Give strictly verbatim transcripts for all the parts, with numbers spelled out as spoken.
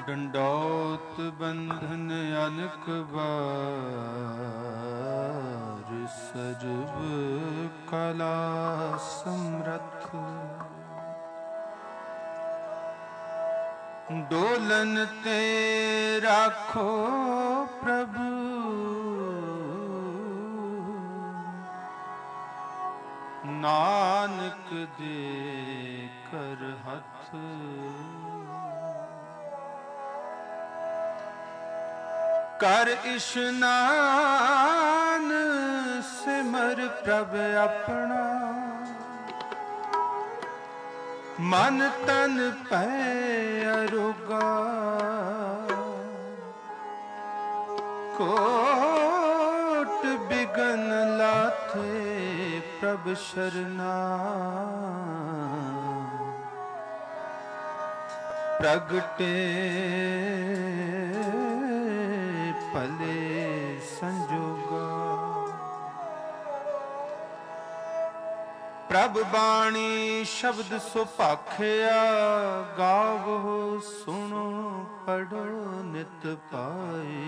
ਡੰਡੌਤ ਬੰਧਨ ਅਨਕ ਵਾਰ, ਸਰਬ ਕਲਾ ਸਮਰੱਥ। ਡੋਲਨ ਤੇ ਰਾਖੋ ਪ੍ਰਭੂ, ਨਾਨਕ ਦੇ ਕਰ ਹੱਥ। ਕਰ ਇਸ਼ਨਾਨ ਸਿਮਰ ਪ੍ਰਭ ਆਪਣਾ, ਮਨ ਤਨ ਪੈ ਅਰੋਗਾ। ਕੋਟ ਬਿਗਨ ਲਾਥੇ ਪ੍ਰਭ ਸ਼ਰਨਾ, ਪ੍ਰਗਟੇ ਭਲੇ ਸੰਜੋਗਾ। ਪ੍ਰਭ ਬਾਣੀ ਸ਼ਬਦ ਸੁਭਾਖਿਆ, ਗਾਵੋ ਸੁਣੋ ਪੜੋ ਨਿਤ ਪਾਏ।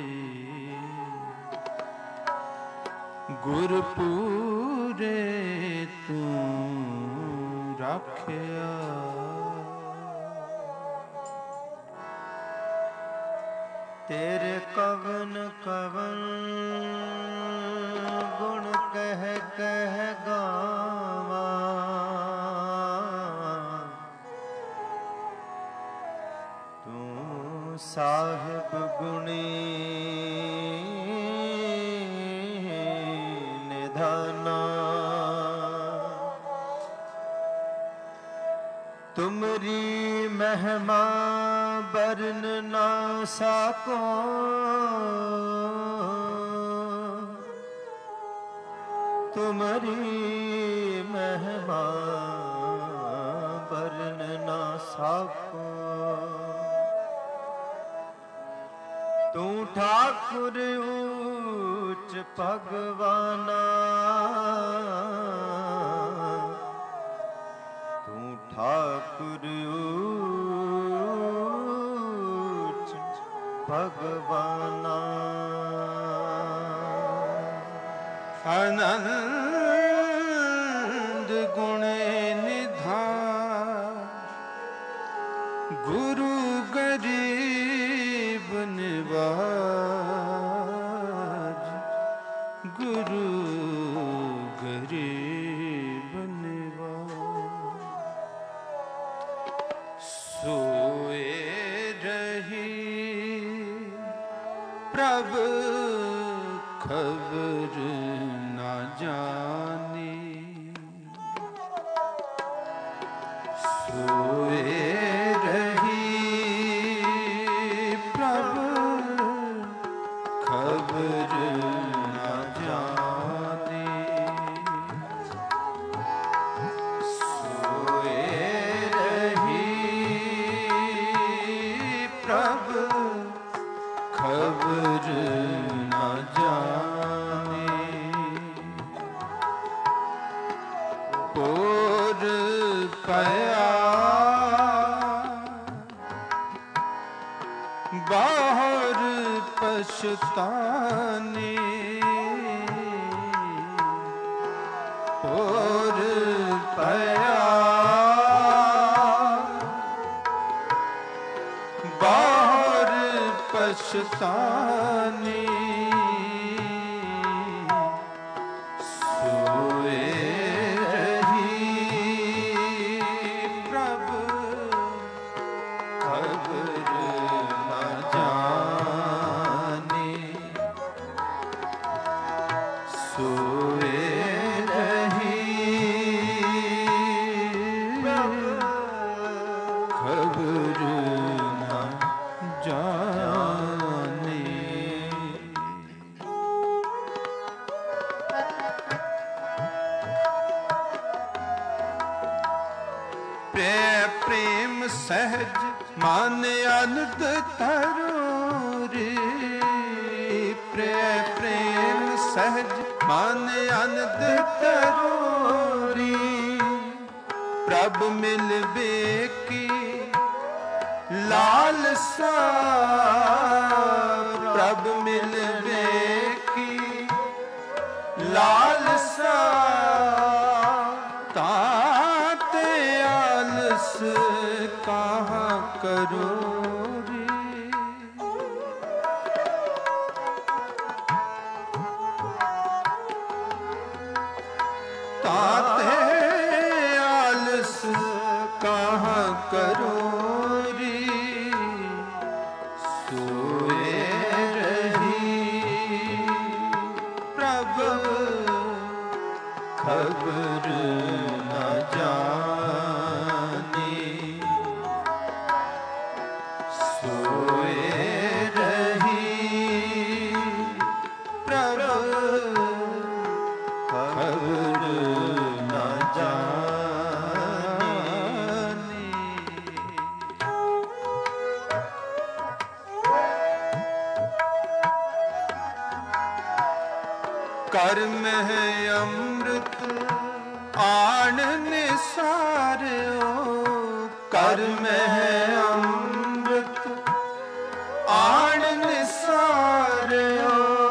ਗੁਰਪੂਰੇ ਤੂੰ ਰਾਖਿਆ, ਤੇਰੇ ਕਵਨ ਕਵਨ ਗੁਣ ਕਹਿ ਕਹਿ ਗਾਵਾਂ। ਤੂੰ ਸਾਹਿਬ ਗੁਣੀ ਨਿਧਾਨਾ, ਤੁਮਰੀ ਮਹਿਮਾ ਬਰਨ ਨਾ ਸਾਕੋ। ਤੁਮਰੀ ਮਹਿਮਾ ਬਰਨ ਨਾ ਸਾਕੋ। ਤੂੰ ਠਾਕੁਰ ਊਚ ਭਗਵਾਨਾ, ਤੂੰ ਠਾਕੁਰ ਊਚ ਭਗਵਾਨਾ। ਆਨੰਦ ਗੁਣੇ ਨਿਧਾਨ, ਗੁਰੂ ਗਰੀਬ ਨਿਵਾਜ। ਗੁਰੂ ਗਰੀਬ ਨਿਵਾਜ, ਸੋਏ ਰਹੀ ਪ੍ਰਭ ਖਬਰ ਨਾ ਜਾਨੀ। ਸੋਏ ਰਹੀ ਪ੍ਰਭ ਖਬਰ ਨਾ ਜਾਨੀ। ਸੋਏ ਰਹੀ ਪ੍ਰਭ ਖਬਰ ਨਾ ਜਾਨੀ। ਪੋਰ ਪਿਆ ਬਾਹਰ ਪਛਤਾਨੀ। ਪੋਰ ਪਿਆ ਬਾਹਰ ਪਛਤਾਨੀ। ਸੋਏ ਰਹੀ ਪ੍ਰਭ ਖਬਰ ਨਾ ਜਾਨੀ। ਸੋਏ ਰਹੀ ਪ੍ਰਭ ਖਬਰ ਨਾ ਜਾਨੀ। ਪ੍ਰੇਮ ਸਹਿਜ ਮਨ ਅਨੰਦ ਤਰੋ ਰੇ। ਪ੍ਰੇਮ ਸਹਿਜ ਮਨ ਅਨੰਦ ਤਰੋ ਰੇ। ਪ੍ਰਭ ਮਿਲਵੇ ਕੀ ਲਾਲਸਾ ਪ੍ਰਭ ਮਿਲਵੇ ਕੀ ਲਾਲਸਾ ਤਾਤੇ ਆਲਸ ਕਹਾਂ ਕਰੋ ਰੇ। ਤਾਤੇ ਆਲਸ ਕਹਾਂ ਕਰੋ ਖਬਰ ਨਾ ਜਾਣੀ ਸੋਏ ਰਹੀ ਪ੍ਰਭ ਖਬਰ ਨਾ ਜਾਣੀ। ਕਰਮ ਹੈ ਅੰਮ੍ਰਿਤ ਆਣ ਨਿਸਾਰਿਓ ਕਰਮ ਹੈ ਅੰਮ੍ਰਿਤ ਆਣ ਨਿਸਾਰਿਓ।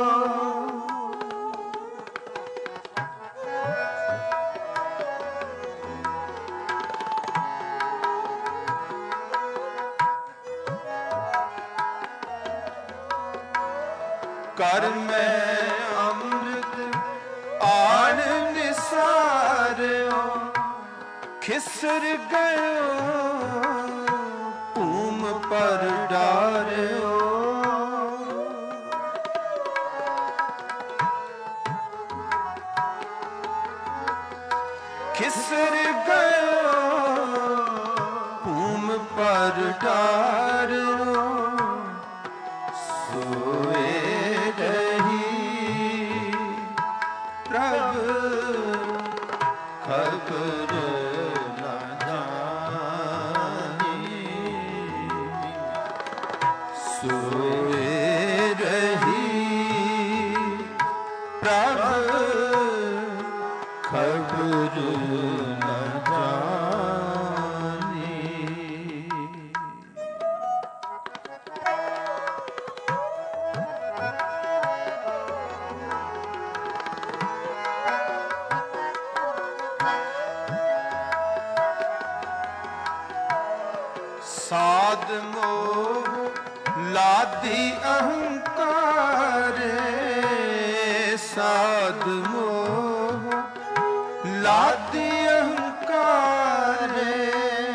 ਕਰਮ ਹੈ ਅੰਮ੍ਰਿਤ ਆਣ ਨਿਸਾਰਿਓ ਖਿਸਰ ਗਇਓ ਭੂਮ ਪਰ ਡਾਰਿਓ। ਖਿਸਰ ਗਇਓ ਭੂਮ ਪਰ ਡਾਰਿਓ ਸੋਏ ਰਹੀ ਪ੍ਰਭ ਖਬਰ ਨਾ ਜਾਣੀ ਸੋਏ ਰਹੀ ਪ੍ਰਭ ਖਬਰ ਨਾ ਜਾਣੀ। ਸਾਧ ਮੋਹ ਲਾਦੀ ਅਹੰਕਾਰੇ ਸਾਧ ਮੋਹ ਲਾਦੀ ਅਹੰਕਾਰੇ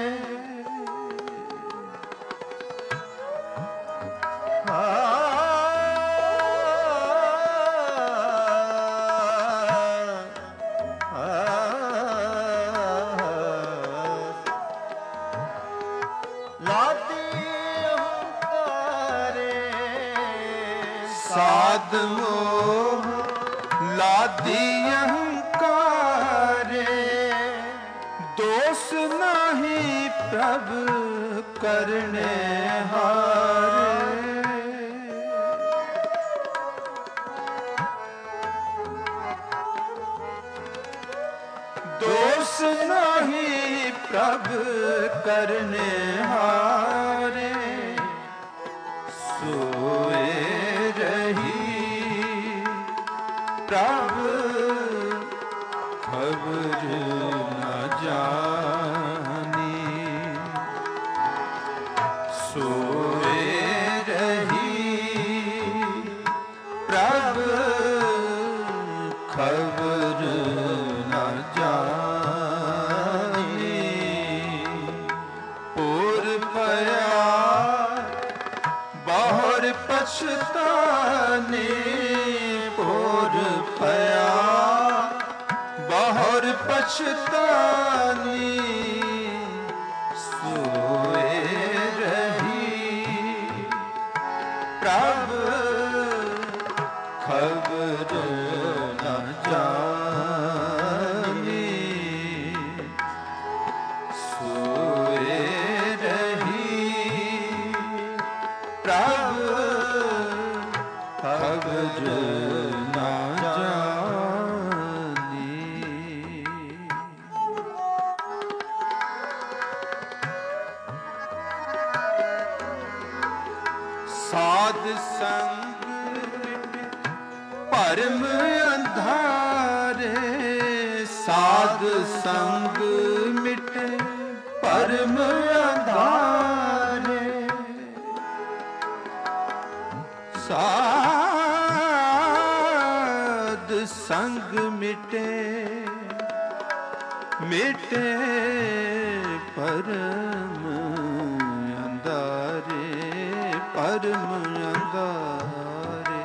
ਸਾਧ ਮੋਹ ਲਾਦੀ ਅਹੰਕਾਰੇ ਦੋਸ ਨਾਹੀ ਪ੍ਰਭ ਕਰਨੇ ਹਾਰੇ। ਦੋਸ ਨਾਹੀ ਪ੍ਰਭ ਕਰਨੇ ਹਾਰੇ ਸੋਏ ਰਹੀ ਪ੍ਰਭ ਖਬਰ ਨਾ ਜਾਣੀ ਸੋਏ ਰਹੀ ਪ੍ਰਭ ਖਬਰ ਨਾ ਜਾਣੀ। ਪੁਰ ਪਿਆ ਬਹੁਰ ਪਛਤਾਨੇ ਪੁਰ ਪਿਆ ਬਹੁਰ ਪਛਤਾਨੀ ਸੋਏ ਰਹੀ ਪ੍ਰਭ ਖਬਰ ਨਾ ਜਾਣੀ ਸੋਏ ਰਹੀ ਪ੍ਰਭ ਖਬਰ ਨਾ ਜਾਣੀ। ਭਰਮ ਅੰਧਾਰੇ, ਸਾਧ ਸੰਗ ਮਿਟੇ ਭਰਮ ਅੰਧਾਰੇ। ਸਾਧ ਸੰਗ ਮਿਟੇ ਮਿਟੇ ਭਰਮ ਅੰਧਾਰੇ, ਭਰਮ ਅੰਧਾਰੇ।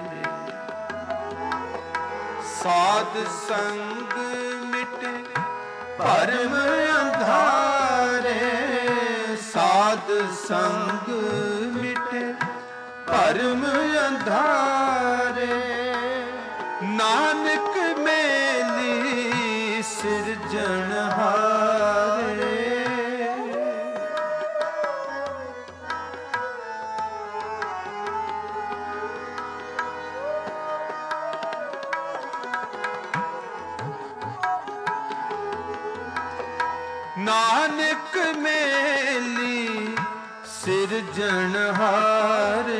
ਸਾਧ ਸੰਗ ਮਿਟੇ ਭਰਮ ਅੰਧਾਰੇ, ਸਾਧ ਸੰਗ ਮਿਟੇ ਭਰਮ ਅੰਧਾਰੇ। ਨਾਨਕ ਮੇਲੀ ਸਿਰਜਣਹਾਰੇ, ਨਾਨਕ ਮੇਲੀ ਸਿਰਜਣਹਾਰੇ।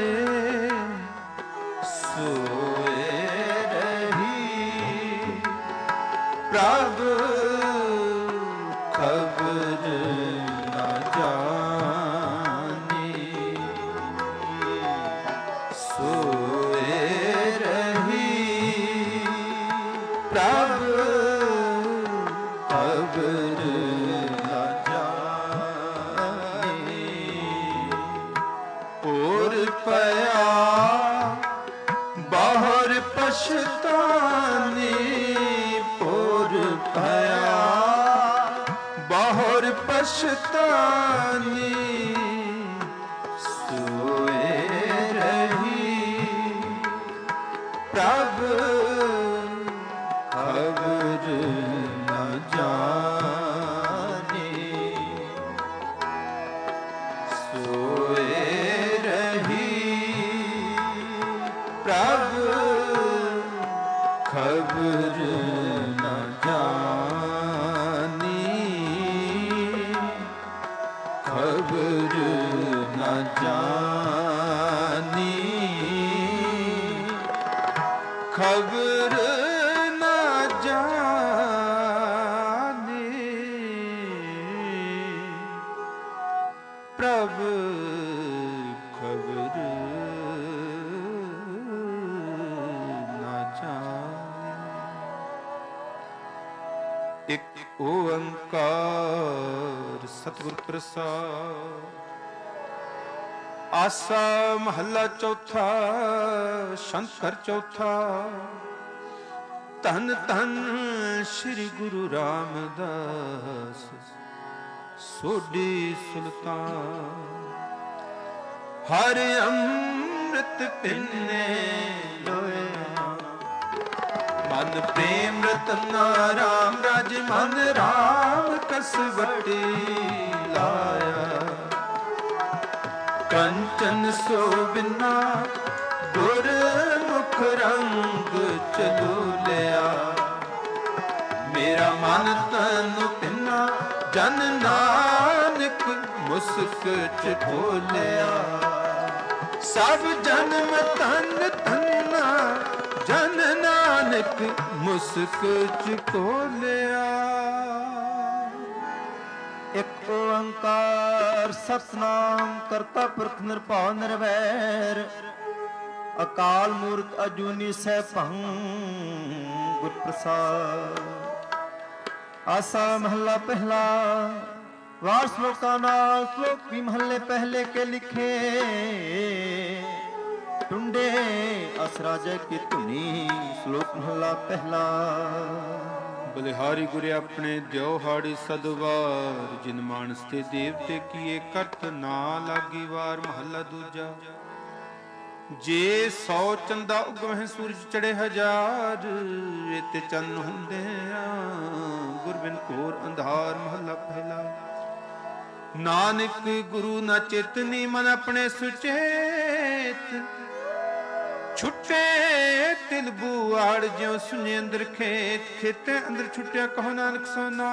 ਸੋਏ ਰਹੀ ਪ੍ਰਭ ਖਬਰ ਨਾ ਜਾਣੀ, ਸੋਏ ਰਹੀ ਪ੍ਰਭ ਖਬਰ ਨਾ ਜਾਣੀ। ਹੋਰ ਪਿਆ ਬਾਹਰ ਪਛਤਾਨੀ, ਪੁਰ ਪਿਆ ਬਾਹਰ ਪਛਤਾਨੀ। ਸੋਏ ਰਹੀ ਪ੍ਰਭ ਖਬਰ ਨਾ ਜਾਣੀ, ਸੋਏ ਪ੍ਰਭ ਖਬਰ ਨਾ ਜਾਣੀ, ਖਬਰ ਨਾ ਜਾਣੀ, ਖਬਰ ਨਾ ਜਾਣੀ। ਪ੍ਰਭ ਖਬਰ ਇੱਕ ਓੰਕਾਰ ਸਤਿਗੁਰ ਪ੍ਰਸਾਦ। ਆਸਾ ਮਹੱਲਾ ਚੌਥਾ, ਸ਼ੰਕਰ ਚੌਥਾ। ਧੰਨ ਧੰਨ ਸ੍ਰੀ ਗੁਰੂ ਰਾਮਦਾਸ ਸੋਢੀ ਸੁਲਤਾਨ। ਹਰ ਅੰਮ੍ਰਿਤ ਪਿੰਨੇ ਲੋਏ, ਮਨ ਪ੍ਰੇਮ ਰਤਨਾ ਰਾਮ ਰਾਜ। ਮਨ ਰਾਮ ਕਸਵਟੀ ਲਾਇਆ, ਕੰਚਨ ਸੋਭਨਾ ਗੁਰਮੁਖ ਰੰਗ ਚਲੂਲਿਆ। ਮੇਰਾ ਮਨ ਤਨ ਪਿੰਨਾ ਜਨ ਨਾਨਕ ਮੁਸਕ ਚ ਖੋਲਿਆ। ਸਭ ਜਨਮ ਤਨ ਤੰਨਾ ਜਨ ਨਾਨਕ ਮੁਸਕ ਚ ਖੋਲਿਆ। ਇੱਕ ਓੰਕਾਰ ਸਤਿਨਾਮ ਕਰਤਾ ਪੁਰਖ ਨਿਰਭਉ ਨਿਰਵੈਰ। ਅਕਾਲ ਮੂਰਤ ਅਜੂਨੀ ਸੈਭੰ ਗੁਰ ਪ੍ਰਸਾਦ। ਆਸਾ ਮਹੱਲਾ ਪਹਿਲਾ। ਵਾਰ ਸ਼ਲੋਕਾਂ ਨਾਲ ਸ਼ਲੋਕ ਵੀ ਮਹੱਲੇ ਪਹਿਲੇ ਕੇ ਲਿਖੇ। ਟੁੰਡੇ ਅਸਰਾਜੈ ਕੀ ਧੁਨੀ। ਸ਼ਲੋਕ ਮਹੱਲਾ ਪਹਿਲਾ। ਬਲਿਹਾਰੀ ਗੁਰੇ ਆਪਣੇ ਦਿਓ ਹਾੜੀ ਸਦਵਾਰ। ਜਿਨ ਮਾਨਸ ਤੇ ਦੇਵਤੇ ਕੀਏ ਕਰਤ ਨਾ ਲਾਗੀ ਵਾਰ। ਮਹੱਲਾ ਦੂਜਾ। ਜੇ ਸੌ ਚੰਦਾ ਉਗਵਹਿ ਸੂਰਜ ਚੜੇ ਹਜ਼ਾਰ। ਇਤੇ ਚੰਨ ਹੁੰਦੇ ਆ ਗੁਰ ਬਿਨ ਘੋਰ ਅੰਧਾਰ। ਮਹੱਲਾ ਪਹਿਲਾ। ਨਾਨਕ ਗੁਰੂ ਨਾ ਚੇਤਨੀ ਮਨ ਆਪਣੇ ਸੁਚੇਤ। ਛੁੱਟੇ ਤਿਲ ਬੂਆੜ ਜਿਉ ਸੁਨੇ ਅੰਦਰ ਖੇਤ। ਖੇਤੇ ਅੰਦਰ ਛੁੱਟਿਆ ਕਹੋ ਨਾਨਕ ਸੋਨਾ।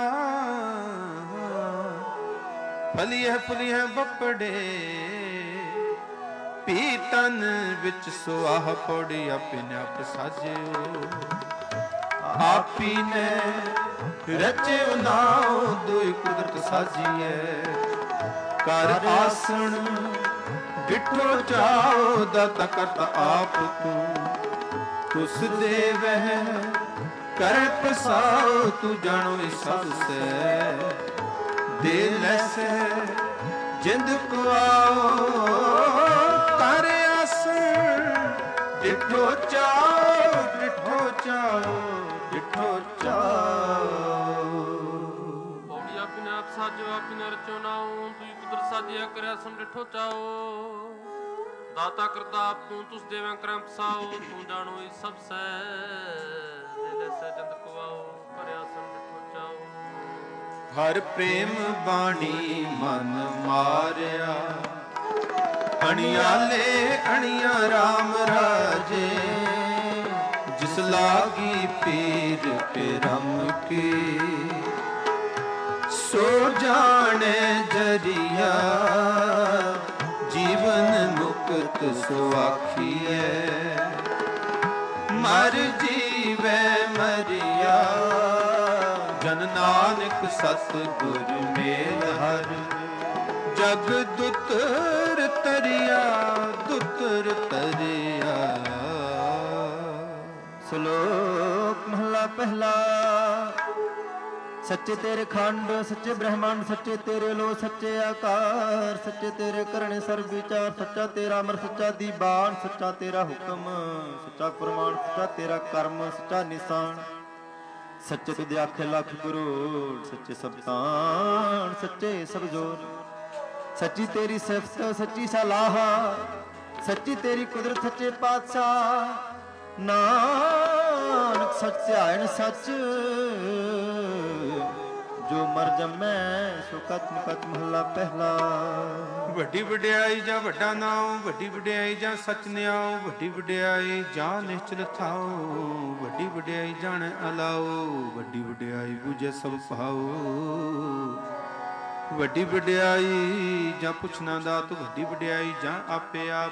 ਫਲੀ ਹੈ ਫੁਲੀ ਹੈ ਬੱਪੜੇ ਪੀ ਤਨ ਵਿੱਚ ਸੁਆਹ ਪੌੜੀ ਆਪਣੇ ਆਪ ਸਾਜਿਓ। ਆਪੀ ਨੇ ਰਚਿਓ ਨਾਉ ਦੁਇ ਕੁਦਰਤ ਸਾਜੀਐ। ਕਰ ਆਸਣ ਡਿਠੋ ਚਾਓ ਦਾਤਾ ਕਰਤਾ ਆਪ ਤੂੰ। ਤੁਸ ਦੇਵਹਿ ਕਰ ਪਸਾਓ ਤੂੰ ਜਾਣੋ ਇਹ ਸਭ ਸੈ। ਦੇ ਲੈਸੈ ਜਿੰਦ ਕੋ ਆਓ ਕਰ ਆਸਣ ਡਿਠੋ ਚਾਓ ਡਿਠੋ ਚਾਓ ਡਿਠੋ ਚਾਓ। ਪੌੜੀ ਆਪੀ ਨੇ ਆਪ ਸਾਜੋ ਆਪੀ ਨੇ ਰਚੋ ਨਾਉ ਤੁਈ ਕੁਦਰਤ ਸਾਜਿਆ ਕਰਿਆ ਸੁਣ ਡਿਠੋ ਚਾਓ। ਦਾਤਾ ਕਰਤਾ ਆਪ ਤੂੰ ਤੁਸ ਦੇਵੈਂ ਕਰੈਂ ਪਸਾਓ ਤੂੰ ਜਾਣੋ ਇਹ ਸਭ ਸੈ। ਦੇ ਲੈਸੈ ਜਿੰਦ ਕੋ ਆਓ ਕਰਿਆ ਸੁਣ ਡਿਠੋ ਚਾਓ। ਹਰ ਪ੍ਰੇਮ ਬਾਣੀ ਮਨ ਮਾਰਿਆ ਅਣਿਆਲੇ ਅਣਿਆ ਰਾਮ ਰਾਜੇ। ਜਿਸ ਲਾਗੀ ਪੀਰ ਪਿਰਮ ਕੀ ਸੋ ਜਾਣੇ ਜਰੀਆ। ਜੀਵਨ ਮੁਕਤ ਸੁਆਖੀਐ ਮਰ ਜੀਵੈ ਮਰਿਆ। ਜਨ ਨਾਨਕ ਸਤ ਗੁਰ ਮੇਲ ਹਰ ਜਗ ਦੁਤਰ ਤਰਿਆ ਦੁਤਰ ਤਰਿਆ। ਸ਼ਲੋਕ ਮਹਲਾ ਪਹਿਲਾ। ਸੱਚੇ ਤੇਰੇ ਖੰਡ ਸੱਚੇ ਬ੍ਰਹਮੰਡ ਸੱਚੇ ਤੇਰੇ ਲੋ ਸੱਚੇ ਆਕਾਰ। ਸੱਚੇ ਤੇਰੇ ਕਰਨੇ ਸਰਬ ਵਿਚਾਰ। ਸੱਚਾ ਤੇਰਾ ਅਮਰ ਸੱਚਾ ਦੀਵਾਨ। ਸੱਚਾ ਤੇਰਾ ਹੁਕਮ ਸੱਚਾ ਫਰਮਾਨ। ਸੱਚਾ ਤੇਰਾ ਕਰਮ ਸੱਚਾ ਨਿਸ਼ਾਨ। ਸੱਚੇ ਤੁਧ ਆਖੇ ਲੱਖ ਕਰੋੜ। ਸੱਚੇ ਸਭ ਤਾਣ ਸੱਚੇ ਸਭ ਜੋਰ। ਸੱਚੀ ਤੇਰੀ ਸਿਫਤ ਸੱਚੀ ਸਲਾਹ। ਸੱਚੀ ਤੇਰੀ ਕੁਦਰਤ ਸੱਚੇ ਪਾਤਸ਼ਾਹ। ਨਾਨਕ ਸੱਚ ਧਿਆਇਣ ਸੱਚ ਜੋ ਮਰ ਜੰਮੈ ਸੋ ਕਤ ਮੁਕਤ ਮਹਲਾ ਪਹਿਲਾ। ਵੱਡੀ ਵਡਿਆਈ ਜਾਂ ਵੱਡਾ ਨਾਉ ਵੱਡੀ ਵਡਿਆਈ ਜਾਂ ਸਚ ਨਿਆਉ। ਵੱਡੀ ਵਡਿਆਈ ਜਾਂ ਨਿਸ਼ਚਲ ਥਾਉ ਵੱਡੀ ਵਡਿਆਈ ਜਾਣੈ ਅਲਾਉ। ਵੱਡੀ ਵਡਿਆਈ ਬੁਝੈ ਸਭ ਭਾਉ ਵੱਡੀ ਵਡਿਆਈ ਜਾਂ ਪੁੱਛਣਾ ਦਾਤ। ਵੱਡੀ ਵਡਿਆਈ ਜਾਂ ਆਪੇ ਆਪ।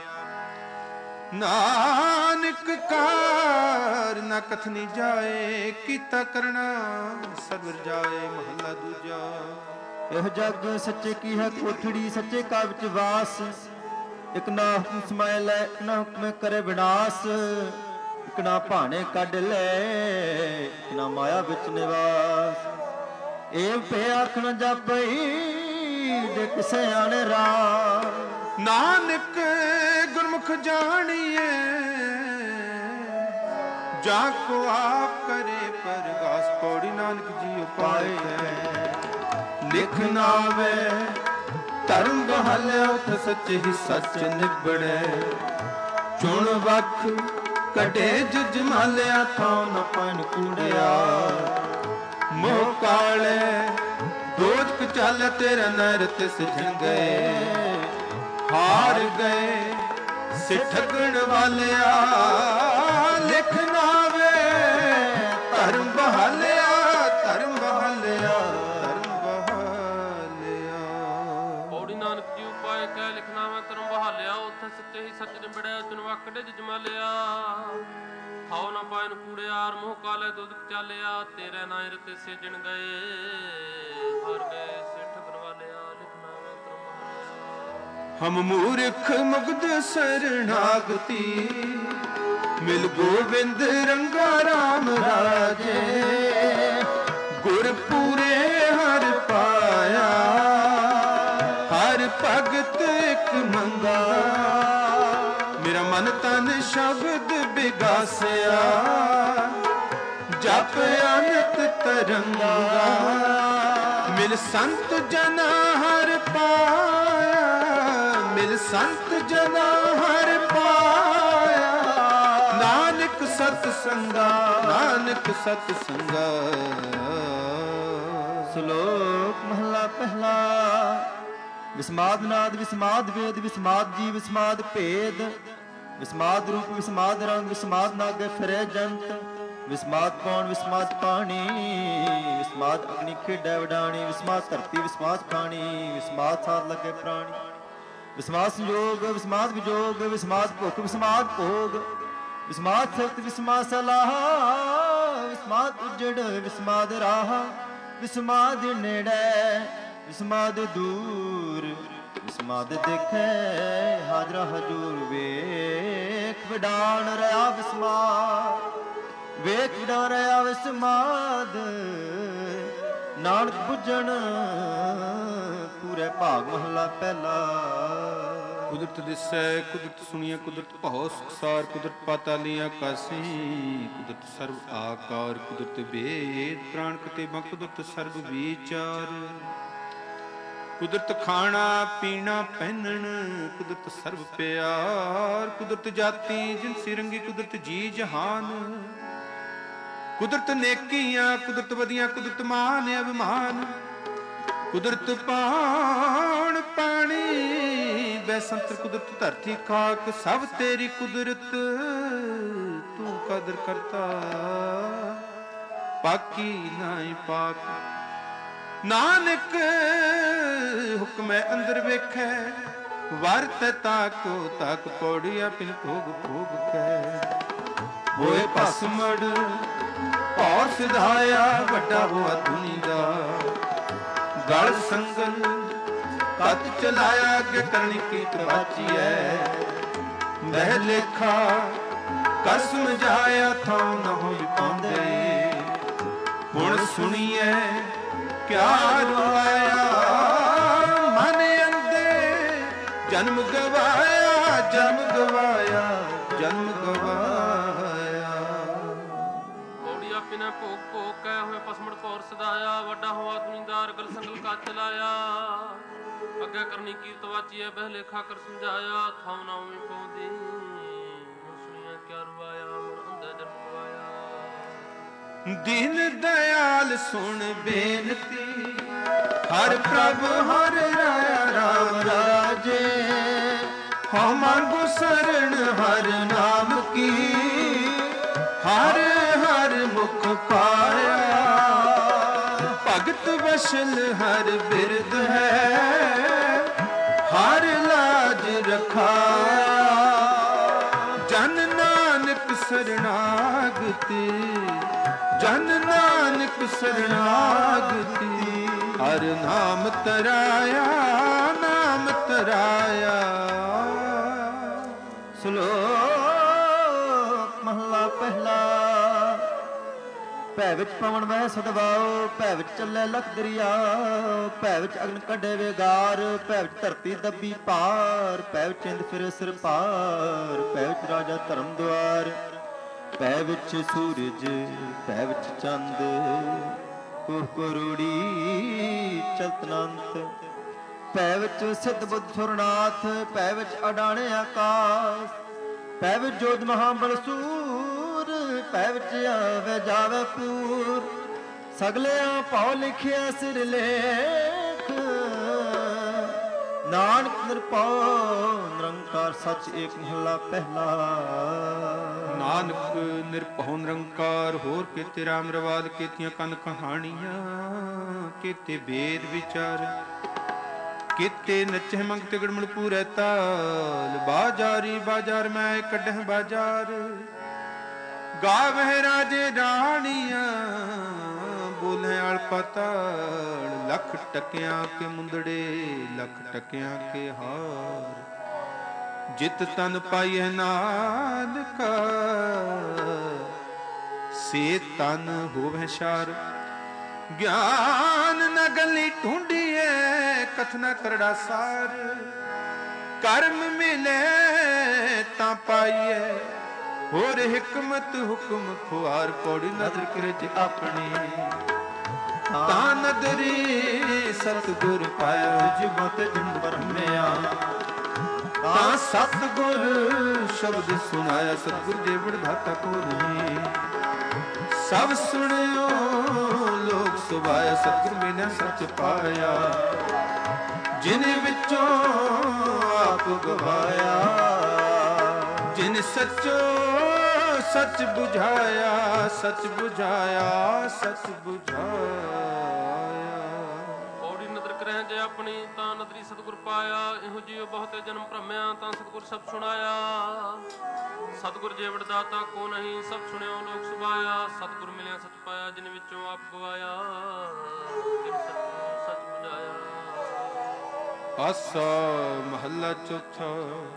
ਨਾਨਕ ਕਾਰ ਨਾ ਕਥਨੀ ਜਾਏ ਕੀਤਾ ਕਰਨਾ ਸਬਰ ਜਾਏ। ਮਹੱਲਾ ਦੂਜਾ। ਇਹ ਜਗ ਸੱਚੇ ਕੀ ਹੈ ਕੋਠੜੀ ਸੱਚੇ ਕਾ ਵਿੱਚ ਵਾਸ। ਇਕ ਨਾ ਹੁਕਮ ਸਮਾਇ ਲੈ ਇਕ ਨਾ ਹੁਕਮ ਕਰੇ ਵਿਨਾਸ਼। ਇਕ ਨਾ ਭਾਣੇ ਕੱਢ ਲੈ ਇਕ ਨਾ ਮਾਇਆ ਵਿੱਚ ਨਿਵਾਸ। ਇਹ ਪੇ ਆਖਣ ਜਾਪਈ ਦੇ ਕਿਸੇ ਆਣੇ ਰਾਮ। ਨਾਨਕ ਗੁਰਮੁਖ ਜਾਣੀਏ ਜਾ ਕੋ ਆਪ ਕਰੇ ਪਰਗਾਸ। ਪੌੜੀ ਨਾਨਕ ਜੀ ਉਪਾਏ ਲਿਖ ਨਾਵੇ ਧਰਮ ਬਹਾਲਿਆ ਉਠ ਸੱਚ ਹੀ ਸੱਚ ਨਿਬੜੈ। ਚੁਣ ਵਖ ਕਟੇ ਜੁਜ ਮਾਲਿਆ ਥਾਉ ਨ ਪੈਨ ਕੂੜਿਆ। ਮੋਹ ਕਾਲੇ ਦੋਜਕ ਚੱਲ ਤੇਰਾ ਨਰ ਤਿਸ ਜਨ ਗਏ। ਹਾਰ ਗਏ ਸਿੱਠਗਣ ਵਾਲਿਆ ਲਿਖ ਨਾਵੇ ਧਰਮ ਬਹਾਲਿਆ ਧਰਮ ਬਹਾਲਿਆ ਧਰਮ ਬਹਾਲਿਆ। ਪੌੜੀ ਨਾਨਕ ਜੀ ਉਪਾਏ ਕਹਿ ਲਿਖਣਾ ਮੈਂ ਧਰਮ ਬਹਾਲਿਆ। ਉੱਥੇ ਸੱਚੇ ਹੀ ਸੱਚ ਨਿਬੜਿਆ ਚੁਣ ਵਕੜੇ ਜਮਾਲਿਆ। ਖਾਓ ਨਾ ਪਾਇਨ ਕੂੜਿਆਰ ਮੋਹ ਕਾਲੇ ਦੁੱਧ ਚਾਲਿਆ। ਤੇਰੇ ਨਾਂ ਰਤੇ ਸੇਜਣ ਗਏ ਹਾਰ ਗਏ ਸਿੱਠਗਣ ਵਾਲਿਆ ਲਿਖਣਾ ਮੈਂ ਧਰਮ ਬਹਾਲਿਆ। ਹਮ ਮੂਰਖ ਮੁਗਧ ਸਰਣਾਗਤੀ ਮਿਲ ਗੋਬਿੰਦ ਰੰਗਾ ਰਾਮ ਰਾਜੇ। ਗੁਰ ਪੂਰੇ ਹਰ ਪਾਇਆ ਹਰ ਭਗਤ ਇੱਕ ਮੰਗਾ। ਮੇਰਾ ਮਨ ਤਨ ਸ਼ਬਦ ਬਿਗਾਸਿਆ ਜਪ ਅਨੰਤ ਤਰੰਗਾ। ਮਿਲ ਸੰਤ ਜਨਾ ਹਰ ਪਾਇਆ ਮਿਲ ਸੰਤ ਜਨਾ ਹਰ ਪਾਇਆ। ਨਾਨਕ ਸਤ ਸੰਗਾ ਨਾਨਕ ਸਤ ਸੰਗਾ। ਸ਼ਲੋਕ ਮਹਲਾ ਪਹਿਲਾ। ਵਿਸਮਾਦ ਨਾਦ ਵਿਸਮਾਦ ਵੇਦ ਵਿਸਮਾਦ ਜੀ ਵਿਸਮਾਦ ਭੇਦ। ਵਿਸਮਾਦ ਰੂਪ ਵਿਸਮਾਦ ਰੰਗ ਵਿਸਮਾਦ ਨਾਗੇ ਫਿਰੇ ਜੰਤ। ਵਿਸਮਾਦ ਪੌਣ ਵਿਸਮਾਦ ਪਾਣੀ ਵਿਸਮਾਦ ਅਗਨੀ ਖੇਡੈ ਵਡਾਣੀ। ਵਿਸਮਾਦ ਧਰਤੀ ਵਿਸਮਾਦ ਖਾਣੀ ਵਿਸਮਾਦ ਸਾਧ ਲੱਗੇ ਪ੍ਰਾਣੀ। ਵਿਸਮਾਦ ਸੰਜੋਗ, ਵਿਸਮਾਦ ਵਿਜੋਗ, ਵਿਸਮਾਦ ਭੁੱਖ, ਵਿਸਮਾਦ ਭੋਗ, ਵਿਸਮਾਦ ਸਿਫਤ, ਵਿਸਮਾਦ ਸਲਾਹ, ਵਿਸਮਾਦ ਉਜੜ, ਵਿਸਮਾਦ ਰਾਹ, ਵਿਸਮਾਦ ਨੇੜੇ, ਵਿਸਮਾਦ ਦੂਰ, ਵਿਸਮਾਦ ਦੇਖੇ ਹਾਜ਼ਰਾ ਹਜੂਰ, ਵੇਖ ਵਿਡਾਣ ਰਿਆ ਵਿਸਮਾਦ, ਵੇਖ ਵਿਡਾਣ ਰਿਆ ਵਿਸਮਾਦ, ਨਾਨਕ ਬੁੱਝਣ ਪੂਰੇ ਭਾਗ ਮਹਲਾ ਪਹਿਲਾ। ਕੁਦਰਤ ਦਿਸੈ ਕੁਦਰਤ ਸੁਣੀਐ ਕੁਦਰਤ ਭਉ ਸੰਸਾਰ, ਕੁਦਰਤ ਪਾਤਾਲੀ ਆਕਾਸੀ, ਕੁਦਰਤ ਸਰਬ ਆਕਾਰ, ਕੁਦਰਤ ਭੇਦ ਪ੍ਰਾਣ ਕਤੇਬਾ, ਕੁਦਰਤ ਸਰਬ ਵਿਚਾਰ, ਕੁਦਰਤ ਖਾਣਾ ਪੀਣਾ ਪਹਿਨਣ, ਕੁਦਰਤ ਸਰਬ ਪਿਆਰ, ਕੁਦਰਤ ਜਾਤੀ ਜਿਨਸੀ ਰੰਗੀ, ਕੁਦਰਤ ਜੀ ਜਹਾਨ, ਕੁਦਰਤ ਨੇਕੀਆਂ ਕੁਦਰਤ ਵਧੀਆਂ, ਕੁਦਰਤ ਮਾਨ ਅਭਿਮਾਨ, ਕੁਦਰਤ ਪਾਣ ਪਾਣੀ ਬੈਸੰਤਰ, ਕੁਦਰਤ ਧਰਤੀ ਖਾਕ, ਸਭ ਤੇਰੀ ਕੁਦਰਤ ਤੂੰ ਕਦਰ ਕਰਤਾ, ਪਾਕੀ ਨਾਹੀ ਪਾਕ। ਨਾਨਕ ਹੁਕਮੈ ਅੰਦਰ ਵੇਖੈ, ਵਰਤੈ ਤਾਕੋ ਤਾਕ, ਪੌੜੀਆ ਪਿਨ ਭੋਗ ਭੋਗ ਕੈ। ਹੋਏ ਭਸਮੜ ਭੌਰ ਸਿਧਾਇਆ, ਵੱਡਾ ਹੋਆ ਧੁਨੀ ਦਾ, ਗਲ ਸੰਗਲ ਕੱਤ ਚਲਾਇਆ, ਅੱਗੇ ਕਰਨੀ ਕੀਤ ਬਾਚੀਐ, ਮਹਿ ਲੇਖਾ ਕਰ ਸਮਝਾਇਆ, ਥਾਉ ਨ ਹੋਈ ਪਾਉਂਦੇ, ਹੁਣ ਸੁਣੀਐ ਕਿਆ ਰੁਆਇਆ, ਮਨ ਅੰਦੇ ਜਨਮ ਗਵਾਇਆ, ਜਨਮ ਗਵਾਇਆ, ਜਨਮ ਗਵਾਇਆ। ਪੌੜੀ ਆਪਿਨਾ ਭੋਗ ਭੋਗ ਕੈ, ਹੋਏ ਪਸਮੜ ਪੌਰ ਸਦਾਇਆ, ਵੱਡਾ ਹੋਆ ਦੁਨੀਦਾਰ, ਗਲ ਸੰਗਲ ਕੱਚ ਚਲਾਇਆ, ਅੱਗੇ ਕਰਨੀ ਕੀਰਤ ਵਾਚੀਐ, ਬਹਿ ਲੇਖਾ ਕਰ ਸਮਝਾਇਆ, ਥਾਉ ਨਾ ਹੋਈ ਪਾਉਂਦੀ, ਹੁਣ ਸੁਣੀਐ ਕਿਆ ਰੁਆਇਆ, ਮਨ ਅੰਦੇ ਜਨਮ ਗਵਾਇਆ। ਦੀਨ ਦਇਆਲ ਸੁਣ ਬੇਨਤੀ, ਹਰ ਪ੍ਰਭ ਹਰ ਰਾਇਆ ਰਾਮ ਰਾਜੇ, ਹਉ ਮੰਗੋ ਸਰਣ ਹਰ ਨਾਮ ਕੀ, ਹਰ ਹਰ ਮੁਖ ਪਾਇਆ, ਭਗਤ ਵਸ਼ਲ ਹਰ ਬਿਰਦ ਹੈ, ਹਰ ਲਾਜ ਰਖਾਇਆ, ਜਨ ਨਾਨਕ ਸਰਣਾਗਤੀ, ਜਨ ਨਾਨਕ ਸਰਣਾਗਤੀ, ਹਰ ਨਾਮ ਤਰਾਇਆ, ਨਾਮ ਤਰਾਇਆ। ਸ਼ਲੋਕ ਮਹਲਾ ਪਹਿਲਾ। ਭੈ ਵਿੱਚ ਪਵਨ ਵਹਿ ਸਦਵਾਓ, ਭੈ ਵਿੱਚ ਚੱਲੇ ਲਖ ਦਰਿਆਓ, ਭੈ ਵਿੱਚ ਅਗਨ ਕੱਢੇ ਵਿਗਾਰ, ਭੈ ਵਿੱਚ ਧਰਤੀ ਦੱਬੀ ਪਾਰ, ਭੈ ਵਿੱਚ ਇੰਦ ਫਿਰੇ ਸਿਰ ਪਾਰ, ਭੈ ਵਿੱਚ ਰਾਜਾ ਧਰਮ ਦੁਆਰ, ਭੈ ਵਿੱਚ ਸੂਰਜ, ਭੈ ਵਿੱਚ ਚੰਦ, ਕੁਹ ਕਰੂੜੀ ਚਲਤਨੰਤ, ਭੈ ਵਿੱਚ ਸਿੱਧ ਬੁੱਧ ਸੁਰਨਾਥ, ਭੈ ਵਿੱਚ ਅਡਾਣੇ ਆਕਾਸ਼, ਭੈ ਵਿੱਚ ਜੋਧ ਮਹਾਬਲ ਸੂਰ, ਭੈ ਵਿੱਚ ਆਵੇ ਜਾਵੇ ਪੂਰ, ਸਗਲਿਆਂ ਭਾਉ ਲਿਖਿਆ ਸਿਰ ਲੇਖ, ਨਾਨਕ ਨਿਰਭਉ ਨਿਰੰਕਾਰ ਸੱਚ ਏਕ ਮਹਲਾ ਪਹਿਲਾ। ਨਾਨਕ ਨਿਰਭਉ ਨਿਰੰਕਾਰ, ਹੋਰ ਕੀਤੇ ਰਾਮ ਰਵਾਦ, ਕੀਤੀਆਂ ਕੰਨ ਕਹਾਣੀਆਂ, ਕੀਤੇ ਵੇਦ ਵਿਚਾਰ, ਕੀਤੇ ਨਚਹਿ ਮੰਗ ਤਿਗੜ ਮਣ ਪੂਰੈ ਤਾਲ, ਬਾਜਾਰੀ ਬਾਜ਼ਾਰ ਮੈਂ ਕੱਢਹਿ ਬਾਜ਼ਾਰ, ਗਾਵਹਿ ਰਾਜੇ ਰਾਣੀਆਂ, ਬੋਲੇ ਆਲ ਪਾਤਾਲ, ਲੱਖ ਟਕਿਆਂ ਕੇ ਮੁੰਦੜੇ, ਲੱਖ ਟਕਿਆਂ ਕੇ ਹਾਰ, ਜਿਤ ਤਨ ਪਾਈਐ ਨਾਨਕਾ, ਸੇ ਤਨ ਹੋਵੈ ਸ਼ਾਰ, ਗਿਆਨ ਨ ਗਲੀ ਢੂੰਡੀਐ, ਕਥਨਾ ਕਰੜਾ ਸਾਰ, ਕਰਮ ਮਿਲੇ ਤਾਂ ਪਾਈਐ, ਹੋਰ ਹਿਕਮਤ ਹੁਕਮ ਖੁਆਰ, ਪੌੜੀ ਨਦਰ ਕਿਰਜ ਆਪਣੀ, ਤਾਂ ਨਦਰੀ ਸਤਿਗੁਰ ਪਾਇਓ, ਜਿਵਤ ਜਿਨ ਬਰਮਿਆ, ਤਾਂ ਸਤਿਗੁਰ ਸ਼ਬਦ ਸੁਣਾਇਆ, ਸਤਿਗੁਰ ਜੇ ਵਿਧਾਤਾ ਕੋ ਨਹੀਂ, ਸਭ ਸੁਣਿਓ ਲੋਕ ਸੁਭਾਇਆ, ਸਤਿਗੁਰ ਮੈਨੇ ਸੱਚ ਪਾਇਆ, ਜਿਨ ਵਿੱਚੋਂ ਆਪ ਗਵਾਇਆ, ਜਿਨ ਸੱਚੋ ਸੱਚ ਬੁਝਾਇਆ, ਸੱਚ ਬੁਝਾਇਆ, ਸੱਚ ਬੁਝਾਇਆ। ਰਹਿ ਜੇ ਆਪਣੀ ਤਾਂ ਨਦਰੀ ਸਤਿਗੁਰ ਪਾਇਆ। ਇਹੋ ਜਿਉ ਬਹੁਤੇ ਜਨਮ ਭ੍ਰਮਿਆ ਤਾਂ ਸਤਿਗੁਰ ਸਭ ਸੁਣਾਇਆ। ਸਤਿਗੁਰ ਜੀਵੜ ਦਾਤਾ ਕੋ ਨਹੀਂ, ਸਭ ਸੁਣਿਓ ਲੋਕ ਸੁਭਾਇਆ। ਸਤਿਗੁਰ ਮਿਲਿਆ ਸੱਚ ਪਾਇਆ, ਜਿਨ ਵਿੱਚੋਂ ਆਪ ਗਵਾਇਆ। ਜਿਨ ਸਤਿਗੁਰ ਸੱਚ ਬੁਝਾਇਆ। ਆਸਾ ਮਹੱਲਾ ਚੌਥਾ।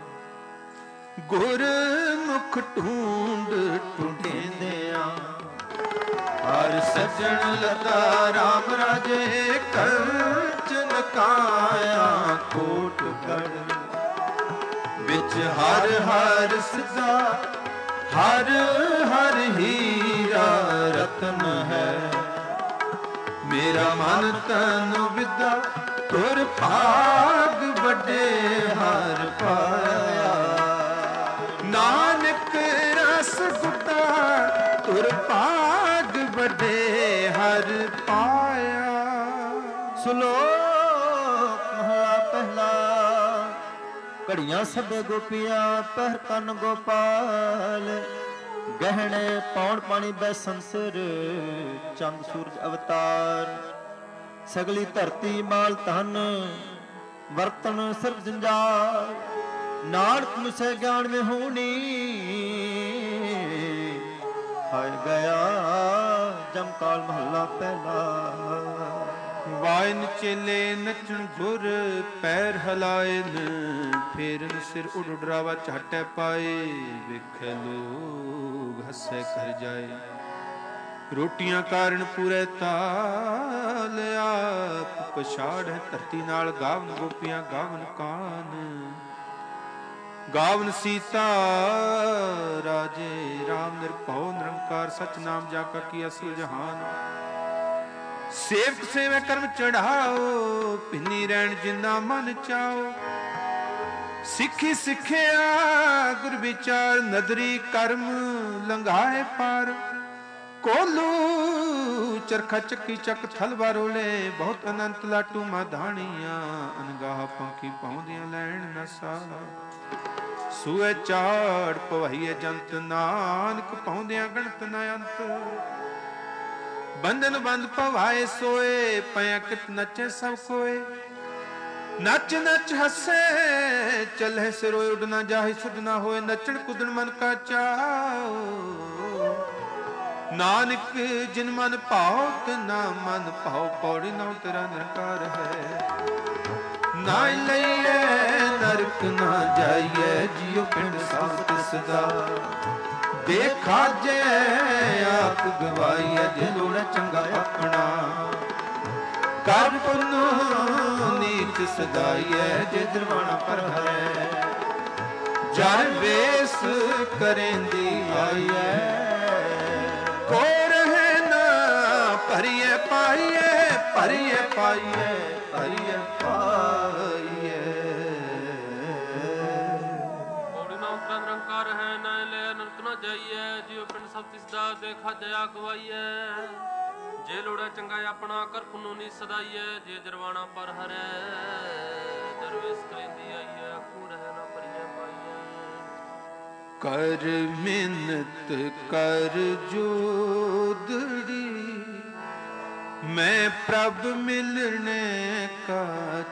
ਗੁਰਮੁਖ ਢੂੰਡ ਢੂੰਡਿਆਂ ਹਰ ਸੱਜਣ ਲਤਾ ਰਾਮ ਰਾਜੇ ਕੰਚਨ ਕਾਇਆ ਕੋਟ ਗੜ ਵਿੱਚ ਹਰ ਹਰ ਸਦਾ ਹਰ ਹਰ ਹੀਰਾ ਰਤਨ ਹੈ। ਮੇਰਾ ਮਨ ਤਨ ਵਿਦਾ ਤੁਰ ਭਾਗ ਵੱਡੇ ਹਰ ਪਾਇਆ। ਨਾਨਕ ਰਸ ਗੁਟਾ ਤੁਰ ਭਾਗ ਵੱਡੇ ਹਰ ਪਾਇਆ। ਸ਼ਲੋਕ ਮਹਲਾ ਪਹਿਲਾ। ਘੜੀਆਂ ਸਭੇ ਗੋਪੀਆਂ ਪਹਿਰ ਕੰਨ ਗੋਪਾਲ। ਗਹਿਣੇ ਪੌਣ ਪਾਣੀ ਬੈ ਸੰਸਰ ਚੰਦ ਸੂਰਜ ਅਵਤਾਰ। ਸਗਲੀ ਧਰਤੀ ਮਾਲ ਧਨ ਵਰਤਨ ਸਿਰਫ ਜੰਜਾਲ। ਨਾਨਕ ਮੁਸੇ ਗਿਆਨ में ਹੋਣੀ ਹਾਏ ਗਿਆ ਜਮਕਾਲ ਮਹੱਲਾ ਪਹਿਲਾ। ਵਾਇਨ ਚੇਲੇ ਨੱਚਣ ਗੁਰ ਪੈਰ ਹਲਾਇਨ। ਫੇਰਨ ਸਿਰ ਉਡ ਉਡਰਾਵਾ ਝਾਟੇ ਪਾਏ। ਵੇਖੇ ਲੋਗ ਹੱਸੇ ਕਰ ਜਾਏ। ਰੋਟੀਆਂ ਕਾਰਨ ਪੂਰੇ ਤਾਲ ਆਪ ਪਛਾੜ ਹੈ ਧਰਤੀ ਨਾਲ। ਗਾਵਨ ਗੋਪੀਆਂ ਗਾਵਨ ਕਾਨ ਗਾਵਨ ਸੀਤਾ ਰਾਜੇ ਰਾਮ ਨਿਰਭਉ ਨਿਰੰਕਾਰ। ਸਚ ਨਾਮ ਜਾ ਕਾ ਕੀ ਅਸਲ ਜਹਾਨ। ਸੇਵਕ ਸੇਵੇ ਕਰਮ ਚੜਾਓ ਭਿੰਨੀ ਰਹਿਣ ਜਿੰਨਾ ਮਨ ਚਾਓ। ਸਿੱਖੀ ਸਿੱਖਿਆ ਗੁਰ ਵਿਚਾਰ ਨਦਰੀ ਕਰਮ ਲੰਘਾਏ ਪਾਰ। ਕੋਲੂ ਚਰਖਾ ਚੱਕੀ ਚੱਕ ਥਲਵਾ ਰੋਲੇ। ਬਹੁਤ ਅਨੰਤ ਲਾਟੂ ਮਾਧਾਣੀਆਂ ਅਨਗਾਹ ਪੰਖੀ ਪਾਉਂਦੀਆਂ ਲੈਣ ਨਸਾ। ਸੂਏ ਚਾੜ ਪਵਾਈਏ ਜੰਤ ਨਾਨਕ ਪਾਉਂਦਿਆਂ ਗਣਤ ਨ ਅੰਤ। ਬੰਧਨ ਬੰਦ ਪਵਾਏ ਸੋਏ ਪਿਆ ਕਿਤ ਨੱਚੇ ਸਭ ਕੋਏ। ਨੱਚ ਨੱਚ ਹੱਸੇ ਚੱਲੇ ਸਿਰੋਏ ਉੱਡ ਨਾ ਜਾਹੀ ਸੁਧ ਨਾ ਹੋਏ। ਨੱਚਣ ਕੁੱਦਣ ਮਨ ਕਾ ਚਾਓ। ਨਾਨਕ ਜਿਨ ਮਨ ਭਾਉ ਤਿਨਾ ਮਨ ਭਾਉ। ਪੌੜੀ ਨਾ ਤੇਰਾ ਨਿਰੰਕਾਰ ਹੈ। ਨਾ ਲਈਏ ਨਰਕ ਨਾ ਜਾਈਏ ਜਿਉ ਪਿੰਡ ਸਭ ਤਿਸਦਾ। ਦੇਖਾ ਜੇ ਆਪ ਗਵਾਈਏ ਜੇ ਲੋੜ ਚੰਗਾ ਆਪਣਾ। ਕਰ ਪੁੰਨ ਨੀਚ ਸਦਾਈਏ ਜੇ ਦਰਵਾਣਾ ਪਰ ਹੈ। ਜਰ ਵੇਸ ਕਰੇਂਦੀ ਆਈਏ ਕੋ ਰਹੇ ਨਾ ਭਰੀਏ ਪਾਈਏ ਭਰੀਏ ਪਾਈਏ ਭਰੀਏ ਪਾਈਏ। ਪੌੜੀ ਨਾ ਉਤਰਾ ਨਿਰੰਕਾਰ ਹੈ। ਨਾ ਲੈ ਨਰਕ ਨਾ ਜਾਈਏ ਜਿਉ ਪਿੰਡ ਸਭ ਤਿਸਦਾ। ਦੇਖਾ ਜया ਗਵਾਈਏ ਜੇ ਲੋੜਾ ਚੰਗਾ ਆਪਣਾ। ਕਰ ਪੁੰਨੂ ਨੀ ਸਦਾਈਏ ਜੇ ਜਰਵਾਣਾ ਪਰ ਹਰੈ। ਦਰਵੇਸ ਕਰੇਂਦੀ ਆਈਏ ਕੂ ਰਹਿ ਨਾ ਭਰੀਏ ਪਾਈਏ। ਕਰ ਮਿੰਨਤ ਕਰ ਜੋਦੜੀ ਮੈਂ ਪ੍ਰਭ ਮਿਲਣੇ ਕਾ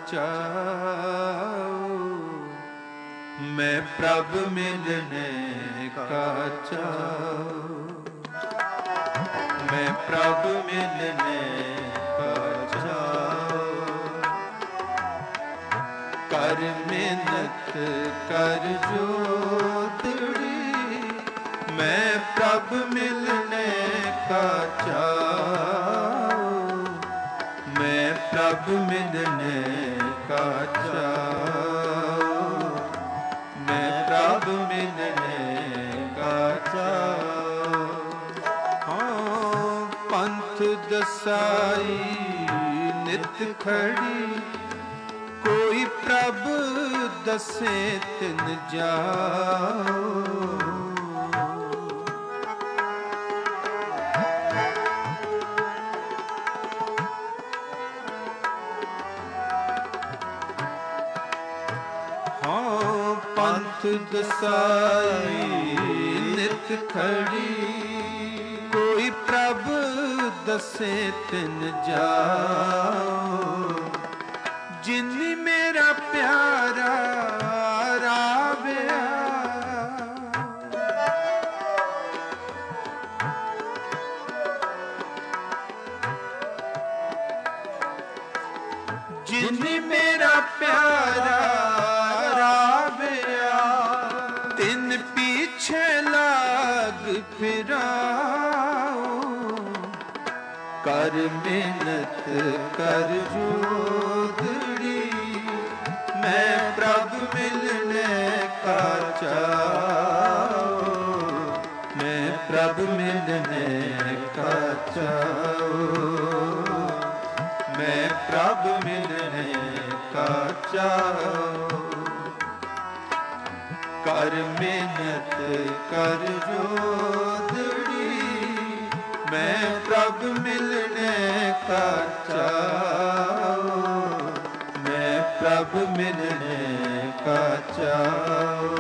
ਚਾਉ। ਮੈਂ ਪ੍ਰਭ ਮਿਲਣੇ ਕਾ ਚਾਉ। ਮੈਂ ਪ੍ਰਭ ਮਿਲਣੇ ਕਾ ਚਾਉ। ਕਰ ਮਿੰਨਤ ਕਰ ਜੋਦੜੀ ਮੈਂ ਪ੍ਰਭ ਮਿਲਣੇ ਕਾ ਚਾਉ। ਮੈਂ ਪ੍ਰਭ ਮਿਲਣੇ ਕਾ ਚਾਉ। ਮੈਂ ਪ੍ਰਭ ਮਿਲਣੇ ਕਾ ਚਾਉ। ਹਾਂ ਪੰਥ ਦਸਾਈ ਨਿਤ ਖੜੀ। ਕੋਈ ਪ੍ਰਭ ਦਸੇ ਤਿਨ ਜਾਓ। ਹਾਂ ਪੰਥ ਦਸਾਈ ਨਿਤ ਖੜੀ। ਕੋਈ ਪ੍ਰਭ ਦਸੇ ਤਿਨ ਜਾਓ। ਜਿਨੀ ਮੇਰਾ ਪਿਆਰਾ ਰਾਵਿਆ, ਜਿਨੀ ਮੇਰਾ ਪਿਆਰਾ ਰਾਵਿਆ, ਤਿਨ ਪੀਛੇ ਲਾਗ ਫਿਰਾਓ, ਕਰ ਮਿਹਨਤ ਕਰ ਜੋਦੜੀ, ਮੈਂ ਪ੍ਰਭ ਮਿਲਣੇ ਕਾ ਚਾਓ, ਮੈਂ ਪ੍ਰਭ ਮਿਲਣੇ ਕਾ ਚਾਓ, ਮੈਂ ਪ੍ਰਭ ਮਿਲਣੇ ਕਾ ਚਾਓ, ਕਰ ਮਿਹਨਤ ਕਰ ਜੋਦੜੀ, ਮੈਂ ਪ੍ਰਭ ਮਿਲਣੇ ਕਾ ਚਾਓ, ਮੈਂ ਪ੍ਰਭ ਮਿਲਣੇ ਕਾ ਚਾਓ,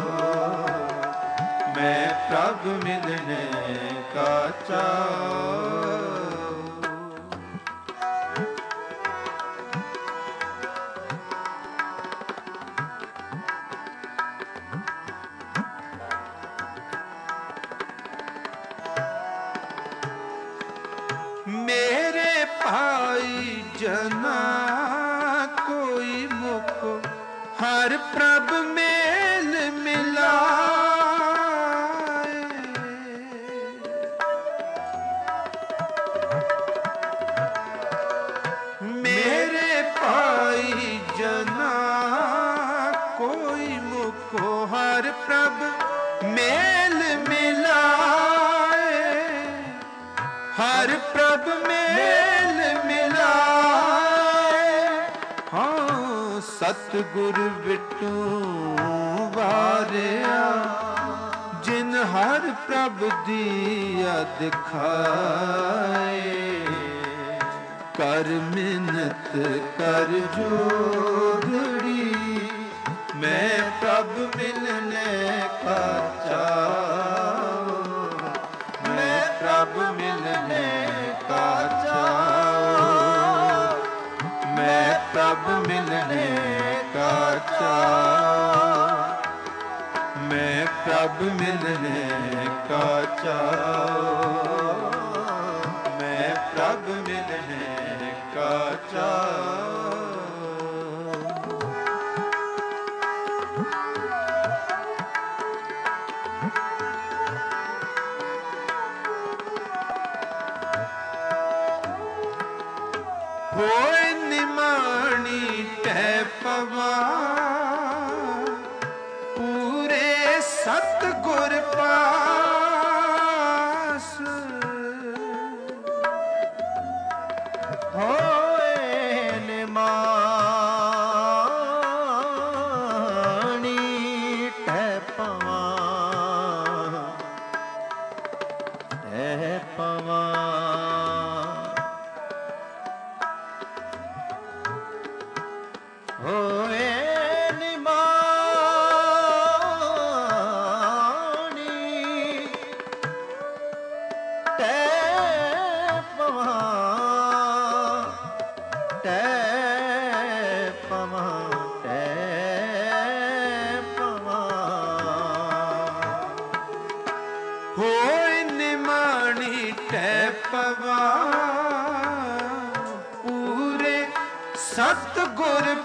ਮੈਂ ਪ੍ਰਭ ਮਿਲਣੇ ਕਾ ਚਾਓ। ਮੇਰੇ ਭਾਈ ਜਨਾ ਕੋਈ ਮੁਖ ਹਰ ਪ੍ਰਭ ਮੇਲ ਮਿਲਾਏ, ਮੇਰੇ ਭਾਈ ਜਨਾ ਕੋਈ ਮੁਖ ਹਰ ਪ੍ਰਭ ਮੇਲ ਮਿਲਾਏ, ਹਰ ਪ੍ਰਭ ਮੇਲ ਮਿਲਾਏ, ਹਾਂ ਸਤਿਗੁਰ ਵਿਟੂ ਵਾਰਿਆ, ਜਿਨ ਹਰ ਪ੍ਰਭ ਦੀਆ ਦਿਖਾਏ, ਕਰ ਮਿਹਨਤ ਕਰ ਜੋਦੜੀ, ਮੈਂ ਪ੍ਰਭ ਮਿਲਣੇ ਕਾ ਚਾਓ, ਮੈਂ ਪ੍ਰਭ ਮਿਲਣੇ ਕਾ ਚਾਓ, ਮੈਂ ਪ੍ਰਭ ਮਿਲਣੇ ਕਾ ਚਾਓ, ਮੈਂ ਪ੍ਰਭ ਮਿਲਣੇ ਕਾ ਚਾਓ, ਮੈਂ ਪ੍ਰਭ ਮਿਲਣੇ ਕਾ ਚਾਓ। ਹੋਏ ਨਿਮਾਣੀ ਟਹਿ ਪਵਾ, ਪੂਰੇ ਸਤਿਗੁਰ ਪਾਸ, ਹੋਏ ਨਿਮਾਣੀ ਟਹਿ ਪਵਾ, ਟਹਿ ਪਵਾ, ਹੋਏ ਨਿਮਾਣੀ ਟਹਿ ਪਵਾ, ਟਹਿ ਪਵਾ, ਟਹਿ ਪਵਾ, ਹੋਏ ਨਿਮਾਣੀ ਟਹਿ ਪਵਾ, ਪੂਰੇ ਸਤਿਗੁਰ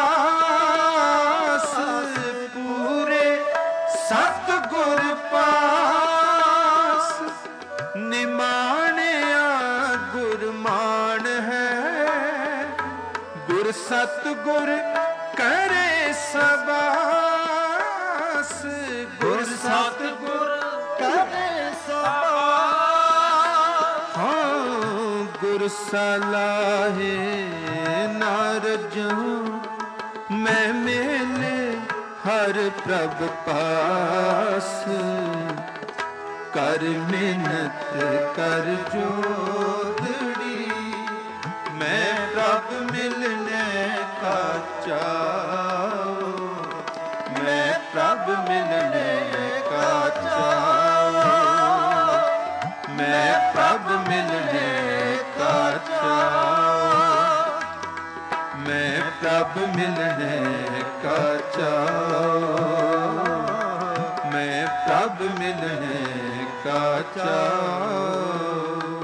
ਪਾਸ, ਪੂਰੇ ਸਤਿਗੁਰ ਪਾਸ, ਨਿਮਾਣਿਆ ਗੁਰਮਾਨ ਹੈ, ਗੁਰ ਸਤਿਗੁਰ ਕਰੇ ਸਬਾਸ, ਗੁਰ ਸਤਿਗੁਰ ਕਰੇ ਸਬਾਸ, ਹਾਂ ਗੁਰ ਸਲਾਹੇ ਨਾਰਜੂ, ਮੈਂ ਮੇਲੇ ਹਰ ਪ੍ਰਭ ਪਾਸ, ਕਰ ਮਿਹਨਤ ਕਰ ਜੋਦੜੀ, ਮੈਂ ਪ੍ਰਭ ਮਿਲਣੇ ਕਾ ਚਾਓ, ਮੈਂ ਪ੍ਰਭ ਮਿਲਣੇ ਕਾ ਚਾਓ, ਮੈਂ ਪ੍ਰਭ ਮਿਲਣੇ ਕਾ ਚਾਓ, ਮੈਂ ਪ੍ਰਭ ਮਿਲਣੇ ਕਾ ਚਾਅ, ਮੈਂ ਪ੍ਰਭ ਮਿਲਣੇ ਕਾ ਚਾਅ।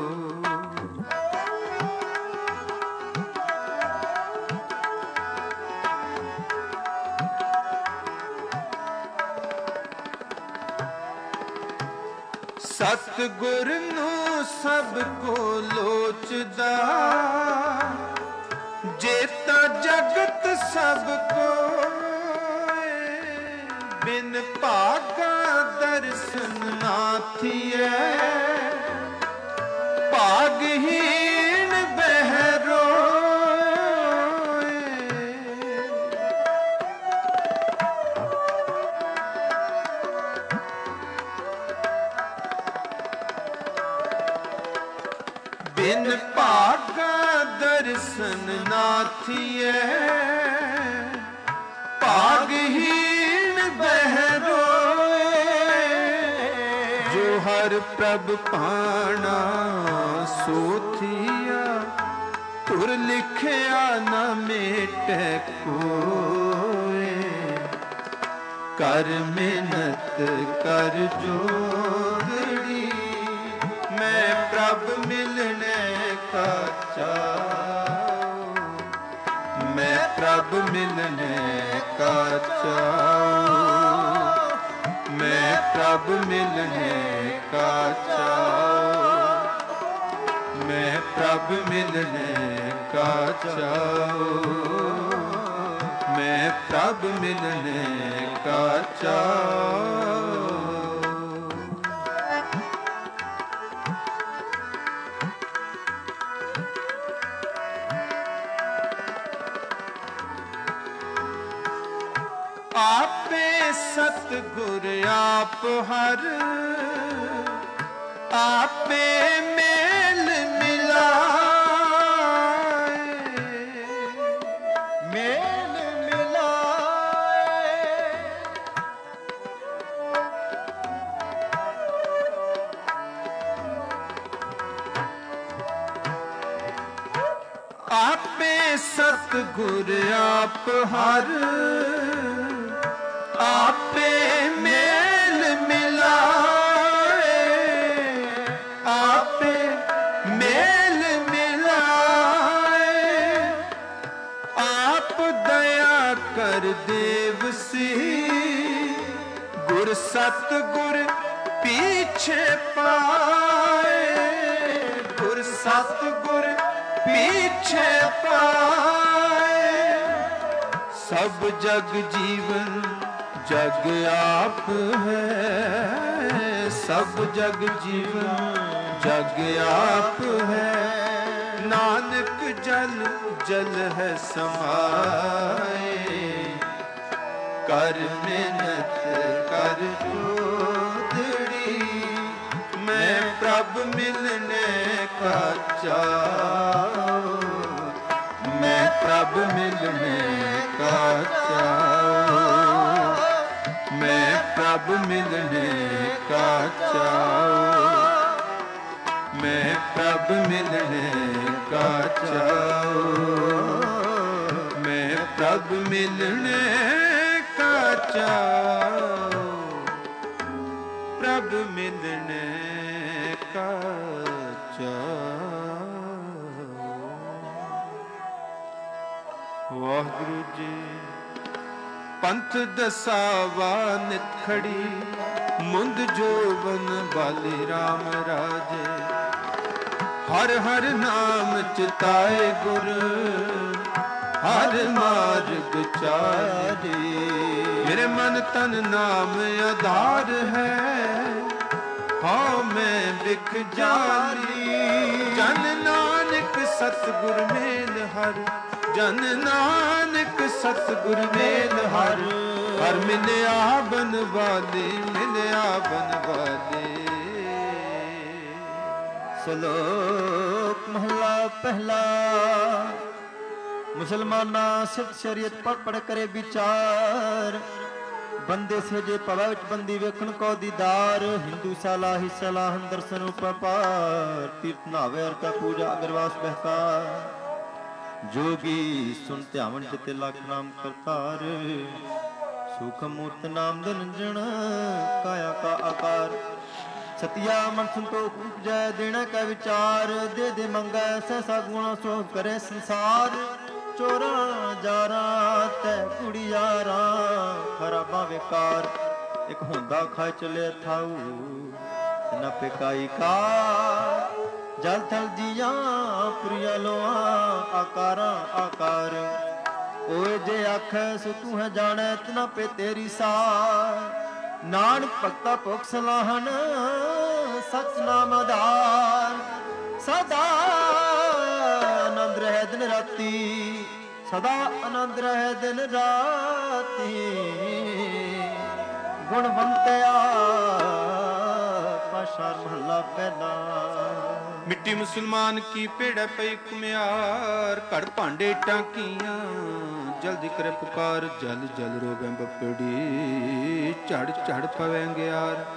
ਸਤਿਗੁਰ ਨੂੰ ਸਭ ਕੋ ਲੋਚਦਾ, ਜੇਤਾ ਜਗਤ ਸਭ ਕੋਇ। ਬਿਨ ਭਾਗਾ ਦਰਸ਼ਨ ਨਾ ਥੀਐ, ਭਾਗਹੀਣ ਬਹਿ ਰੋਇ। ਬਿਨ ਭਾਗਾ ਦਰਸ਼ਨ ਨਾ ਥੀਐ, ਭਾਗਹੀਣ ਬਹਿ ਰੋਇ। ਜੋ ਹਰ ਪ੍ਰਭ ਭਾਣਾ ਸੋ ਥੀਆ, ਤੁਰ ਲਿਖਿਆ ਨ ਮੇਟੈ ਕੋਇ। ਕਰ ਮਿਹਨਤ ਕਰ ਜੋਦੜੀ, ਮੈਂ ਪ੍ਰਭ ਮਿਲਣੇ ਕਾ ਚਾਅ, ਮੈਂ ਪ੍ਰਭ ਮਿਲਣੇ ਕਾ ਚਾਅ, ਮੈਂ ਪ੍ਰਭ ਮਿਲਣੇ ਕਾ ਚਾਅ, ਮੈਂ ਪ੍ਰਭ ਮਿਲਣੇ ਕਾ ਚਾਅ, ਮੈਂ ਪ੍ਰਭ ਮਿਲਣੇ ਕਾ ਚਾਅ। ਆਪੇ ਸਤਿਗੁਰ ਆਪ ਹਰ, ਆਪੇ ਮੇਲ ਮਿਲਾਏ, ਮੇਲ ਮਿਲਾਏ। ਆਪੇ ਸਤਿਗੁਰ ਆਪ ਹਰ, ਆਪੇ ਮੇਲ ਮਿਲਾਏ, ਆਪੇ ਮੇਲ ਮਿਲਾਏ। ਆਪ ਦਇਆ ਕਰ ਦੇਵ ਸੀ, ਗੁਰ ਸਤਿਗੁਰ ਪੀਛੇ ਪਾਏ, ਗੁਰ ਸਤਿਗੁਰ ਪੀਛੇ ਪਾਏ। ਸਭ ਜਗ ਜੀਵਨ ਜਗ ਆਪ ਹੈ, ਸਭ ਜਗ ਜੀਵਨ ਜਗ ਆਪ ਹੈ। ਨਾਨਕ ਜਲ ਜਲ ਹੈ ਸਮਾਏ, ਕਰ ਮਿਹਨਤ ਕਰ ਜੋਦੜੀ, ਮੈਂ ਪ੍ਰਭ ਮਿਲਣੇ ਕਾ ਚਾਅ, ਮੈਂ ਪ੍ਰਭ ਮਿਲਣੇ ਕਾ ਚਾਅ, ਮੈਂ ਪ੍ਰਭ ਮਿਲਣੇ ਕਾ ਚਾਅ, ਮੈਂ ਪ੍ਰਭ ਮਿਲਣੇ ਕਾ ਚਾਅ, ਮੈਂ ਪ੍ਰਭ ਮਿਲਣੇ ਕਾ ਚਾਅ, ਪ੍ਰਭ ਮਿਲਣੇ ਕਾ ਚਾਅ। ਵਾਹਿਗੁਰੂ ਜੀ। ਪੰਥ ਦਸਾਵਾ ਨਿਤ ਖੜੀ, ਮੁੰਦ ਜੋਬਨ ਬਾਲੀ ਰਾਮ ਰਾਜੇ। ਹਰ ਹਰ ਨਾਮ ਚਿਤਾਏ ਗੁਰ, ਹਰ ਮਾਰਗ ਚਾਰੇ। ਮੇਰੇ ਮਨ ਤਨ ਨਾਮ ਆਧਾਰ ਹੈ, ਹਾਂ ਮੈਂ ਬਿਖ ਜਾਲੀ। ਜਨ ਨਾਨਕ ਸਤਿਗੁਰ ਮੇਲ ਹਰ, ਜਨ ਨਾਨਕ ਸਤਿਗੁਰ ਮੇਲ ਹਰ। ਹਰ ਮਿਲਿਆ ਬਨ ਵਾਲੇ, ਮਿਲਿਆ ਬਨ ਵਾਲੇ। ਸ਼ਲੋਕ ਮਹਲਾ ਪਹਿਲਾ। ਮੁਸਲਮਾਨਾ ਸਿਫਤ ਸ਼ਰੀਅਤ ਪੜ ਪੜ ਕਰੇ ਵਿਚਾਰ, ਬੰਦੇ ਸਜੇ ਭਵਾ ਵਿੱਚ ਬੰਦੀ ਵੇਖਣ ਕੋ ਦੀਦਾਰ। ਹਿੰਦੂ ਸਾਲਾ ਹੀ ਸਲਾਹਨ ਦਰਸ਼ਨ ਉਪਪਾਰ, ਤੀਰਥ ਨਾਵੇ ਅਰ ਕਾ ਪੂਜਾ ਅਗਰਵਾਸ ਬਹਿਕਾਰ। ਜੋਗੀ ਸੁਨ ਧਿਆਵਨ ਚਿਤ ਲਖ ਨਾਮ ਕਰਤਾਰ। ਸੁਖ ਮੂਰਤ ਨਾਮ ਨਿਰੰਜਨ ਕਾਇਆ ਕਾ ਆਕਾਰ। ਸਤਿਆ ਮਨ ਸੰਤੋਖ ਉਪਜੈ ਦੇਣਾ ਕੈ ਵਿਚਾਰ। ਦੇ ਦੇ ਮੰਗੈ ਸਹਿਸਾ ਗੁਣਾ ਸੋ ਕਰੇ ਸੰਸਾਰ। ਚੋਰਾਂ ਜਾਰਾਂ ਤੈ ਕੁੜੀਆਰਾਂ ਖਰਾਬਾਂ ਵਿਕਾਰ। ਇੱਕ ਹੁੰਦਾ ਖਾਇ ਚਲੇ ਥਾਊ ਨਾ ਪਿਕਾਈ ਕਾ। ਜਲ ਥਲ ਜੀਆਂ ਪ੍ਰਿਆ ਲੋਆ ਆਕਾਰਾਂ ਆਕਾਰ। ਓਏ ਜੇ ਆਖੈ ਸੋ ਤੂੰ ਹੈ ਜਾਣੈ ਤਨਾ ਪੇ ਤੇਰੀ ਸਾਰ। ਨਾਨਕ ਭਗਤਾ ਭੁਖ ਸਲਾਹਨ ਸਚ ਨਾਮ ਆਧਾਰ। ਸਦਾ ਆਨੰਦ ਰਹਿ ਦਿਨ ਰਾਤੀ। ਸਦਾ ਆਨੰਦ ਰਹਿ ਦਿਨ ਰਾਤੀ। ਗੁਣਵੰਤਿਆ ਪਾਸ਼ਾ ਮਹੱਲਾ ਪਹਿਲਾ। ਮਿੱਟੀ ਮੁਸਲਮਾਨ ਕੀ ਭੇੜਾ ਪਈ ਕੁਮਿਆਰ। ਘੜ ਭਾਂਡੇ ਟਾਕੀਆਂ ਜਲਦੀ ਕਰੇ ਪੁਕਾਰ। ਜਲ ਜਲ ਰੋਵੇ ਬੱਪੜੀ ਝੜ ਝੜ ਪਵੇ ਗਿਆਰ।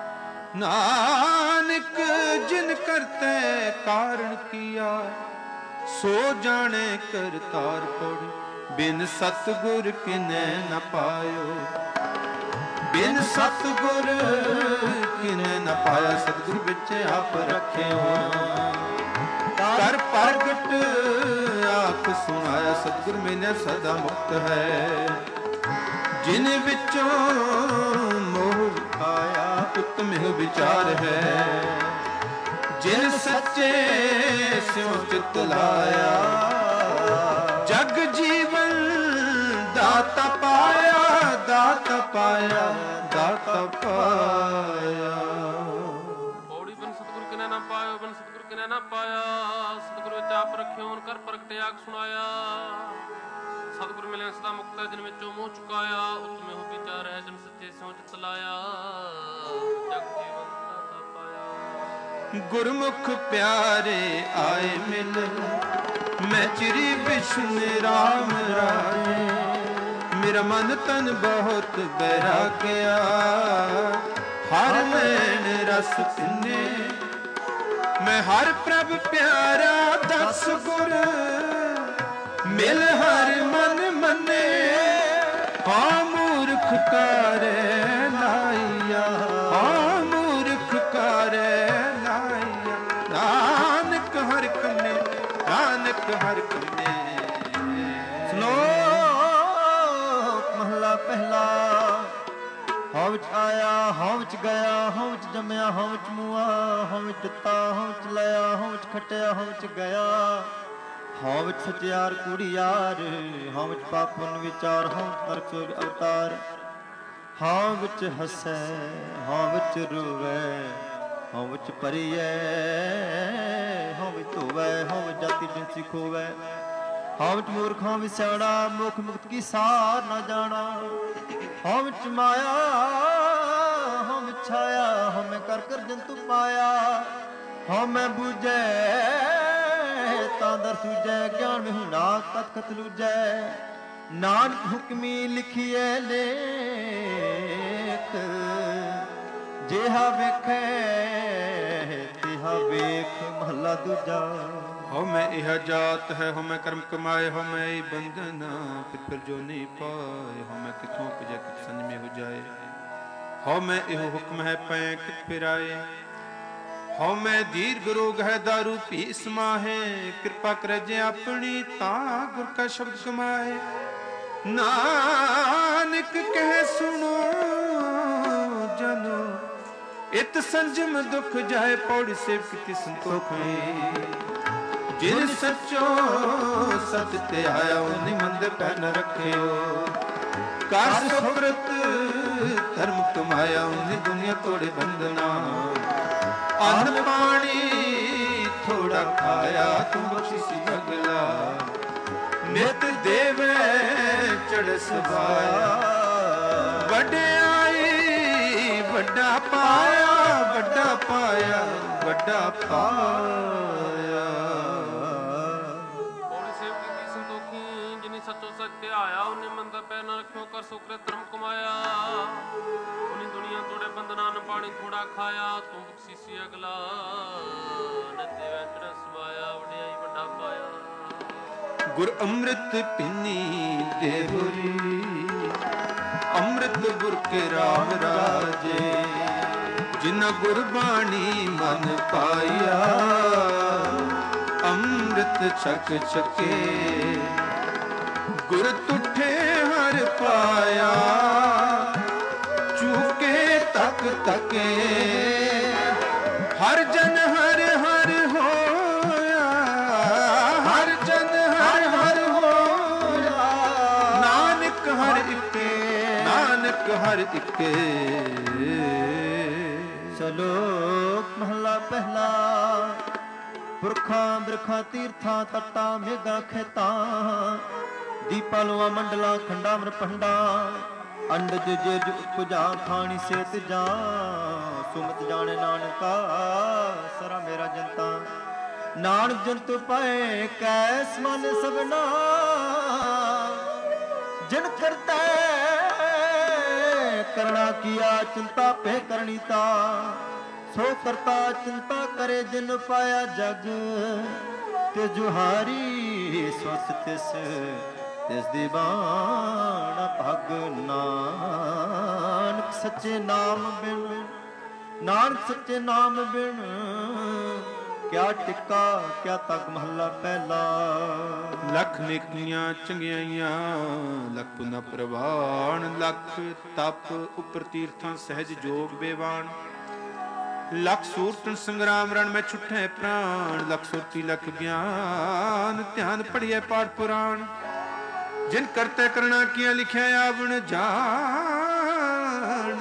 ਨਾਨਕ ਜਿਨ ਕਰਤੇ ਕਾਰਨ ਕੀਆ ਸੋ ਜਾਣੇ ਕਰਤਾਰ ਪੜੀ। ਬਿਨ ਸਤਿਗੁਰ ਕਿਨੈ ਨ ਪਾਇਓ। ਬਿਨ ਸਤਿਗੁਰ ਕਿਨੈ ਨ ਪਾਇਆ। ਸਤਿਗੁਰ ਵਿੱਚ ਆਪ ਰੱਖਿਓ। ਕਰ ਪ੍ਰਗਟ ਆਪ ਸੁਣਾਇਆ। ਸਤਿਗੁਰ ਮੈਨੇ ਸਦਾ ਮੁਕਤ ਹੈ। ਜਿਨ ਵਿੱਚੋਂ ਮੋਹ ਆਇਆ ਉਤਮ ਵਿਚਾਰ ਹੈ। ਜਿਨ ਸੱਚੇ ਸਿਉ ਚਿਤ ਲਾਇਆ। ਜਗ ਜੀਵਨ ਦਾਤਾ ਪਾਇਆ। ਦਾਤਾ ਪਾਇਆ ਦਾਤਾ ਪਾਇਆ। ਪੌੜੀ ਬਿਨ ਸਤਿਗੁਰ ਕਿਨੈ ਨਾ ਪਾਇਓ। ਬਿਨ ਸਤਿਗੁਰ ਕਿਨੈ ਨਾ ਪਾਇਆ। ਸਤਿਗੁਰ ਵਿੱਚ ਆਪ ਰੱਖਿਓ ਕਰ ਪ੍ਰਗਟਿ ਆਖ ਸੁਣਾਇਆ। ਸਤਿਗੁਰ ਮਿਲਿਆ ਸਦਾ ਮੁਕਤ ਹੈ। ਜਿਨ ਵਿੱਚੋਂ ਮੋਹ ਚੁਕਾਇਆ। ਉਤਮੇ ਹੋ ਵਿਚਾਰ ਹੈ। ਜਿਨ ਸੱਚੇ ਸਿਉ ਚਿਤ ਲਾਇਆ। ਜਗ ਜੀਵਨ ਦਾਤਾ ਪਾਇਆ। ਗੁਰਮੁਖ ਪਿਆਰੇ ਆਏ ਮਿਲ। ਮੈਂ ਚਿਰੀ ਬਿਸ਼ਨੁ ਰਾਮ ਰਾਏ। ਮੇਰਾ ਮਨ ਤਨ ਬਹੁਤ ਬੈਰਾਗਿਆ। ਹਰ ਨੈਣ ਰਸ ਪਿੰਨੇ। ਮੈਂ ਹਰ ਪ੍ਰਭ ਪਿਆਰਾ ਦਸ ਗੁਰ। ਮਿਲ ਹਰ ਮਨ ਮੰਨੇ। ਹਾਂ ਮੂਰਖ ਕਾਰੇ ਲਾਈਆ। ਹਾਂ ਮੂਰਖ ਕਾਰੇ ਲਾਈਆ। ਨਾਨਕ ਹਰ ਕੰਨੇ ਨਾਨਕ ਹਰ ਕੰਨੇ। ਮਹਲਾ ਪਹਿਲਾ। ਹਉ ਵਿੱਚ ਆਇਆ ਹਉ ਵਿੱਚ ਗਿਆ। ਹਉ ਵਿੱਚ ਜੰਮਿਆ ਹਉ ਵਿੱਚ ਮੁਆ। ਹਉ ਵਿੱਚ ਦਿੱਤਾ ਹਉ ਵਿੱਚ ਲਿਆ। ਹਉ ਵਿੱਚ ਖਟਿਆ ਹਉ ਵਿੱਚ ਗਿਆ। ਹਉ ਵਿੱਚ ਸਚਿਆਰ ਕੁੜੀਆਰ। ਹਉ ਵਿੱਚ ਪਾਪ ਪੁੰਨ ਵਿਚਾਰ। ਹਉ ਵਿੱਚ ਨਰਕ ਸੂਰਗ ਅਵਤਾਰ। ਹਉ ਵਿੱਚ ਹੱਸੈ ਹਉ ਵਿੱਚ ਰੋਵੈ। ਹਉ ਵਿੱਚ ਭਰੀਐ ਹਉ ਵਿੱਚ ਧੋਵੈ। ਹਉ ਵਿੱਚ ਜਾਤੀ ਜਿਨਸੀ ਖੋਵੈ। ਹਉ ਵਿੱਚ ਮੂਰਖ ਹਉ ਵਿੱਚ ਸਿਆਣਾ। ਮੁਖ ਮੁਕਤ ਕੀ ਸਾਰ ਨਾ ਜਾਣਾ। ਹਉ ਵਿੱਚ ਮਾਇਆ ਹਉ ਵਿੱਚ ਛਾਇਆ। ਹਉ ਮੈਂ ਕਰ ਕਰ ਜੰਤੂ ਪਾਇਆ। ਹਉ ਮੈਂ ਬੂਝੈ ਤਾਂ ਦਰ ਸੂਝੈ। ਗਿਆਨ ਵਿਹੂਣਾ ਤਤ ਕਤ ਲੂਝੈ। ਨਾਨਕ ਹੁਕਮੀ ਲਿਖੀਐ ਲੇਖ। ਜਿਹਾ ਵੇਖੈ ਤਿਹਾ ਵੇਖ। ਮਹੱਲਾ ਦੂਜਾ। ਹਉ ਮੈਂ ਇਹ ਜਾਤ ਹੈ। ਹਉ ਮੈਂ ਕਰਮ ਕਮਾਏ। ਹਉ ਮੈਂ ਇਹ ਬੰਧਨ ਫਿਰ ਫਿਰ ਜੋ ਨਹੀਂ ਪਾਏ। ਹਉ ਮੈਂ ਕਿਥੋਂ ਉਪਜੈ ਕਿਤ ਸੰਜਮੇ ਹੋ ਜਾਏ। ਹਉ ਮੈਂ ਇਹੋ ਹੁਕਮ ਹੈ ਪੈ ਕਿਤ ਫਿਰਾਏ। ਹਉ ਮੈਂ ਦੀਰਘ ਰੋਗ ਹੈ ਦਾਰੂ ਪੀ ਸਮਾਹੇ। ਕਿਰਪਾ ਕਰੈ ਜੇ ਆਪਣੀ ਤਾਂ ਗੁਰ ਕਾ ਸ਼ਬਦ ਕਮਾਏ। ਨਾਨਕ ਕਹਿ ਸੁਣੋ ਜਨੋ ਇਤ ਸੰਜਮ ਦੁਖ ਜਾਏ। ਪੌੜੀ ਸੇਵ ਕੀਤੀ ਸੰਤੋਖ ਹੋਈ। ਜਿਨ ਸੱਚੋ ਸਤ ਤੇ ਆਇਆ। ਉਹਨੇ ਮੰਦ ਪੈ ਨ ਰੱਖਿਓ। ਕਰ ਸੁਕ੍ਰਿਤ ਧਰਮ ਕਮਾਇਆ। ਉਹਨੇ ਦੁਨੀਆ ਤੋੜੇ ਬੰਧਨਾ। ਅੰਨ ਪਾਣੀ ਥੋੜਾ ਖਾਇਆ। ਤੂੰ ਬਖਸ਼ਿਸ਼ ਅਗਲਾ। ਨਿਤ ਦੇਵੇ ਚੜ ਸਵਾਇਆ। ਵਡਿਆਈ ਵੱਡਾ ਪਾਇਆ। ਵੱਡਾ ਪਾਇਆ ਵੱਡਾ ਪਾਇਆ। ਪੌੜੀ ਸੇਵ ਕੀਤੀ ਸੰਤੋਖੀ। ਜਿਨੀ ਸੱਚੋ ਸੱਚ ਤੇ ਆਇਆ। ਉਹਨੇ ਮੰਦਾ ਪੈ ਨਾ ਰੱਖਿਓ ਕਰ ਸੁਕ੍ਰਿਤ ਧਰਮ ਕਮਾਇਆ। ਉਹਨੇ ਦੁਨੀਆ ਤੋੜੇ ਬੰਧਨਾਂ ਨ ਪਾਣੀ ਥੋੜਾ ਖਾਇਆ। ਤੂੰ ਬਖਸ਼ੀਸੀ ਅਗਲਾ। ਨਿਤ ਦੇਵੇ ਚੜ ਸਵਾਇਆ। ਵਡਿਆਈ ਵੱਡਾ ਪਾਇਆ। ਗੁਰ ਅੰਮ੍ਰਿਤ ਪਿੰਨੀ ਦੇਹੁਰੀ, ਅੰਮ੍ਰਿਤ ਗੁਰ ਕੇ ਰਾਮ ਰਾਜੇ, ਜਿਨ੍ਹਾਂ ਗੁਰਬਾਣੀ ਮਨ ਪਾਇਆ, ਅੰਮ੍ਰਿਤ ਛਕ ਛਕੇ, ਗੁਰ ਤੁਠੇ ਹਰ ਪਾਇਆ, ਚੂਕੇ ਤਕ ਤਕੇ, ਹਰ ਜਨ ਹਰ ਹਰ ਹੋਇਆ, ਹਰ ਜਨ ਹਰ ਹਰ ਹੋਇਆ, ਨਾਨਕ ਹਰ ਇੱਕੇ, ਨਾਨਕ ਹਰ ਇੱਕੇ। ਸ਼ਲੋਕ ਮਹਲਾ ਪਹਿਲਾ। ਪੁਰਖਾਂ ਬਿਰਖਾਂ ਤੀਰਥਾਂ ਤੱਟਾਂ ਮੇਘਾਂ ਖੇਤਾਂ, ਦੀਪਾਂ ਲੋਆਂ ਮੰਡਲਾਂ ਖੰਡਾਂ ਮਰਪੰਡਾਂ, ਅੰਡਜ ਜਿਜ ਉਪਜਾ ਖਾਣੀ ਸੇਤ ਜਾ, ਸੁਮਤ ਜਾਣੇ ਨਾਨਕਾ ਸਰਾ ਮੇਰਾ ਜਨਤਾ। ਨਾਨਕ ਜੰਤ ਪਾਏ ਕੈਸ ਮਨ ਸਭਨਾ, ਜਿਨ ਕਰਤਾ ਕਰਣਾ ਕੀਆ ਚਿੰਤਾ ਪੇ ਕਰਨੀ ਤਾ, ਸੋ ਕਰਤਾ ਚਿੰਤਾ ਕਰੇ ਜਿਨ ਪਾਇਆ ਜਗ, ਤੇ ਜੁਹਾਰੀ ਸਵਸ ਤਿਸ ਤਿਸ ਦੀ ਬਾਣ ਭਗ। ਨਾਨਕ ਸੱਚੇ ਨਾਮ ਬਿਨ, ਨਾਨਕ ਸੱਚੇ ਨਾਮ ਬਿਨ, ਕਿਆ ਟਿੱਕਾ ਕਿਆ ਤੱਕ। ਮਹੱਲਾ ਪਹਿਲਾ। ਲੱਖ ਨੇਕੀਆਂ ਚੰਗਿਆਈਆਂ, ਲੱਖ ਪੁਨਾ ਪ੍ਰਵਾਨ, ਲੱਖ ਤਪ ਉਪਰ ਤੀਰਥਾਂ ਸਹਿਜ ਜੋਗ ਬੇਵਾਨ, ਲੱਖ ਸੂਰਤਨ ਸੰਗਰਾਮ ਰਣ ਮੈਂ ਛੁੱਟੇ ਪ੍ਰਾਣ, ਲੱਖ ਸੁਰਤੀ ਲੱਖ ਗਿਆਨ, ਧਿਆਨ ਪੜੀਏ ਪਾਠ ਪੁਰਾਣ, ਜਿਨ ਕਰਤੇ ਕਰਣਾ ਕੀਆਂ ਲਿਖਿਆ ਆਵਣ ਜਾਣ,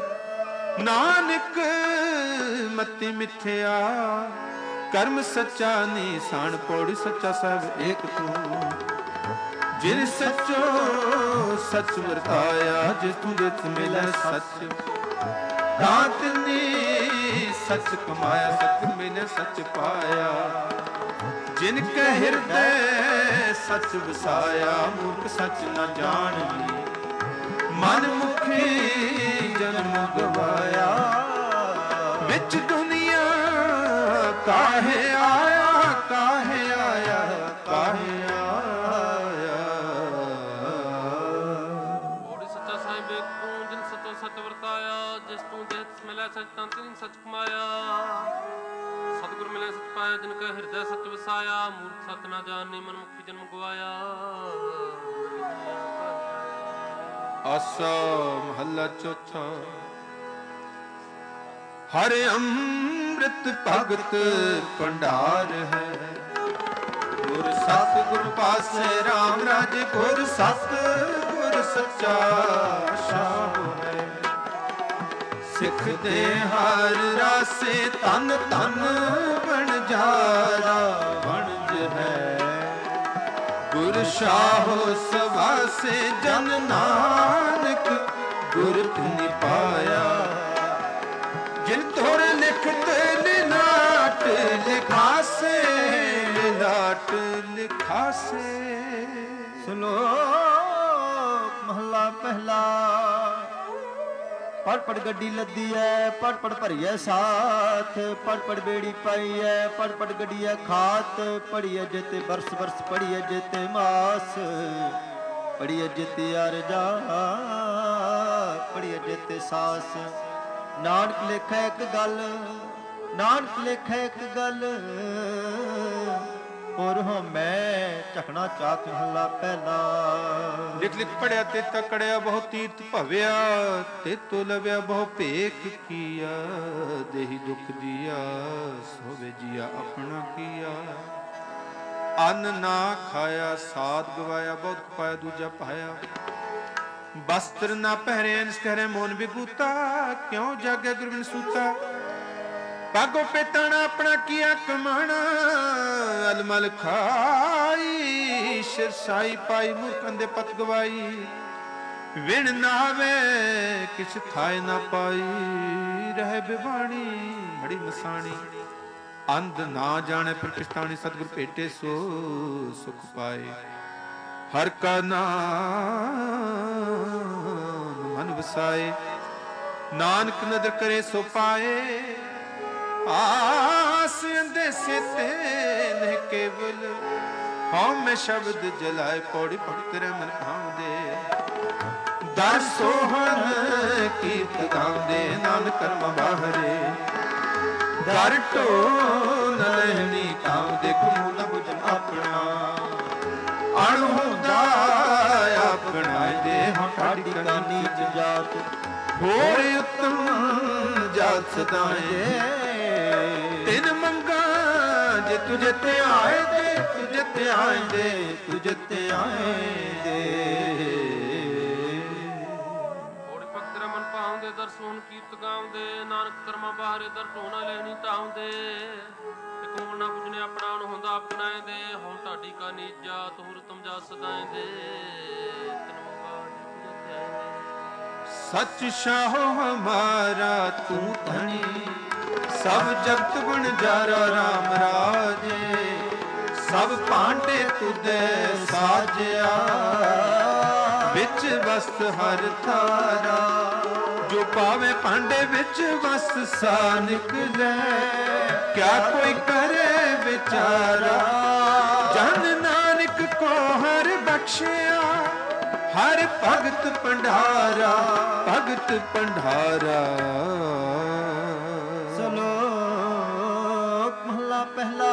ਨਾਨਕ ਮਤੀ ਮਿਥਿਆ, ਕਰਮ ਸੱਚਾ ਨੀਸਾਨ, ਪੌੜੀ ਸੱਚਾ ਸਭ ਏਕ ਤੂੰ, ਜਿਨ ਸੱਚੋ ਸੱਚ ਵਰਤਾਇਆ, ਜਿਸ ਤੂੰ ਜਿਤ ਮਿਲੈ ਸੱਚ, ਦਾਤ ਨੀ ਸੱਚ ਕਮਾਇਆ, ਸਤ ਮਿਲੇ ਸੱਚ ਪਾਇਆ, ਜਿਨ ਕੈ ਹਿਰਦੈ ਸੱਚ ਵਸਾਇਆ, ਮੂਰਖ ਸੱਚ ਨ ਜਾਣਦੀ, ਮਨ ਮੁਖੀ ਜਨਮ ਗਵਾਇਆ, ਵਿੱਚ ਦੁਨੀਆ ਕਾਹੇ ਆਇਆ, ਕਾਹੇ ਆਇਆ, ਕਾਹੇ ਆਇਆ। ਬੋੜੀ ਸੱਚਾ ਸਾਹਿਬ ਏਕ ਤੂੰ, ਜਿਨ ਸਤੋ ਸੱਚ ਵਰਤਾਇਆ, ਜਿਸ ਤੂੰ ਜਿਤ ਮਿਲਿਆ ਸੱਚ ਤਾਂ ਤਿਨ ਸੱਚ ਕਮਾਇਆ, ਸਤਿਗੁਰ ਮਿਲਿਆ ਸੱਚ ਪਾਇਆ, ਜਿਨ ਕਾ ਹਿਰਦੈ ਸੱਚ ਵਸਾਇਆ, ਮੂਰਖ ਸੱਚ ਨਾ ਜਾਣਨੀ, ਮਨ ਮੁਖੀ ਜਨਮ ਗਵਾਇਆ। ਆਸਾ ਮਹੱਲਾ ਚੌਥਾ। ਹਰ ਅੰਮ੍ਰਿਤ ਭਗਤ ਭੰਡਾਰ ਹੈ, ਗੁਰ ਸਤਿ ਗੁਰ ਪਾਸੇ ਰਾਮ ਰਾਜ, ਗੁਰ ਸਤਿ ਗੁਰ ਸੱਚਾ ਸ਼ਾਹ ਹੈ, ਸਿੱਖ ਦੇ ਹਰ ਰਾਸੇ ਤਨ ਤਨ ਬਣ ਜਾਰਾ ਵਣਜ ਹੈ, ਗੁਰ ਸ਼ਾਹੋ ਸਵਾਸੇ ਜਨ ਨਾਨਕ, ਗੁਰ ਤਿਨਿ ਪਾਇਆ, ਜਿਨ ਤੋਰ ਲਿਖਤ ਲਿਨਾਟ ਲਿਖਾਸੇ, ਲਿਨਾਟ ਲਿਖਾਸੇ। ਸ਼ਲੋਕ ਮਹਲਾ ਪਹਿਲਾ। ਪੜ ਪੜ ਗੱਡੀ ਲੱਦੀ ਐ, ਪੜ ਪੜ ਭਰੀਐ ਸਾਥ, ਪੜ ਪੜ ਬੇੜੀ ਪਾਈ ਐ, ਪੜ ਪੜ ਗੱਡੀਐ ਖਾਤ, ਪੜੀਐ ਜਿਤੇ ਬਰਸ ਬਰਸ, ਪੜੀਐ ਜਿਤੇ ਮਾਸ, ਪੜੀਐ ਜਿਤੇ ਅਰਜਾ, ਪੜੀਐ ਜਿਤੇ ਸਾਸ। ਨਾਨਕ ਲੇਖੈ ਇੱਕ ਗੱਲ, ਨਾਨਕ ਲੇਖੈ ਇੱਕ ਗੱਲ, ਔਰ ਹੋ ਮੈਂ ਝਖਣਾ ਚਾਕ। ਮਹੱਲਾ ਪਹਿਲਾ। ਲਿਖ ਲਿਖ ਪੜਿਆ ਤੇ ਤਕੜਿਆ, ਬਹੁ ਤੀਰਥ ਭਵਿਆ, ਤੇ ਤੋ ਲਵਿਆ ਬਹੁ ਭੇਖ ਕੀਆ, ਦੇਹੀ ਦੁਖ ਦੀਆ, ਸੋਵੇ ਜੀਆ ਆਪਣਾ ਕੀਆ, ਅੰਨ ਨਾ ਖਾਇਆ, ਸਾਧ ਗਵਾਇਆ, ਬਹੁਤ ਪਾਇਆ ਦੂਜਾ ਪਾਇਆ, ਬਸਤਰ ਨਾ ਪਹਿਰਿਆ, ਨਿਸ ਕਰੇ ਮੋਨ ਵਿਭੂਤਾ, ਕਿਉ ਜਾਗੇ ਗੁਰਬਿਨ ਸੂਤਾ, ਭਾਗੋ ਪੇਤਾਣਾ ਆਪਣਾ ਕੀਆ ਕਮਾਣਾ, ਅਲਮਲ ਖਾਈ, ਸ਼ਿਰਸਾਈ ਪਾਈ, ਮੂਰਖਾਂ ਦੇ ਪਤ ਗਵਾਈ, ਵਿਣ ਨਾਵੇ ਕਿਛ ਥਾਇ ਨਾ ਪਾਈ, ਰਹਿ ਬਿਵਾਣੀ ਬੜੀ ਮਸਾਣੀ, ਅੰਧ ਨਾ ਜਾਣੇ ਪ੍ਰਕਿਸ਼ਤਾਣੀ, ਸਤਿਗੁਰ ਭੇਟੇ ਸੋ ਸੁਖ ਪਾਏ, ਹਰ ਕਾ ਨਾਮ ਮਨ ਵਸਾਏ, ਨਾਨਕ ਨਦਰ ਕਰੇ ਸੋ ਪਾਏ, ਆਸ ਅੰਦੇਸੇ ਤੇ ਨਹਿ ਕੇਵਲ, ਹਉ ਮੈਂ ਸ਼ਬਦ ਜਲਾਏ ਪੌੜੀ ਭਗਤ ਰੇ ਮਨ ਭਾਉਂਦੇ ਦਰ ਸੋਹਣ ਕੀਰਤ ਗਾਉਂਦੇ ਨਾਨਕ ਕਰਮ ਬਾਹਰੇ ਦਰ ਢੋਲ ਲੈਣੀ ਕਾਉਂਦੇ ਗੁਰੂ ਨ ਬੁਝਨ ਆਪਣਾ ਅਣ ਹੁੰਦਾ ਆਪਣਾ ਦੇ ਹੁਣ ਸਾਡੀ ਕਨੀ ਜਾਤ ਹੋਰ ਉਤਮ ਜਾਤ ਸਦਾਏ ਤਿਨ ਮੰਗਾ ਜੇ ਤੁਝੇ ਤੇ ਆਏ ਦੇ ਤੁਝੇ ਤੇ ਆਏ ਦੇ ਤੁਝੇ ਤੇ ਆਏ ਦੇ ਹੋੜ ਭਗਤ ਰਮਨ ਪਾਉਂਦੇ ਦਰ ਸੋਹਣ ਕੀਰਤ ਗਾਉਂਦੇ ਨਾਨਕ ਕਰਮਾਂ ਬਾਹਰੇ ਦਰ ਢੋਣਾ ਲੈਣੀ ਤਾਉਂਦੇ ਇੱਕ ਮੂਲ ਨਾ ਪੁੱਜਣੇ ਆਪਣਾ ਨੂੰ ਹੁੰਦਾ ਆਪਣਾਏ ਦੇ ਹੁਣ ਢਾਡੀ ਕਾ ਨੀਜਾ ਤੂਰ ਤੁਮ ਜਾ ਸਦਾਏ ਦੇ ਤਿਨ ਮੰਗਾ ਜੇ ਤੁਝੇ ਤੇ ਆਏ ਦੇ ਸਚ ਸ਼ਾਹੋ ਹਮਾਰਾ ਤੂੰ ਧਣੀ ਸਭ ਜਗਤ ਗੁਣ ਜਾਰਾ ਰਾਮ ਰਾਜੇ ਸਭ ਭਾਂਡੇ ਤੁਧੇ ਸਾਜਿਆ ਵਿੱਚ ਵਸਤ ਹਰ ਥਾਰਾ ਜੋ ਪਾਵੇ ਭਾਂਡੇ ਵਿੱਚ ਵਸਤ ਸਾ ਨਿਕਲੇ ਕਿਆ ਕੋਈ ਕਰੇ ਵਿਚਾਰਾ ਜਨ ਨਾਨਕ ਕੋ ਹਰ ਬਖਸ਼ਿਆ ਹਰ ਭਗਤ ਭੰਡਾਰਾ ਭਗਤ ਭੰਡਾਰਾ ਸਲੋਕ ਮਹਲਾ ਪਹਿਲਾ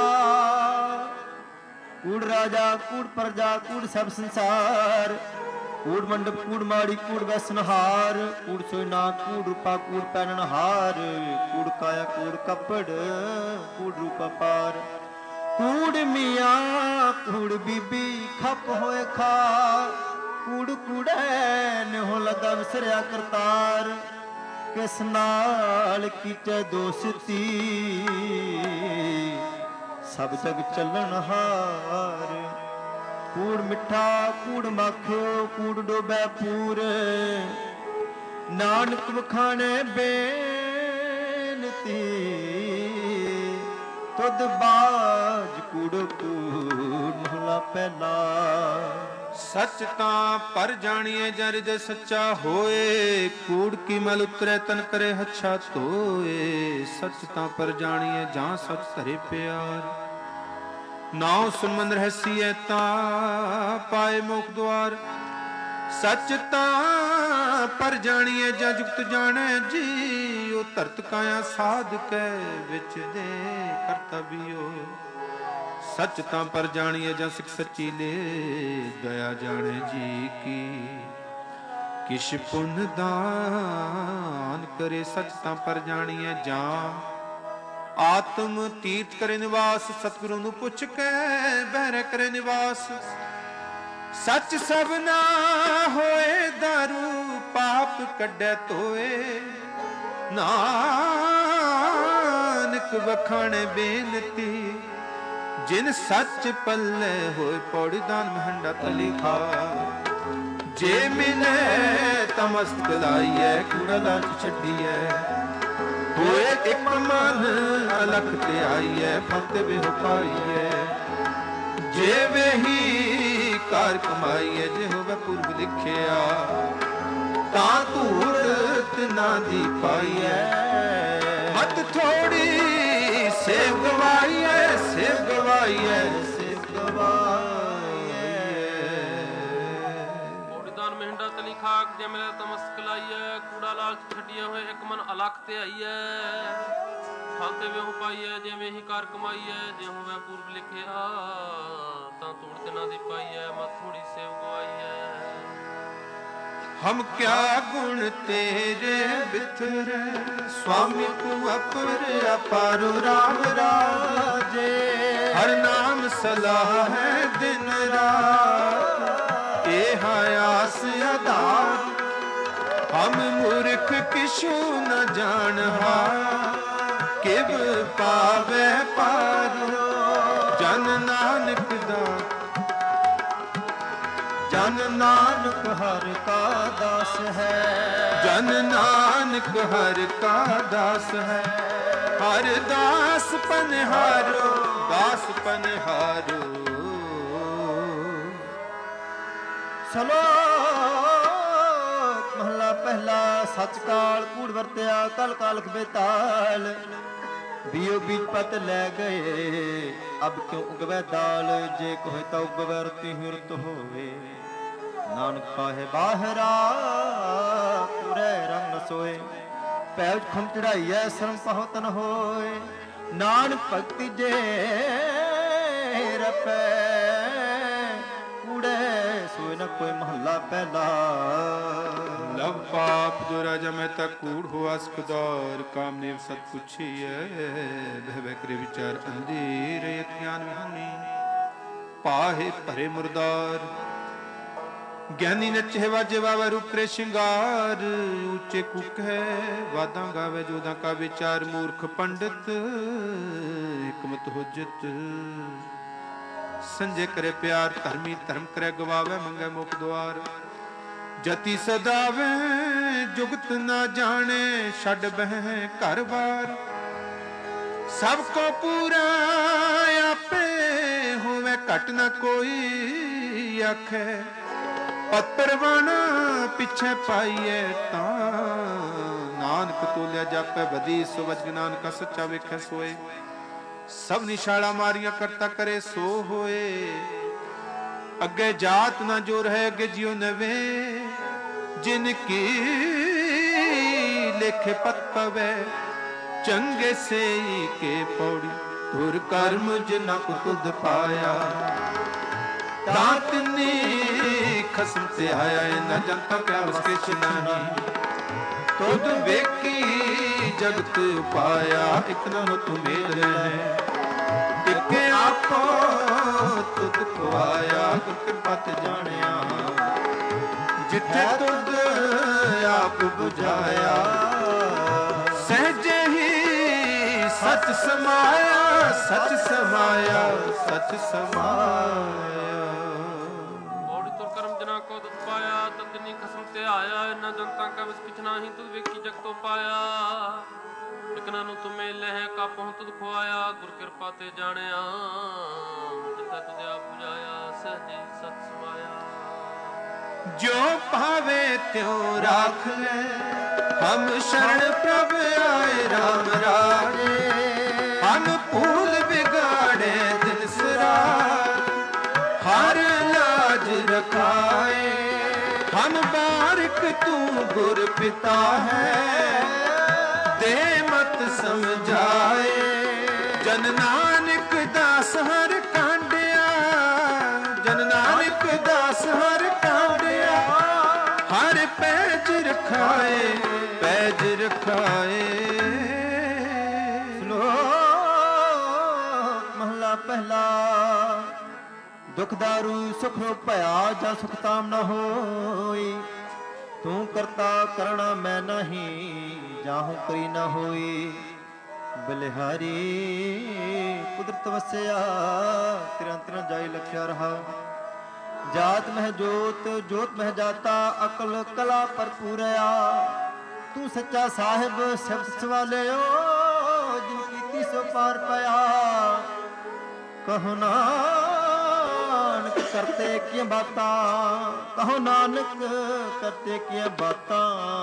ਕੂੜ ਰਾਜਾ ਕੂੜ ਪ੍ਰਜਾ ਕੂੜ ਸਭ ਸੰਸਾਰ ਕੂੜ ਮੰਡਪ ਕੂੜ ਮਾੜੀ ਕੂੜ ਵਸਨਹਾਰ ਕੂੜ ਸੋਇਨਾ ਕੂੜ ਰੂਪਾ ਕੂੜ ਪਹਿਨਣਹਾਰ ਕੂੜ ਕਾਇਆ ਕੂੜ ਕੱਪੜ ਕੂੜ ਰੂਪਾ ਪਾਰ ਕੂੜ ਮੀਆਂ ਕੂੜ ਬੀਬੀ ਖੱਪ ਹੋਏ ਖਾ ਕੂੜ ਕੂੜੈ ਨਿਹੁ ਲਗਾ ਵਿਸਰਿਆ ਕਰਤਾਰ ਕਿਸ ਨਾਲ ਕੀਚੈ ਦੋਸਤੀ ਸਭ ਜਗ ਚੱਲਣ ਹਾਰ ਕੂੜ ਮਿੱਠਾ ਕੂੜ ਮਾਖਿਓ ਕੂੜ ਡੋਬੈ ਪੂਰ ਨਾਨਕ ਵਖਾਣੇ ਬੇਨਤੀ ਤੁਧ ਬਾਜ ਕੂੜ ਕੂੜ ਮਹਲਾ ਪਹਿਲਾ ਸੱਚ ਤਾਂ ਪਰ ਜਾਣੀਏ ਜਰ ਜੇ ਸੱਚਾ ਹੋਏ ਕੂੜ ਕੀ ਮਲ ਉਤਰੈ ਤਨ ਕਰੇ ਹੱਛਾ ਧੋਏ ਸੱਚ ਤਾਂ ਪਰ ਜਾਣੀਏ ਜਾਂ ਸੱਚ ਧਰੇ ਪਿਆਰ ਨਾਉ ਸੁਮਨ ਰਹਸੀਐ ਤਾਂ ਪਾਏ ਮੁਖ ਦੁਆਰ ਸੱਚ ਤਾਂ ਪਰ ਜਾਣੀਏ ਜਾਂ ਜੁਗਤ ਜਾਣੈ ਜੀ ਉਹ ਧਰਤ ਕਾਇਆ ਸਾਧ ਕੈ ਵਿੱਚ ਦੇ ਕਰਤਬਿਓ ਸੱਚ ਤਾਂ ਪਰ ਜਾਣੀਏ ਜਾਂ ਸਿੱਖ ਸੱਚੀ ਲੈ ਦਇਆ ਜਾਣੇ ਜੀ ਕੀ ਕਿਛ ਪੁੰਨ ਦਾਨ ਕਰੇ ਸੱਚ ਤਾਂ ਪਰ ਜਾਣੀਏ ਜਾਂ ਆਤਮ ਤੀਰਥ ਕਰੇ ਨਿਵਾਸ ਸਤਿਗੁਰੂ ਨੂੰ ਪੁੱਛ ਕੇ ਬਹਿਰੇ ਕਰੇ ਨਿਵਾਸ ਸੱਚ ਸਭ ਨਾ ਹੋਏ ਦਾਰੂ ਪਾਪ ਕੱਢੈ ਧੋਏ ਨਾਨਕ ਵਖਾਣੇ ਬੇਨਤੀ ਜਿਨ ਸੱਚ ਪੱਲੇ ਹੋਏ ਪੌੜੀ ਦਾਨ ਮਹੰਡਾ ਤਲੀ ਖਾ ਜੇ ਮਿਲੇ ਤਮਸਤਕ ਲਾਈਐ ਕੂੜਾ ਲਾਚ ਛੱਡੀਐ ਹੋਏ ਇੱਕ ਮਨ ਅਲਖ ਤੇ ਆਈਐ ਫਤਿ ਬਿਹੁ ਪਾਈਐ ਜੇ ਵੇਹੀ ਕਾਰ ਕਮਾਈਐ ਜੇ ਹੋਵੇ ਪੁਰਬ ਲਿਖਿਆ ਤਾਂ ਧੂੜ ਤਿਨਾ ਦੀ ਪਾਈਐ ਮਤ ਥੋੜੀ ਸੇਵ ਗਵਾਈਐ ਸੇਵ ਗਵਾਈਐ ਸੇਵ ਗਵਾਈਐ ਪੌੜੀ ਦਾਨ ਮਹਿੰਡਾ ਤਲੀ ਖਾਕ ਜੇ ਮਿਲੇ ਤਮਸਕ ਲਾਈਐ ਕੂੜਾ ਲਾਲਚ ਛੱਡੀਏ ਹੋਏ ਇੱਕ ਮਨ ਅਲਖ ਤੇ ਆਈਐ ਫਾਤੇ ਵਿਹੁ ਪਾਈਐ ਜਿਵੇਂ ਹੀ ਕਰ ਕਮਾਈਐ ਜੇ ਹੋਵੇ ਪੂਰਬ ਲਿਖਿਆ ਤਾਂ ਧੂੜ ਤਿਨਾ ਦੀ ਪਾਈਐ ਮਤ ਥੋੜੀ ਸੇਵ ਗਵਾਈਐ ਹਮ ਕਿਆ ਗੁਣ ਤੇਰੇ ਬਿਥਰੇ ਸੁਆਮੀ ਤੂੰ ਅਪਰ ਅਪਾਰ ਰਾਮ ਰਾਜੇ ਹਰ ਨਾਮ ਸਲਾਹ ਹੈ ਦਿਨ ਰਾਤ ਇਹ ਆਸ ਅਧਾਰ ਹਮ ਮੂਰਖ ਕਿਛੂ ਨ ਜਾਣਹਾ ਕਿਵ ਪਾਵੇ ਪਾਰ ਜਨ ਨਾਨਕ ਦਾ ਜਨ ਨਾਨਕ ਹਰਿ ਕਾ ਦਾਸ ਹੈ ਜਨ ਨਾਨਕ ਹਰਿ ਕਾ ਦਾਸ ਹੈ ਹਰ ਦਾਸ ਪਨਿਹਾਰੋ ਦਾਸ ਪਨਿਹਾਰੋ ਸਲੋਕ ਮਹਲਾ ਪਹਿਲਾ ਸੱਚ ਕਾਲ ਕੂੜ ਵਰਤਿਆ ਕਲ ਕਾਲਖ ਬੇਤਾਲ बीओ बीज पत लै गए, अब क्यों उगवै दाल, जे कोहे ता उगवै रुति ही रुत होवे। नानक पाहे बाहरा तुरै रंग न सोए, पैज खुम चढ़ाइयै शर्म पाहो तन होए। नानक भगति जे रपै कूड़े सोए न कोई महला पहला। लव पाप दुराजा मैं तक कूड़ हुआ स्कदार, कामदेव सत पुछिए बह बह करे विचार अंधेर, ज्ञान विहानी पाहे भरे मुरदार। ज्ञानी नचे वाजे वावे रूप रे श्रृंगार, ऊंचे कुक है वादा गावे जोधा का विचार। मूर्ख पंडित हिकमत हुज्जत, संजय करे प्यार। धर्मी धर्म करे गवावे, मंगे मुख द्वार। जति सदावे जुगत ना जाने, छड़ बह घर बार। सबको पूरा आपे होवे, घट न कोई आखे। पत परवाना पिछे पाइए तां, नानक तोलिया जापे बदी सो वज। नानका सच्चा वेखे सोए, सब निशाला मारिया करता करे सो होए। अगे जात ना जो रहे अगे जियो नवे, जिनकी लेखे पत पवे। चंगे से के पौड़ी तुर कर्म जिना को तुद पाया। दात ने खसम से आया न जनता क्या उसके चिनानी। तुद वेकी जगत पाया, इतना न तुम्हें रहे। इके आपो तुद खुआया, गुर कृपा ते जानिया। जिथे तुद आप बुझाया, सहजे ही सच समाया। सच समाया, सच समाया। ਔੜੀ ਤੁਰ ਕਰਮ ਜਨਾ ਕੋ ਦੁਖ ਪਾਇਆ, ਤਦਨੀ ਖਸਮ ਤੇ ਆਇਆ। ਇਹਨਾਂ ਜਨਤਾ ਕਾ ਵਿਸ ਪਿਛ ਨਾਹੀ, ਤੁਧ ਵੇਖੀ ਜਗ ਤੋਂ ਪਾਇਆ। ਇਕਨਾ ਨੂੰ ਤੁਮੇ ਲਹਿ ਕਾ ਪਹੁ ਤੁਧ ਖੁਆਇਆ, ਗੁਰ ਕਿਰਪਾ ਤੇ ਜਾਣਿਆ। ਜਿੱਥੇ ਤੁਧ ਆਪ ਬੁਝਾਇਆ, ਸਹਜੇ ਸਤ ਸਮਾਇਆ। जो भावे त्यों राख ले, हम शरण प्रभ आए राम राजे। हम फूल बिगाड़े दिन सरार, हर लाज रखाए। हम बारिक तू गुर पिता है, दे मत समझाए। जन नानक दास हर कांडिया, जन नानक दास हर कांडिया। हर पैज रखाए, पैज रखाए। महला पहला। दुख दारू सुख भया, जा सुख ताम न होई। तू करता करना मैं नहीं, जाहू करी न होई। बलिहारी कुदरत वਸਿਆ, तिरं तिरं जाई लख्या रहा। जात मह जोत, जोत मह जाता, अकल कला भरपूरया। तू सच्चा साहिब शब्द सवालियो, जिन कीती सो पार पाया। कहो नानक करते किया बातां, कहो नानक करते किया बातां।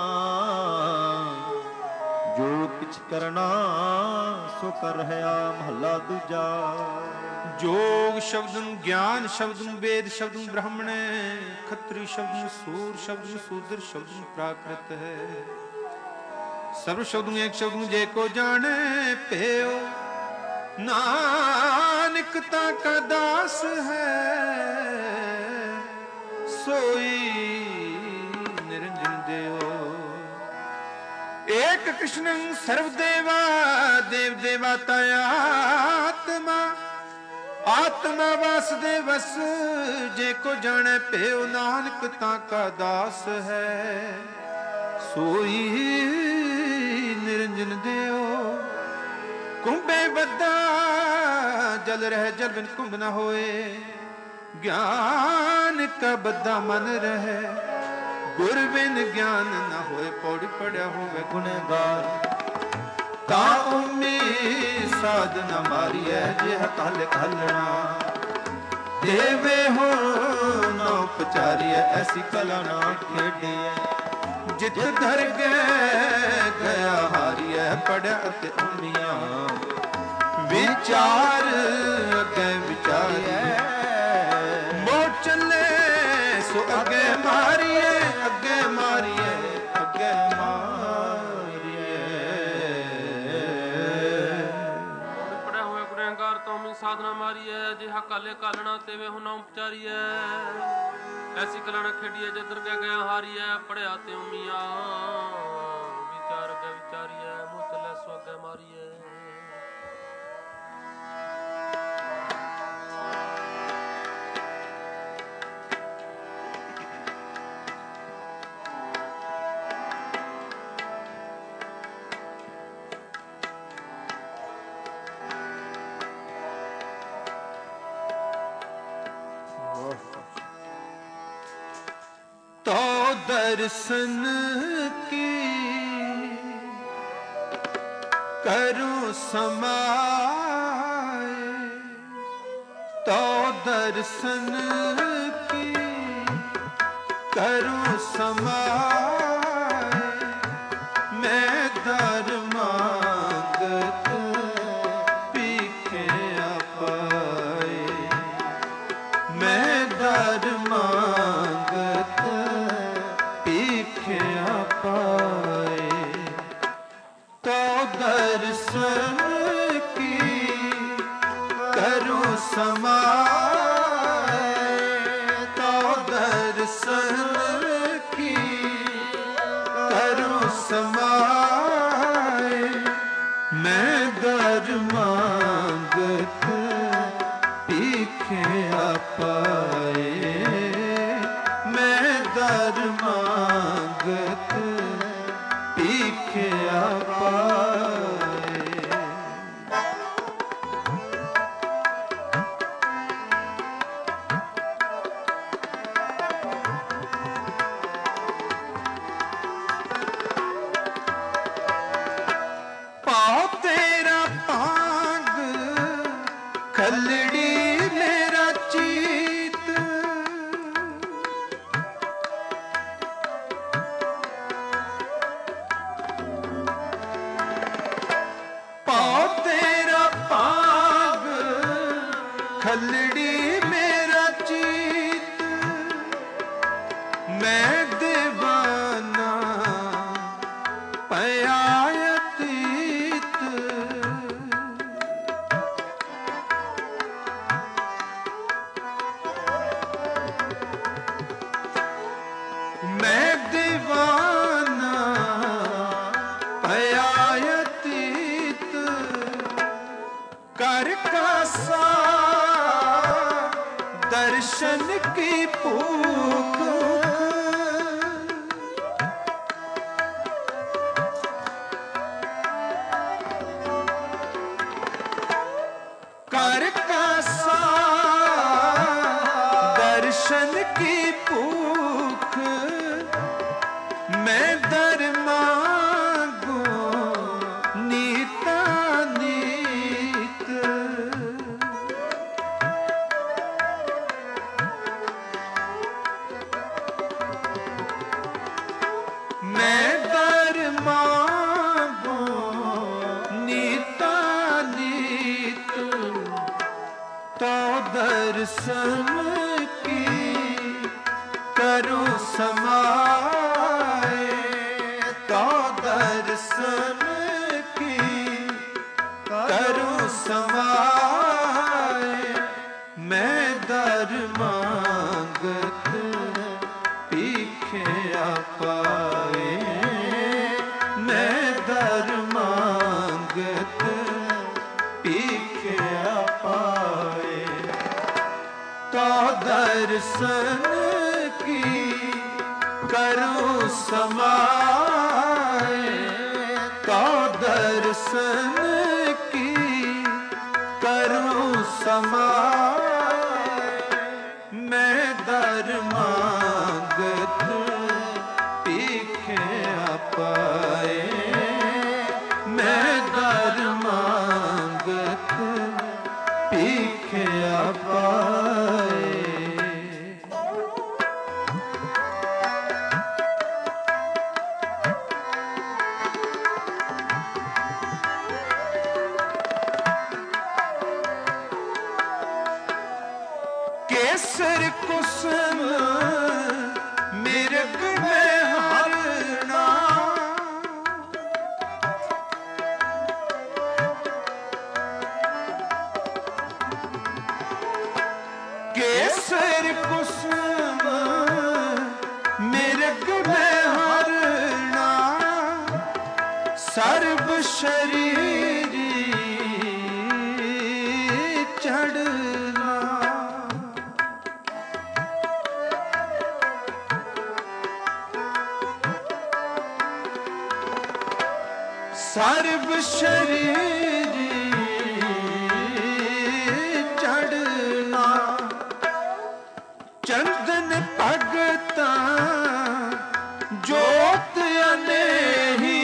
जो किछ करना सो कर रहा। महला दूजा। जोग शब्दन ज्ञान शब्दन वेद शब्दन ब्राह्मण। खत्री शब्दन सूर शब्दन शूद्र शब्दन प्राकृत है। सर्व शब्दन एक शब्दन जे को जाने पेओ। नानकता का दास है, सोई निरंजन देव। एक कृष्ण सर्वदेवा, देव देवाता आत्मा। आत्मा वासुदेवस, जे को जाने पेओ। नानक ताका दास है, सोई निरंजन देव। कुंभे बद्दा जल रह, जल बिन कुंभ न होए। ज्ञान का बद्दा मन रहे, गुर बिन ज्ञान न होए। पौड़ी पढ़िया होवे गुनहगार, ता उम्मी साध न मारिए। जे कल कलना देवे हो न उपचारिए, ऐसी कला ना खेडिए। ਜਿਤ ਦਰਗਹਿ ਗਿਆ ਹਾਰੀਐ ਪੜਿਆ ਤੇ ਉਮੀਆਂ ਵਿਚਾਰ ਅੱਗੇ ਵਿਚਾਰੀਐ ਮੋੜ ਚੱਲੇ ਸੋ ਅੱਗੇ ਮਾਰੀਏ ਅੱਗੇ ਮਾਰੀਏ ਅੱਗੇ ਮਾਰੀਏ। ਪੜਿਆ ਹੋਇਆ ਗੁਨਹਗਾਰ ਤੋਂ ਵੀ ਸਾਧਨਾ ਮਾਰੀਐ ਜਿਹਾ ਕਾਲੇ ਕਾਲਣਾ ਤੇਵੇ ਹੁਨਾ ਉਪਚਾਰੀਐ ਐਸੀ ਕਲਣਾ ਖੇਡੀਏ ਜਦਰ ਕੇ ਗਿਆ ਹਾਰੀਐ ਪੜਿਆ ਤੇ ਉਮੀਆਂ ਵਿਚਾਰ ਕੇ ਵਿਚਾਰੀਐ ਮੂੰਹ ਚੱਲੇ ਸੋ ਅੱਗੇ ਮਾਰੀਐ। तो दर्शन की करूं समाए तो दर्शन की करूं समाए मैं दर मांगत पीखे पाए मैं दर मांगत पाए तो दर्शन की करूं समाए तो दर्शन की करूं समाए मैं दर मांगत पीखे पाए मैं दर मांगत पीखिया पाए। पाओ तेरा पाग खलड़ी मेरा चीत खलड़ी मेरा चीत मैं दीवाना पयायतीत मैं दीवाना पयायतीत कर का सा दर्शन की भूख कर का सा दर्शन की भूख मैं दर मांगू नीता नीत मैं दर मांगू नीता नीत तो दर्शन की करूं समाए तो दर्शन की करूं समाए मैं दर मांगत पीखिया पाए मैं दर मांगत पीखिया पाए तो दर्शन की करूं समाए तो दर्शन की करूं समाए मैं दर मांगत पीखिया पाए मैं दर मांगत पीखिया पाए। सिर कुसुम मिर्ग में हरना, केसर कुसुम मिर्ग में हरना, सर्ब शरीरी चढ़ना। सर्ब शरीरी चढ़ना, चंदन भगता जोत अनेही,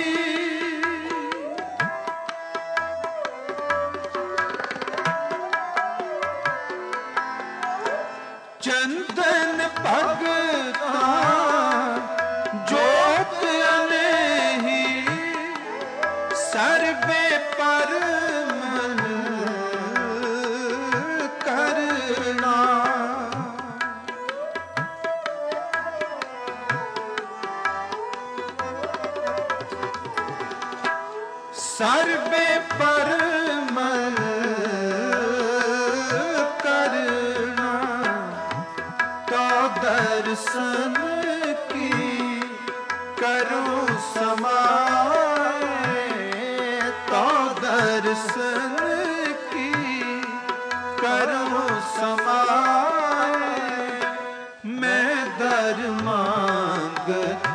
चंदन भगता जोत अनेही, सर्वे परमन करना। सर्वे परमन करना, तो दर्शन की करूं समाए, तो दर्शन की करूं समाए, मैं दर मांगत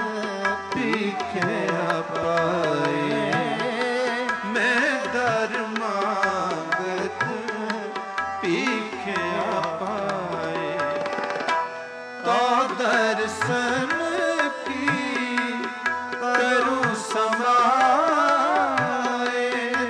पीखे पाए, मैं दर मांगत पीखे पाए, तो दर्शन की करूं समाए।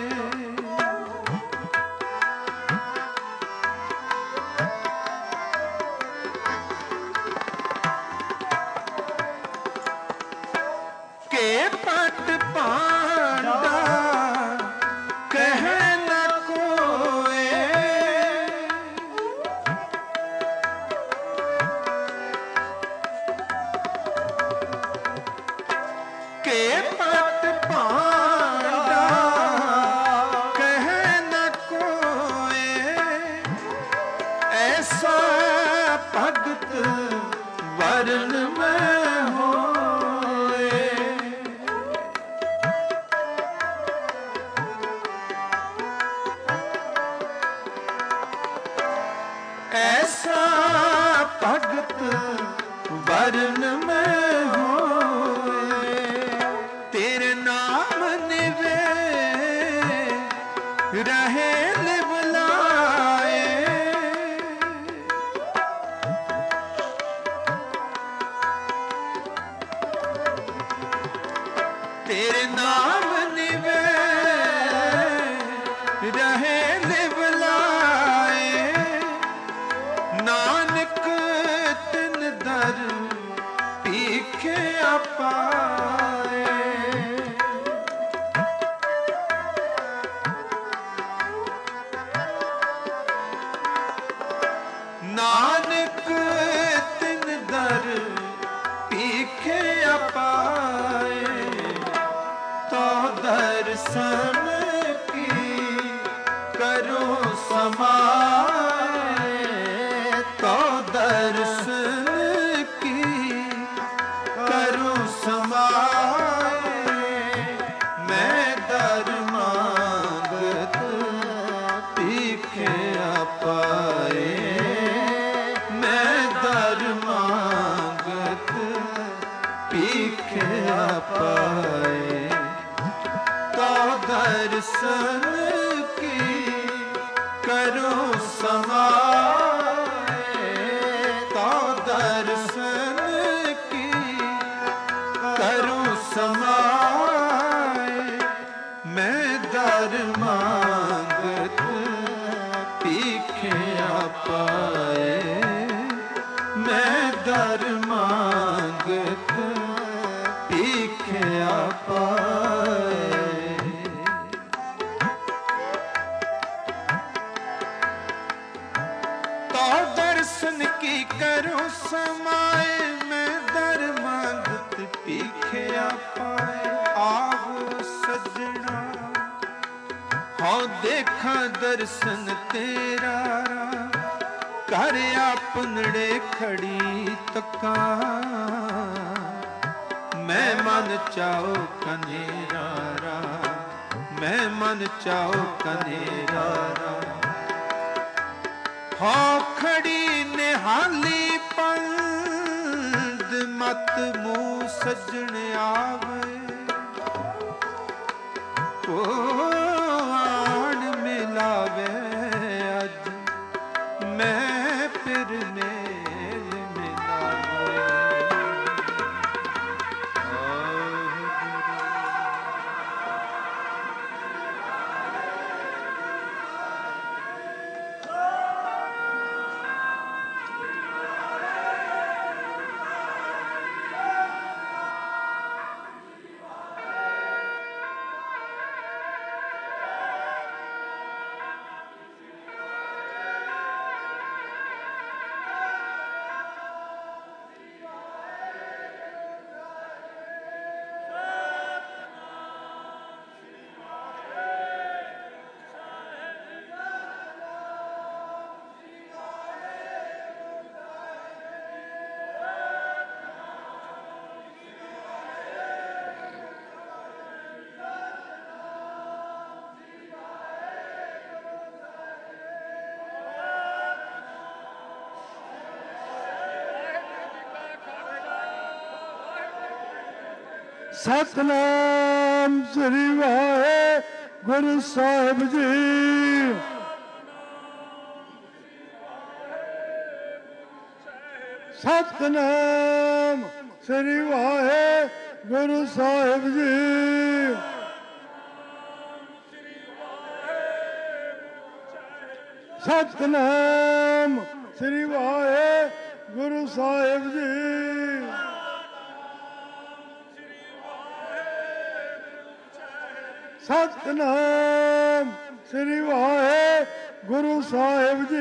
के पट पांडा कह न कोए, के पट पांडा कह न कोए, ऐसा भगत वर्ण में होए। ऐसा भगत वर्ण में होए, तेरे नाम निवे रहे लिवलाए, तेरे नाम निवे रहे लिवलाए, नानक तिन दर पीखे पाए। नानक तिन दर पीखे पाए, तो दर्शन की करो समाए, तो दर्शन की करो समाए, मैं दर मांगत पीखे पाए, मैं दर मांगत पीखे पाए, तो दर्शन की करो समाए, तो दर्शन की करो समाए, मैं दर मांगत पीखे पाए, मैं दर मांगत पीखे पाए। तो दर्शन ਕੀ ਕਰੂੰ ਸਮਾਏ ਮੈਂ ਦਰ ਮੰਗਤ ਭੀਖਿਆ ਪਾਏ। ਆਵੋ ਸੱਜਣਾ ਹਉ ਦੇਖਾਂ ਦਰਸ਼ਨ ਤੇਰਾ, ਘਰ ਆਪਨੜੇ ਖੜੀ ਤੱਕਾਂ। ਮੈਂ ਮਨ ਚਾਉ ਕਨੇਰਾ, ਮੈਂ ਮਨ ਚਾਉ ਕਨੇਰਾ। ਹਉ ਖੜੀ ਨਿਹਾਲੀ ਪੰਦ ਮਤ ਮੂੰਹ ਸੱਜਣ ਆਵੇ। ਕੋ ਆਣ ਮਿਲਾਵੇ ਅੱਜ ਮੈਂ ਫਿਰ ਮੇਲ ਮਿਲਾਵੇ। ਸਤਿਨਾਮ ਸ੍ਰੀ ਵਾਹਿਗੁਰੂ ਸਾਹਿਬ ਜੀ। ਸਤਿਨਾਮ ਸ੍ਰੀ ਵਾਹਿਗੁਰੂ ਸਾਹਿਬ ਜੀ। ਸਤਿਨਾਮ ਸ੍ਰੀ ਵਾਹਿਗੁਰੂ ਸਾਹਿਬ ਜੀ। ਸਤਿਨਾਮ ਸ੍ਰੀ ਵਾਹਿਗੁਰੂ ਸਾਹਿਬ ਜੀ।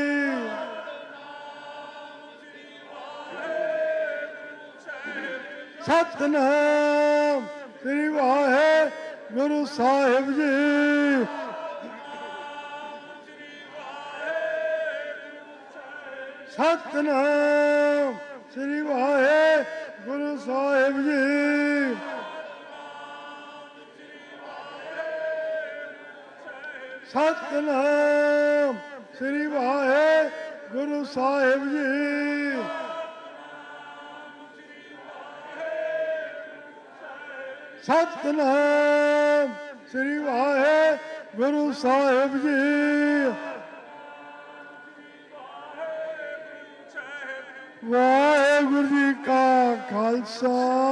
ਸਤਿਨਾਮ ਸ੍ਰੀ ਵਾਹਿਗੁਰੂ ਸਾਹਿਬ ਜੀ। ਸਤਿਨਾਮ ਸ੍ਰੀ ਵਾਹਿਗੁਰੂ ਸਾਹਿਬ ਜੀ। ਸਤਿਨਾਮ ਸ੍ਰੀ ਵਾਹਿਗੁਰੂ ਸਾਹਿਬ ਜੀ। ਸਤਿਨਾਮ ਸ੍ਰੀ ਵਾਹਿਗੁਰੂ ਸਾਹਿਬ ਜੀ। ਵਾਹਿਗੁਰੂ ਜੀ ਕਾ ਖਾਲਸਾ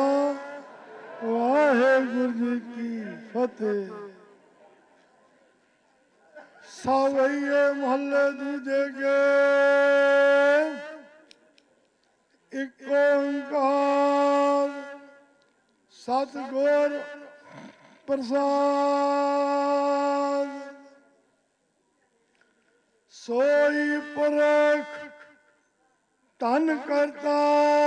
ਵਾਹਿਗੁਰੂ ਜੀ ਕੀ ਫਤਿਹ। ਸਾਵਈਏ ਮਹੱਲੇ ਦੂਜੇ ਕੇ ਇੱਕ ਓੰਕਾਰ ਸਤਿਗੁਰ ਪ੍ਰਸਾਦ। ਸੋਈ ਪੁਰਖ ਧਨ ਕਰਤਾ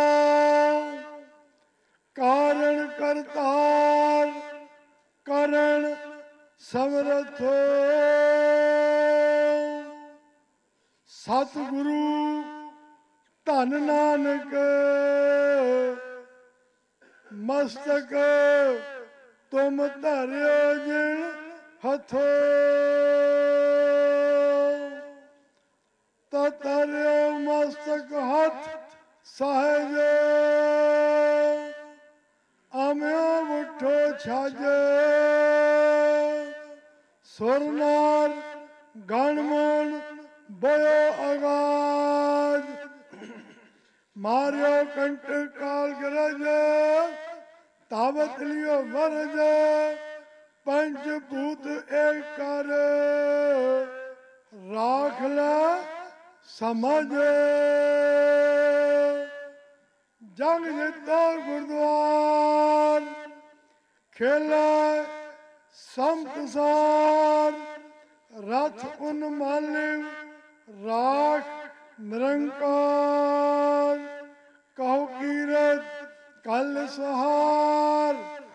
ਕਾਰਨ ਕਰਤਾਰ ਕਰਨ ਸਮਰਥ। ਸਤਿਗੁਰੂ ਧੰਨ ਨਾਨਕ ਮਸਤਕ ਤੁਮ ਧਰਿਓ ਜਿਨ ਹੱਥੋਂ। ਤਾ ਧਰਿਓ ਮਸਤਕ ਹੱਥ ਸਹਿਜ ਆਮਿਓ ਮੁੱਠੋ ਛਾਜੇ। ਸੁਰ ਨਾਰ ਗਣ ਮੋਨ ਬੋਇਓ ਆਗਾਜ ਮਾਰਿਓ ਕੰਟ ਕਾਲ ਗਰਜ ਤਾਵਤ ਲਿਓ ਵਰਜ। ਪੰਜ ਭੂਤ ਏਕ ਕਰ ਰਾਖ ਲੈ ਸਮਝ। ਜੰਗ ਜਿੱਤੋ ਗੁਰਦੁਆਰ ਖੇਲੇ ਸੰਤਸਾਰ। ਰਥ ਉਨ ਮਾਲਿਵ ਰਾਖ ਨਿਰੰਕਾਰ ਕਹੋ ਕੀਰਤ ਕਲ ਸਹਾਰ।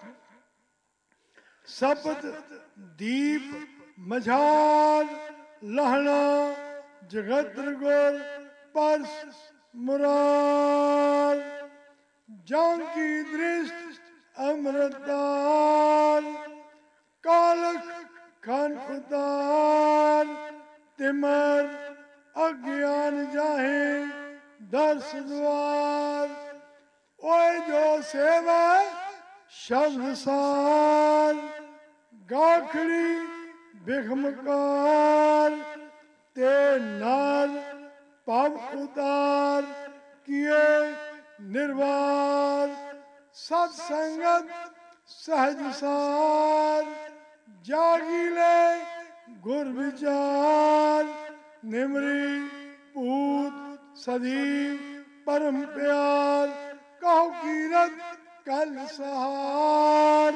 ਸਬਦ ਦੀਪ ਮਝਾਰ ਲਹਣਾ ਜਗਤ ਗੁਰ ਪਰਸ ਮੁਰਾਰ। ਜਾਂ ਕੀ ਦ੍ਰਿਸ਼ਟ ਅੰਮ੍ਰਿਤਦਾਰ ਕਾਲਖ ਖਾਨ ਉਤਾਰ। ਤਿਮਰ ਅਗਿਆਨ ਜਾਹੇ ਦਰਸ ਦੁਆਰ। ਓਏ ਜੋ ਸੇਵਾ ਸ਼ਬਦ ਸਾਰ ਗਾਖੜੀ ਬਿਖਮਕਾਰ। ਤੇ ਨਾਲ ਭਵ ਉਤਾਰ ਕੀਏ ਨਿਰਵਾਰ। ਸਤ ਸੰਗਤ ਸਹਿਜ ਸਾਰ ਜਾਗੀ ਲੈ ਗੁਰ ਵਿਚਾਰ। ਨਿਮਰੀ ਭੂਤ ਸਦੀ ਪਰਮ ਪਿਆਰ ਕਹੋ ਕੀਰਤ ਕਲ ਸਹਾਰ।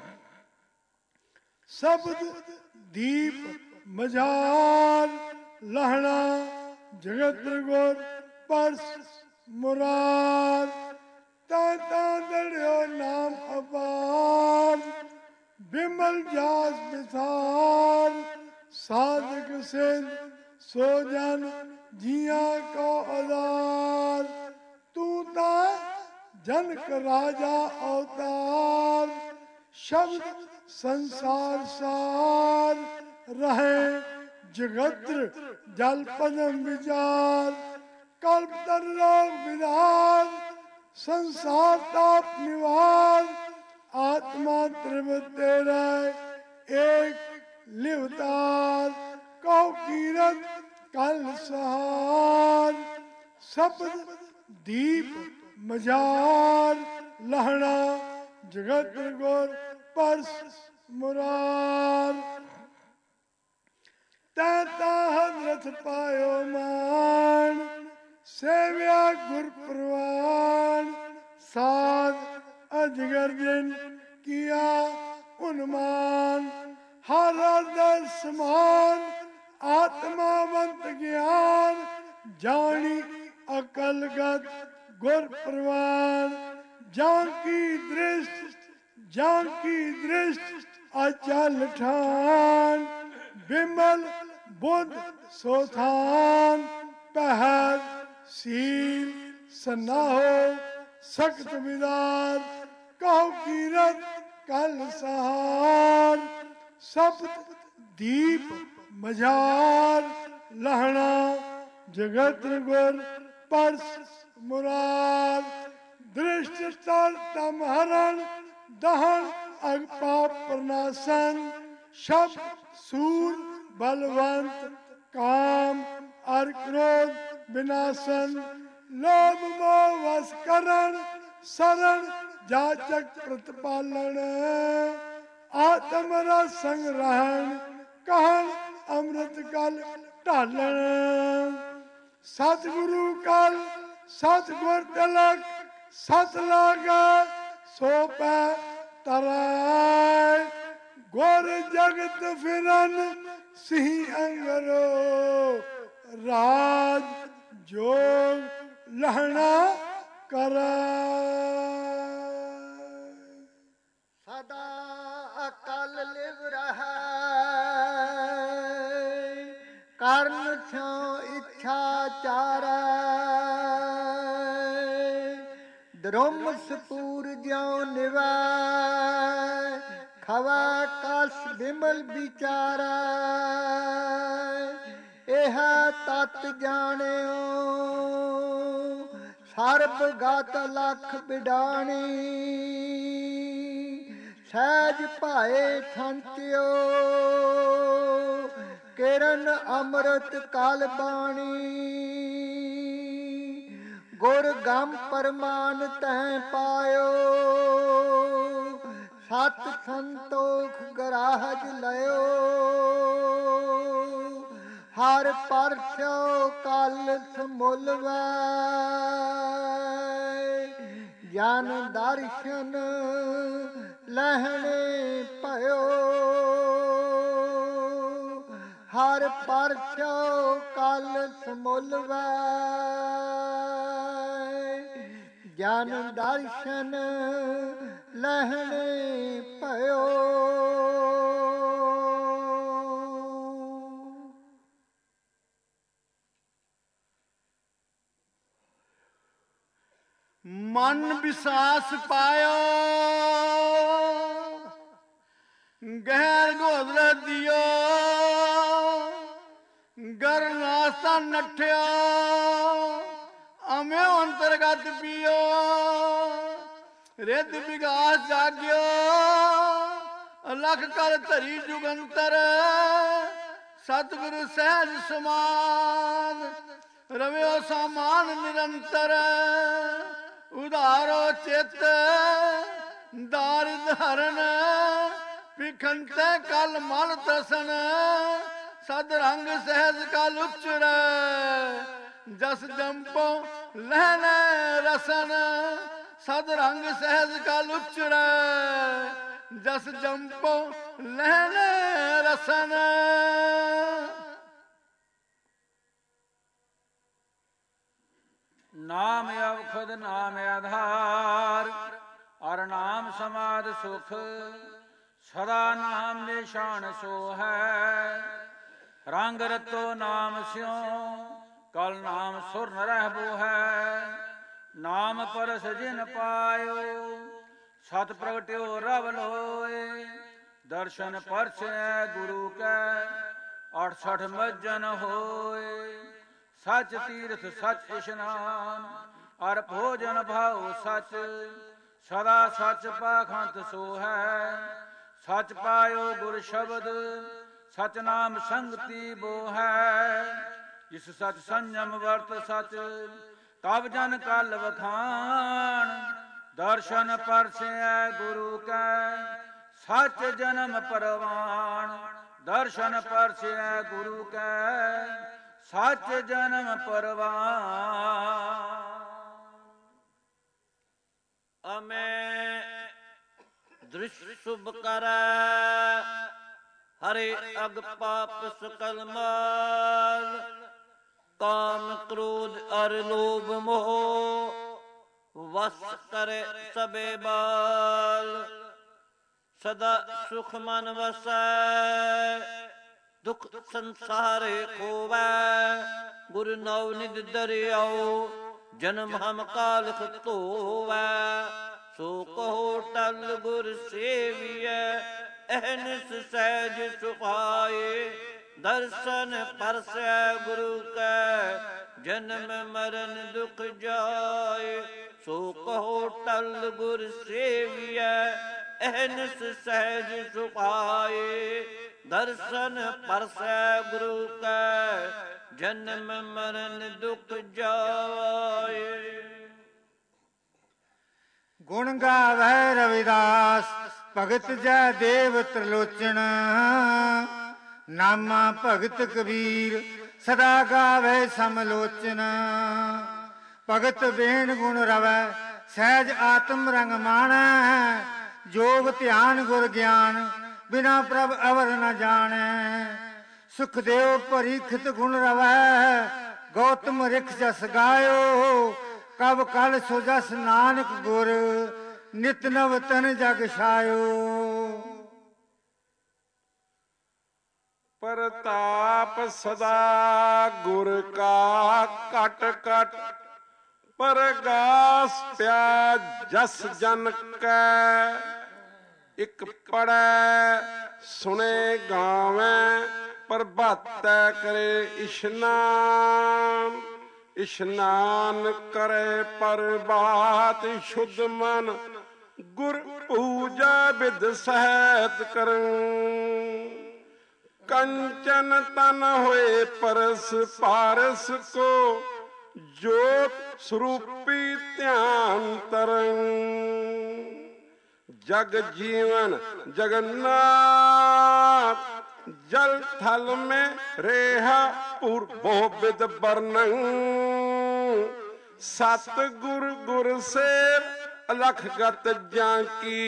ਸ਼ਬਦ ਦੀਪ ਮਝਾਰ ਲਹਣਾ ਜਗਤ ਗੁਰ ਪਰਸ ਮੁਰਾਰ। ਤਾਂ ਤਾਂ ਦੜਿਓ ਨਾਮ ਅਪਾਰ ਬਿਮਲ ਜਾਸ ਬਿਸਾਰ। ਸਾਧਕ ਸਿੰਧ ਸੋ ਜਨ ਜੀਆਂ ਕੋ ਆਧਾਰ। ਤੂੰ ਤਾਂ ਜਨਕ ਰਾਜਾ ਅਵਤਾਰ। ਸ਼ਬਦ ਸੰਸਾਰ ਸਾਰ ਰਹੇ ਜਗਤਰ ਜਲ ਪਦਮ ਵਿਚਾਰ। ਕਲਪ ਤਰ ਲੋਕ ਵਿਧਾਨ ਸੰਸਾਰ ਤਾਪ ਨਿਵਾਰ। ਆਤਮਾ ਤ੍ਰਿਵ ਤੇਰਾ ਏਕ ਲਿਵਤਾਰ ਕਹੋ ਕੀਰਤ ਕਲ ਸਹਾਰ। ਸ਼ਬਦ ਦੀਪ ਮਝਾਰ ਲਹਣਾ ਜਗਤ ਗੁਰ ਪਰਸ ਮੁਰਾਰ। ਤੈ ਤਾਂ ਹਜ਼ਰਤ ਪਾਇਓ ਮਾਨ ਸੇਵਿਆ ਗੁਰ ਪ੍ਰਵਾਨ। ਸਾਧ ਅਜਗਰ ਦਿਨ ਕੀਆ ਉਨਮਾਨ। ਹਰ ਦਰ ਸਮਾਨ ਆਤਮਾਵੰਤ ਗਿਆਨ। ਜਾਣੀ ਅਕਲ ਗਤ ਗੁਰ ਪ੍ਰਵਾਨ। ਜਾਂ ਕੀ ਦ੍ਰਿਸ਼ਟ ਜਾਂ ਕੀ ਦ੍ਰਿਸ਼ਟ ਅਚਲ ਠਾਨ। ਬਿਮਲ ਬੁੱਧ ਸੋਥਾਨ ਪਹਿਰ ਸੀਲ ਸਨਾਹੋ ਸਖਤ ਵਿਦਾਰ ਕਹੋ ਕੀਰਤ ਕਲ ਸਹਾਰ। ਸ਼ਬਦ ਦੀਪ ਮਝਾਰ ਲਹਣਾ ਜਗਤ ਗੁਰ ਪਰਸ ਮੁਰਾਰ। ਦ੍ਰਿਸ਼ਟ ਤਲ ਤਮ ਹਰਨ ਦਹਨ ਅਗ ਪਾਪ ਪ੍ਰਨਾਸਨ। ਸ਼ਬਦ ਸੂਰ ਬਲਵੰਤ ਕਾਮ ਅਰ ਕ੍ਰੋਧ ਵਿਨਾਸ਼ਨ। ਲੋਭ ਮੋਹ ਵਸ ਕਰਨ ਸਰਣ ਜਾਚਕ ਪ੍ਰਤਪਾਲਨ। ਆਤਮ ਰਸ ਸੰਗ ਰਹਿਣ ਕਹਿਣ ਅੰਮ੍ਰਿਤ ਕਲ ਢਾਲਣ। ਸਤਿਗੁਰੂ ਕਲ ਸਤਿਗੁਰ ਤਿਲਕ ਸਤ ਲਾਗਾ ਸੋ ਪੈ ਤਰੈ। ਗੁਰ ਜਗਤ ਫਿਰਨ ਸਿਹੀ ਅੰਗਰੋ ਰਾਜ ਜੋਗ ਲਹਣਾ ਕਰੈ। ਸਦਾ ਅਕਲ ਲਿਵ ਰਹੈ ਕਰਨ ਛਾਂ ਇੱਛਾ ਚਾਰੈ। ਦ੍ਰੋਮ ਸਪੂਰ ਜਿਉ ਨਿਵੈ ਖਵਾ ਕਸ ਬਿਮਲ ਵਿਚਾਰੈ। ਇਹ ਤਤ ਜਾਣਿਓ ਸਰਬ ਗਤ ਲਖ ਬਿਡਾਣੀ। ਸਹਿਜ ਭਾਏ ਸੰਚਿਓ ਕਿਰਨ ਅੰਮ੍ਰਿਤ ਕਲ ਬਾਣੀ। ਗੁਰ ਗਮ ਪਰਮਾਨ ਤੈ ਪਾਇਓ ਸਤ ਸੰਤੋਖ ਗਰਾਹਜ ਲਇਓ। ਹਰ ਪਰਸੋ ਕਲ ਸਮੁਲਵੈ ਜਨ ਦਰਸ਼ਨ ਲਹਿਣੇ ਭਇਓ। ਹਰ ਹਰ ਪਰਛੋ ਕਲ ਸਮੁਲਵੈ ਗਿਆਨ ਦਰਸ਼ਨ ਲਹਿਣੇ ਭਇਓ ਮਨ ਵਿਸਾਸ ਪਾਇਓ ਗਹਿਰ ਗੋਦਰਾ ਦਿਓ ਗਰ ਨਾਸਤਾ ਨਠਿਓ ਅਮੇ ਅੰਤਰਗਤ ਪੀਓ ਰਿੱਧ ਵਿਗਾਸ ਜਾਗਿਓ ਲਖ ਕਰ ਧਰੀ ਜੁਗੰਤਰ ਸਤਿਗੁਰੂ ਸਹਿਜ ਸਮਾਨ ਰਵਿਓ ਸਾਮਾਨ ਨਿਰੰਤਰ ਉਧਾਰੋ ਚਿਤ ਦਾਰ ਧਰਨ ਵਿਖੰਤੇ ਕਲ ਮਨ ਤਸਨ ਸਦ ਰੰਗ ਸਹਿਜ ਕਲ ਉਚਰੈ ਜਸ ਜੰਪੋ ਲਹਿਣੇ ਰਸਨ ਸਦ ਰੰਗ ਸਹਿਜ ਕਲ ਉਚਰੈ ਜਸ ਜੰਪੋ ਲਹਿਣੇ ਰਸਨ ਨਾਮ ਅਵਖਦ ਨਾਮ ਆਧਾਰ ਅਰ ਨਾਮ ਸਮਾਦ ਸੁਖ ਸਦਾ ਨਾਮ ਨਿਸ਼ਾਨ ਸੋ ਹੈ ਰੰਗ ਰਤੋ ਨਾਮ ਸਿਉ ਕਲ ਨਾਮ ਸੁਰ ਨ ਰਹਿਬੋ ਹੈ ਨਾਮ ਪਰਸ ਜਿਨ ਪਾਇਓ ਸਤ ਪ੍ਰਗਟਿਓ ਰਵ ਲੋਏ ਦਰਸ਼ਨ ਪਰਸੈ ਗੁਰੂ ਕੈ ਅਠਸਠ ਮੱਜਨ ਹੋਏ ਸਚ ਤੀਰਥ ਸਚ ਇਸ਼ਨਾਨ ਅਰ ਭੋਜਨ ਭਾਉ ਸਚ ਸਦਾ ਸਚ ਪਾਖੰਤ ਸੋ ਹੈ ਸਚ ਪਾਇਓ ਗੁਰ ਸ਼ਬਦ ਸਚ ਨਾਮ ਸੰਗਤੀ ਬੋ ਹੈ ਜਿਸ ਸਚ ਸੰਜਮ ਵਰਤ ਸਚ ਤਬ ਜਨ ਕਲ ਵਖਾਣ ਦਰਸ਼ਨ ਪਰਸੈ ਗੁਰੂ ਕੈ ਸਚ ਜਨਮ ਪਰਵਾਣ ਦਰਸ਼ਨ ਪਰਸੈ ਗੁਰੂ ਕੈ ਸਚ ਜਨਮ ਪਰਵਾਣ ਅਮੈ ਦ੍ਰਿਸ਼ ਸੁਭ ਕਰੈ ਹਰੇ ਅਗ ਪਾਪ ਸਕਲ ਮਾਲ ਕਾਮ ਕ੍ਰੋਧ ਅਰ ਲੋਭ ਮੋਹ ਵਸ ਕਰੇ ਸਬੇ ਬਾਲ ਸਦਾ ਸੁਖ ਮਨ ਵਸੈ ਦੁਖ ਸੰਸਾਰੇ ਖੋਵੈ ਗੁਰ ਨਉ ਨਿਧ ਦਰਿਆਉ ਜਨਮ ਹਮ ਕਾਲਖ ਧੋਵੈ ਸੋ ਕਹੋ ਟਲ ਗੁਰ ਸੇਵੀਐ ਅਹਨਿਸ ਸਹਿਜ ਸੁਭਾਏ ਦਰਸ਼ਨ ਪਰਸੈ ਗੁਰੂ ਕੈ ਜਨਮ ਮਰਨ ਦੁਖ ਜਾਏ ਸੋ ਕਹੋ ਟਲ ਗੁਰ ਸੇਵੀਐ ਅਹਨਿਸ ਸਹਿਜ ਸੁਭਾਏ ਦਰਸ਼ਨ ਪਰਸੈ ਗੁਰੂ ਕੈ ਜਨਮ ਮਰਨ ਦੁਖ ਜਾਏ ਗੁਣ ਗਾਵੈ ਰਵਿਦਾਸ ਭਗਤ ਜੈ ਦੇਵ ਤ੍ਰਿਲੋਚਨ ਨਾਮਾ ਭਗਤ ਕਬੀਰ ਸਦਾ ਗਾਵੇ ਸਮਲੋਚਨ ਭਗਤ ਬੇਨ ਗੁਣ ਰਵੈ ਸਹਿਜ ਆਤਮ ਰੰਗ ਮਾਣੈ ਜੋਗ ਧਿਆਨ ਗੁਰ ਗਿਆਨ ਬਿਨਾ ਪ੍ਰਭ ਅਵਰ ਨ ਜਾਣੈ ਸੁਖਦੇਵ ਪਰੀਖਿਤ ਗੁਣ ਰਵੈ ਗੌਤਮ ਰਿਖ ਜਸ ਗਾਇਓ ਕਬ ਕਲ ਸੋ ਜਸ ਨਾਨਕ ਗੁਰ ਨਿਤ ਨਵ ਤਨ ਜਗ ਛਾਇਓ ਪ੍ਰਤਾਪ ਸਦਾ ਗੁਰ ਕਾ ਕਟ ਕਟ ਪਰਗਾਸ ਪਿਆ ਜਸ ਜਨ ਕੈ ਇਕ ਪੜੈ ਸੁਣੇ ਗਾਵੈ ਪ੍ਰਭਾਤੈ ਕਰੇ ਇਸ਼ਨਾਨ ਇਸ਼ਨਾਨ ਕਰੇ ਪ੍ਰਭਾਤ ਸ਼ੁੱਧ ਮਨ ਗੁਰ ਪੂਜਾ ਬਿਦ ਸਹਿਤ ਕਰੰ ਕੰਚਨ ਤਨ ਹੋਏ ਪਰਸ ਪਾਰਸ ਕੋ ਜੋਤ ਸਰੂਪੀ ਧਿਆਨ ਤਰੰ ਜਗ ਜੀਵਨ ਜਗन्नाथ जल थल में रेहा पूर्वो विद वर्णन सतगुर गुर से अलख गत जाकी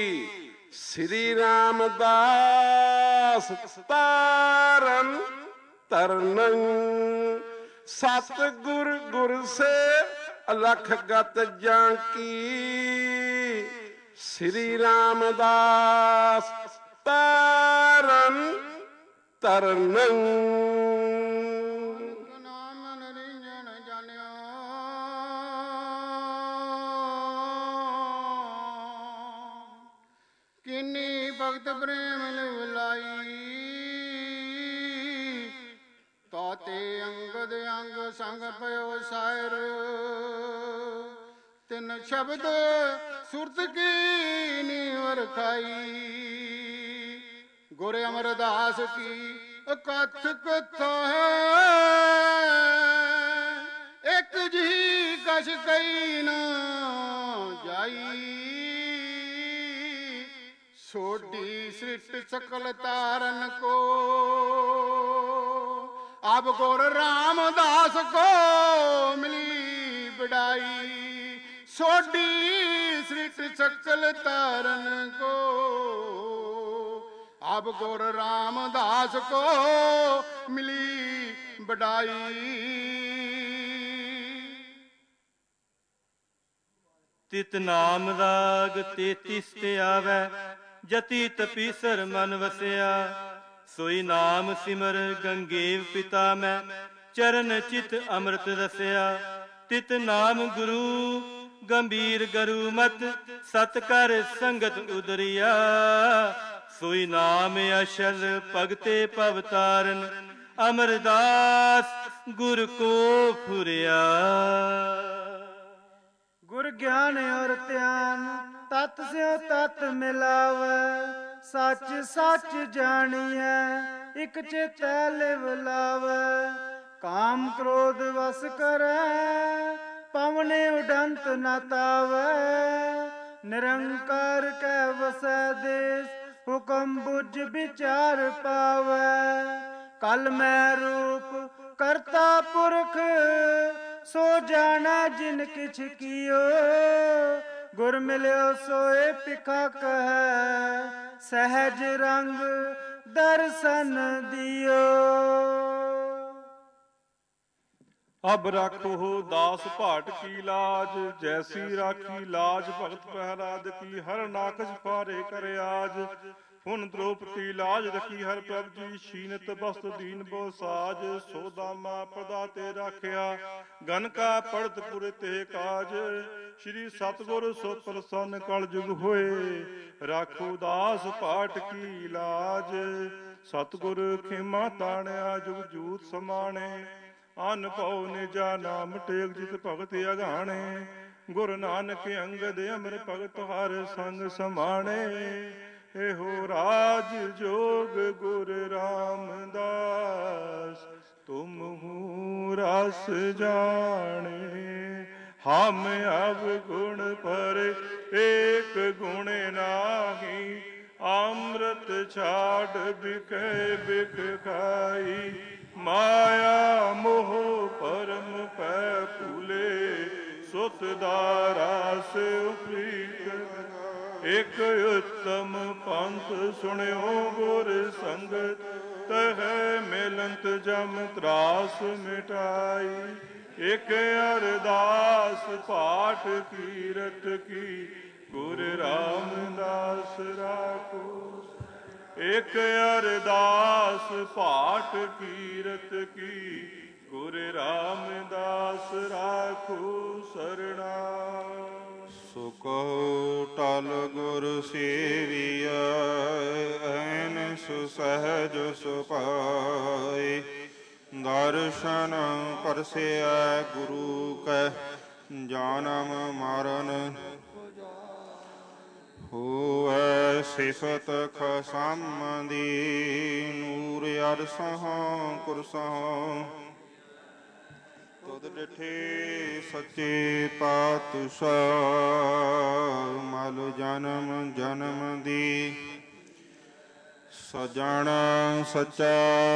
श्री रामदास तारन ਤਰਨੰ ਸਤ ਗੁਰ ਗੁਰ ਸੇ ਅਲਖ ਗਤ ਜਾਂ ਕੀ ਸ੍ਰੀ ਰਾਮਦਾਸ ਤਰਨ ਤਰਨੰ ਕਿੰਨੀ ਭਗਤ ਪ੍ਰੇਮ ਲਿਵਲਾਈ ਤਾਤੇ ਅੰਗਦ ਅੰਗ ਸੰਗ ਪਇਓ ਸਾਇਰ ਤਿੰਨ ਸ਼ਬਦ ਸੁਰਤ ਕੀ ਨੀਵਰ ਖਾਈ ਗੁਰ ਅਮਰਦਾਸ ਕੀ ਕਥ ਕਥਾ ਹੈ ਇੱਕ ਜੀ ਕਛ ਕਈ ਨਾ ਜਾਈ ਛੋਟੀ ਸ੍ਰਿਸ਼ਟ ਸਕਲ ਤਾਰਨ ਕੋ अब गुर रामदास को मिली बड़ाई सोडी सृष्ट सकल तारन को अब गुर रामदास को मिली बड़ाई ਤਿਤ ਨਾਮ ਰਾਗ ਤੇਤੀਸ ਤੇ ਆਵੈ ਜਤੀ ਤਪੀਸਰ ਮਨ ਵਸਿਆ ਸੋਈ ਨਾਮ ਸਿਮਰ ਗੰਗੇਵ ਪਿਤਾ ਮੈਂ ਚਰਨ ਚਿਤ ਅੰਮ੍ਰਿਤ ਰਸਿਆ ਤਿਤ ਨਾਮ ਗੁਰੂ ਗੰਭੀਰ ਗਰੂ ਮਤ ਸਤ ਕਰ ਸੰਗਤ ਉਦਰਿਆ ਸੋਈ ਨਾਮ ਅਸ਼ਰ ਭਗਤੇ ਭਵ ਤਾਰਨ ਅਮਰਦਾਸ ਗੁਰ ਕੋ ਫੁਰਿਆ ਗੁਰ ਗਿਆਨ ਔਰ ਧਿਆਨ ਤਤ ਸਿਓ ਤਤ ਮਿਲਾਵੈ ਸੱਚ ਸੱਚ ਜਾਣੀਐ ਇਕ ਚੇਤੈ ਲਿਵ ਲਾਵੈ ਕਾਮ ਕ੍ਰੋਧ ਵਸ ਕਰੈ ਪਵਨੇ ਉਡੰਤ ਨ ਤਾਵੈ ਨਿਰੰਕਾਰ ਕੈ ਵਸੈ ਦੇਸ ਹੁਕਮ ਬੁਝ ਵਿਚਾਰ ਪਾਵੈ ਕਲ ਮੈਂ ਰੂਪ ਕਰਤਾ ਪੁਰਖ ਸੋ ਜਾਣਾ ਜਿਨ ਕਿਛ ਕੀਓ ਗੁਰ ਮਿਲਿਓ ਸੋਏ ਪਿਖਾ ਕਹੈ सहज रंग दर्शन दियो अब राखो दास भाट की लाज जैसी राखी लाज भगत प्रहलाद की हर नाकज पारे करे आज हुन द्रौपदी लाज रखी हर प्रभ जी शीनत बस्त दीन बो साज सोदामा प्रदाते राखिया गन का पड़त पुर ते काज श्री सतगुर सो प्रसन्न कल जुग होए राखो दास पाठ की लाज सतगुर खेमा ताणिया जुग जूत समाने अन पौ निजा नाम टेक जित भगत अगाणे गुरु नानक अंगद अमर भगत हर संग समाणे एहो राज जोग गुर रामदास तुम हूँ रस जाने हम अब गुण पर एक गुण नाही अमृत छाड़ बिके बिक खाई माया मोह परम पै फूले सुत दारा से प्रीत एक उत्तम पंथ सुनियो गुर संगत तह मिलंत जम त्रास मिटाई एक अरदास पाठ कीरत की गुर रामदास राखो एक अरदास पाठ कीरत की गुर रामदास राखो सरना सुख टल गुर सेविया ऐन सुसहज सुपाए दर्शन परसिया गुरु कै जानम मरण होवै सिफत खसामदी नूर अरसह कुरसह तुद डिठे सच्चे पातशाह मल जन्म जन्म दी सजन सच्चा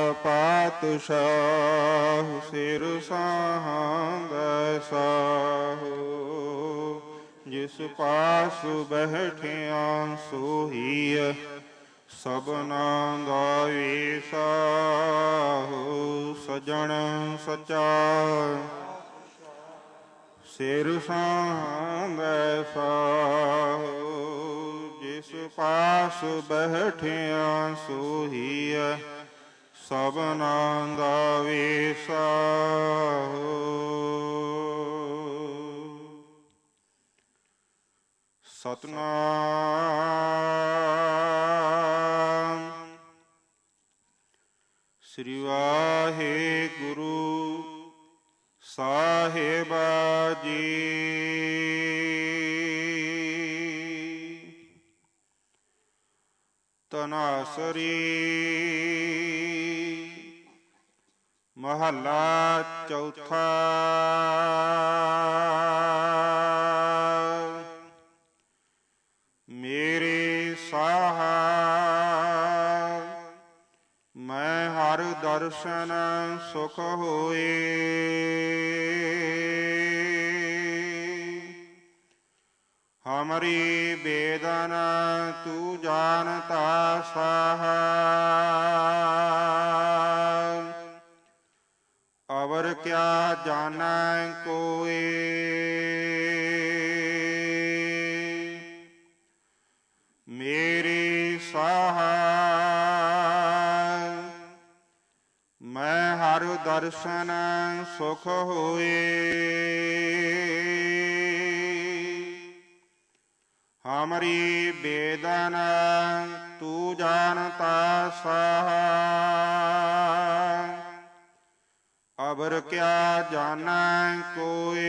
पातशाह सिर साहंद साहो जिस पास बैठिया सोही ਸਭਨਾ ਦਾ ਏਸਾ ਹੋ ਸਜਣ ਸਚਾ ਸਿਰ ਸਾਂਦੈ ਸਾਹੁ ਜਿਸ ਪਾਸ ਬੈਠਿਆ ਸੋਹੀਐ ਸਭਨਾ ਦਾ ਵੇਸਾ ਸਤਨਾਮ ਸ੍ਰੀ ਵਾਹਿਗੁਰੂ ਸਾਹਿਬ ਜੀ। ਤਨਾਸਰੀ ਮਹੱਲਾ ਚੌਥਾ। ਮੇਰੇ ਸਾਹਾ ਮੈਂ ਹਰ ਦਰਸ਼ਨ ਸੁਖ ਹੋਏ ਹਮਰੀ ਬੇਦਨ ਤੂੰ ਜਾਣਤਾ ਸਾਹਾ ਅਵਰ ਕਿਆ ਜਾਣੈ ਕੋਇ ਮੇਰੇ ਸਾਹਾ ਮੈਂ ਹਰ ਦਰਸ਼ਨ ਸੁਖ ਹੋਏ ਹਮਰੀ ਬੇਦਨ ਤੂੰ ਜਾਣਤਾ ਸਾਹਾ ਅਵਰ ਕਿਆ ਜਾਣੈ ਕੋਇ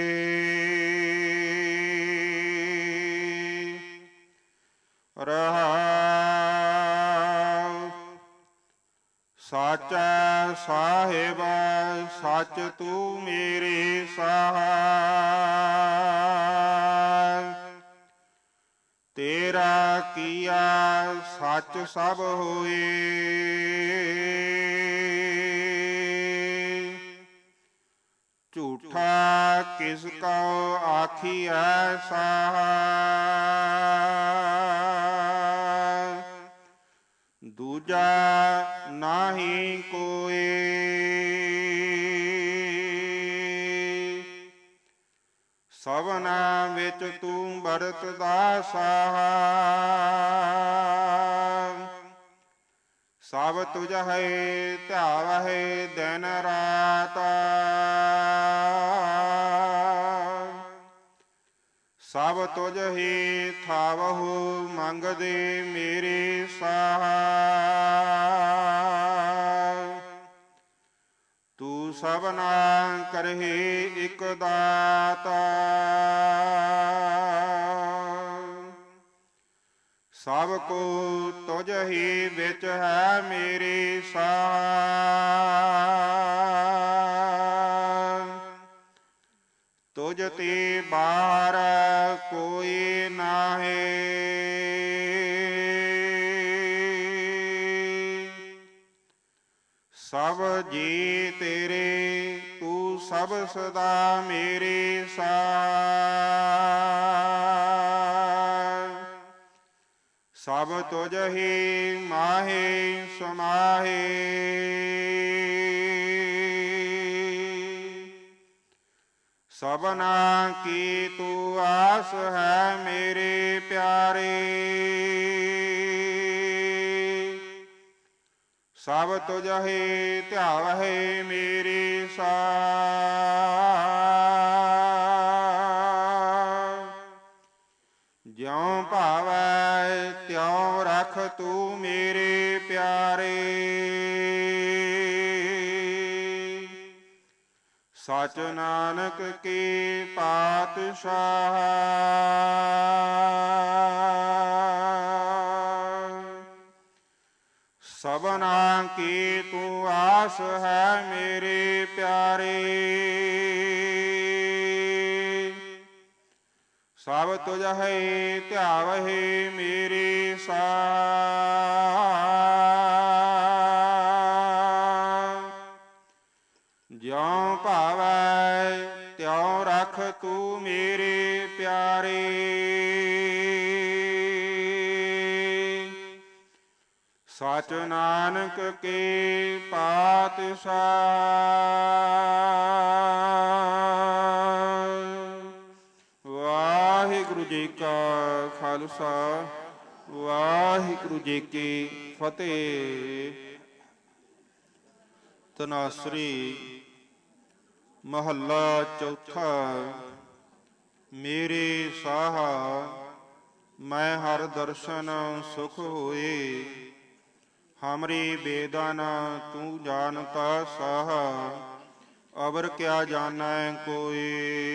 ਰਹਾਉ। ਸਾਚਾ ਸਾਹਿਬ ਸੱਚ ਤੂੰ ਮੇਰੇ ਸਾਹਾ ਤੇਰਾ ਕੀਆ ਸੱਚ ਸਭ ਹੋਏ ਝੂਠਾ ਕਿਸ ਕਉ ਆਖੀਐ ਸਾਹਾ ਦੂਜਾ ਨਾਹੀ ਕੋਇ ਸਭਨਾ ਵਿੱਚ ਤੂੰ ਵਰਤਦਾ ਸਾਹਾ ਸਭ ਤੁਝ ਹੈ ਧਿਆਵਹਿ ਦਿਨ ਰਾਤ ਸਭ ਤੁਝ ਹੀ ਥਾਵਹੁ ਮੰਗਦੇ ਮੇਰੇ ਸਾਹਾ ਤੂੰ ਸਭਨਾ ਕਰਹਿ ਇਕ ਦਾਤਾ ਸਭ ਕੋ ਤੁਝ ਹੀ ਵਿੱਚ ਹੈ ਮੇਰੇ ਸਾਹਾ ਤੁਝ ਤੇ ਬਾਹਰ ਕੋਈ ਨਾਹੀ ਸਭ ਜੀ ਤੇਰੇ ਤੂੰ ਸਭ ਸਦਾ ਮੇਰੇ ਸਾਹ ਸਭ ਤੁਝ ਹੀ ਮਾਹੇ ਸਮਾਹੇ ਸਭਨਾ ਕੀ ਤੂੰ ਆਸ ਹੈ ਮੇਰੇ ਪਿਆਰੇ ਸਭ ਤੁਝ ਹੀ ਧਿਆਵਹਿ ਮੇਰੇ ਸਾਹ ਜਿਉ ਭਾਵੈ ਤਿਉ ਰਖ ਤੂੰ ਮੇਰੇ ਪਿਆਰੇ ਸਚ ਨਾਨਕ ਕੀ ਪਾਤਸ਼ਾਹ ਸਭਨਾ ਕੀ ਤੂੰ ਆਸ ਹੈ ਮੇਰੇ ਪਿਆਰੇ ਸਭ ਤੁਝ ਹੈ ਧਿਆਵਹਿ ਮੇਰੇ ਸਾਹ ਜਿਉ ਭਾਵੈ ਤਿਉ ਰਖ ਤੂੰ ਮੇਰੇ ਪਿਆਰੇ ਸਚ ਨਾਨਕ ਕੇ ਪਾਤਸ਼ਾਹ। ਵਾਹਿਗੁਰੂ ਜੀ ਕਾ ਖਾਲਸਾ, ਵਾਹਿਗੁਰੂ ਜੀ ਕੀ ਫਤਿਹ। ਤਨਾਸਰੀ ਮਹੱਲਾ ਚੌਥਾ। ਮੇਰੇ ਸਾਹਾ ਮੈਂ ਹਰ ਦਰਸ਼ਨ ਸੁਖ ਹੋਏ, ਹਮਰੀ ਬੇਦਨ ਤੂੰ ਜਾਣਤਾ ਸਾਹਾ, ਅਵਰ ਕਿਆ ਜਾਣੈ ਕੋਇ।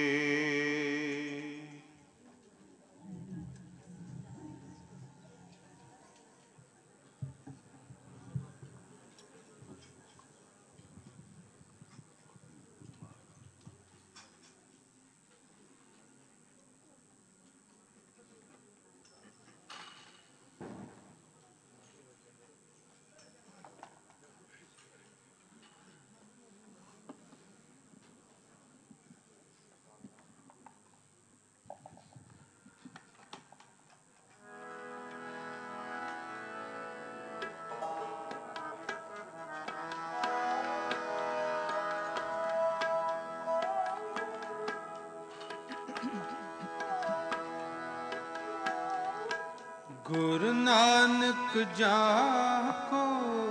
ਗੁਰੂ ਨਾਨਕ ਜਾਂ ਕੋ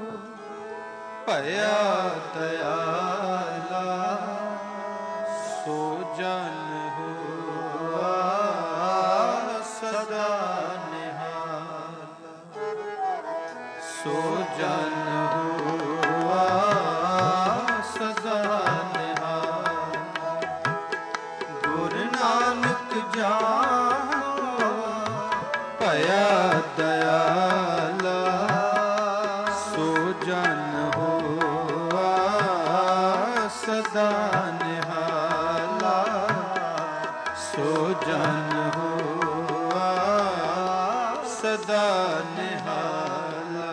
ਭਇਆ ਦਇਆਲਾ, ਸੋ ਜਨ ਹੋਆ ਸਦਾ ਨਿਹਾਲਾ, ਸੋ ਜਨ ਹੋਆ ਸਦਾ ਨਿਹਾਲਾ। ਗੁਰੂ ਨਾਨਕ ਜਾਂ ਭਇਆ ਦਇਆਲਾ, ਸੋ ਜਨ ਹੋਆ ਸਦਾ ਨਿਹਾਲਾ, ਸੋ ਜਨ ਹੋਆ ਸਦਾ ਨਿਹਾਲਾ।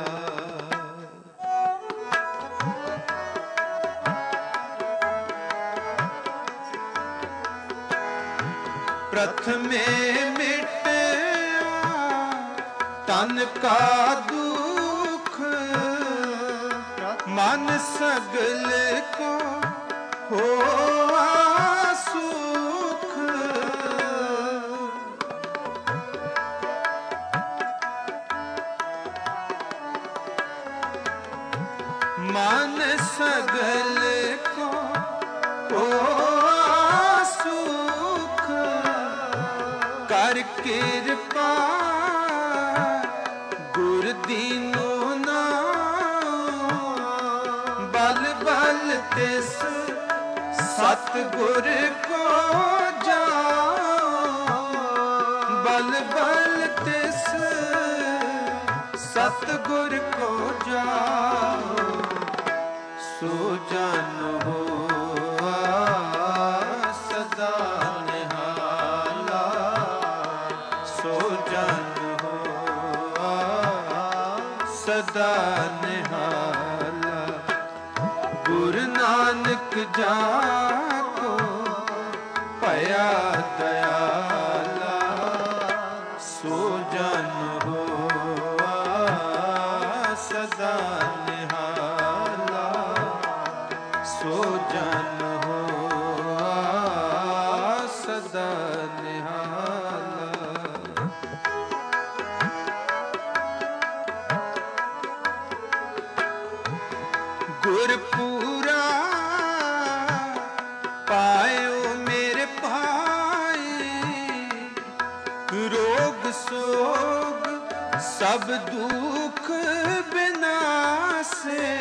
ਪ੍ਰਥਮੇ ਤਨ ਕਾ ਦੁਖ, ਮਨ ਸਗਲ ਕੋ ਹੋਆ ਸੁਖ। ਮਨ ਸਗਲ ਕੋ ਹੋਆ ਸੁਖ, ਕਰ ਕਿਰਪਾ ਗੁਰ ਦੀਨੋ ਨਾਮ। ਬਲ ਬਲ ਤਿਸ ਸਤ ਗੁਰ ਕੋ ਜਾਓ, ਬਲ ਬਲ ਤਿਸ ਸਤ ਗੁਰ ਕੋ ਜਾਓ, ਸੋ ਜਨ ਹੋਆ ਸਦਾ ਨਿਹਾਲਾ, ਸੋ ਜਨ ਸਦਾ ਨਿਹਾਲਾ। ਗੁਰੂ ਨਾਨਕ ਜਾਂ ਕੋ ਭਇਆ ਦਇਆਲਾ, ਸੋ ਜਨ ਹੋਆ ਸਦਾ ਨਿਹਾਲਾ, ਸੋ ਜਨ ਹੋਆ ਸਦਾ ਨਿਹਾਲਾ। ਗੁਰਪੂਰਾ ਪਾਇਓ ਮੇਰੇ ਭਾਈ, ਰੋਗ ਸੋਗ ਸਭ ਦੁਖ ਬਿਨਾਸੇ।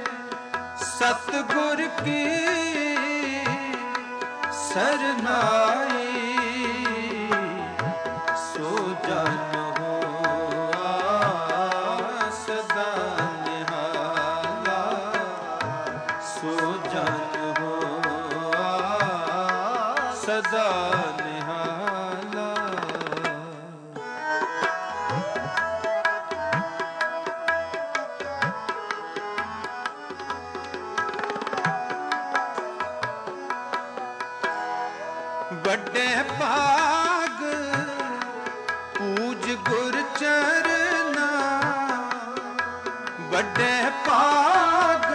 ਸਤਿਗੁਰ ਕੀ ਸਰਨਾਈ, ਸੋ ਜਨ ਸਦਾ ਨਿਹਾਲਾ। ਵੱਡੇ ਭਾਗ ਪੂਜ ਗੁਰ ਚਰਨਾ, ਵੱਡੇ ਭਾਗ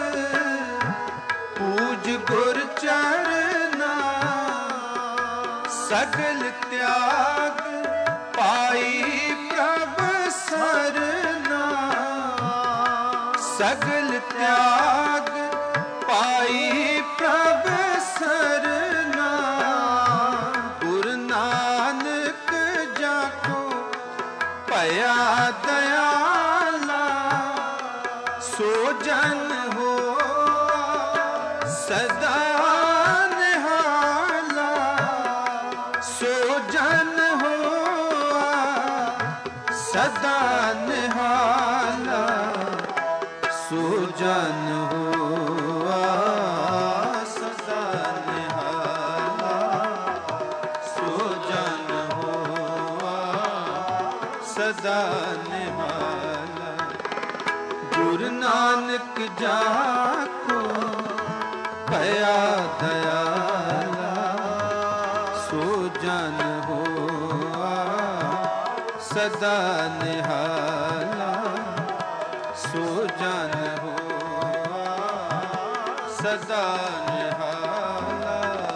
ਪੂਜ ਗੁਰ ਚਰਨਾ ਸਗਲ ਤਿਆਗ ਪਾਈ ਪ੍ਰਭ ਸਰਨਾ ਸਗਲ ਤਿਆਗ ਪਾਈ ਪ੍ਰਭ ਸਰਨਾ ਗੁਰੂ ਨਾਨਕ ਜਾ ਕੋ ਭਇਆ ਦਇਆਲਾ ਸੋ ਜਨ ਹੋਆ ਸਦਾ ਨਿਹਾਲਾ ਸੋ ਜਨ ਹੋਆ ਸਦਾ ਨਿਹਾਲਾ ਸੋ ਜਨ ਹੋਆ ਸਦਾ ਨਿਹਾਲਾ ਸੋ ਜਨ ਹੋਆ ਸਦਾ ਨਿਹਾਲਾ ਗੁਰੂ ਨਾਨਕ ਜਾ ਕੋ ਭਇਆ ਦਇਆਲਾ ਸੋ ਜਨ ਹੋਆ ਸਦਾ ਨਿਹਾਲਾ ਸੋ ਜਨ ਹੋਆ ਸਦਾ ਨਿਹਾਲਾ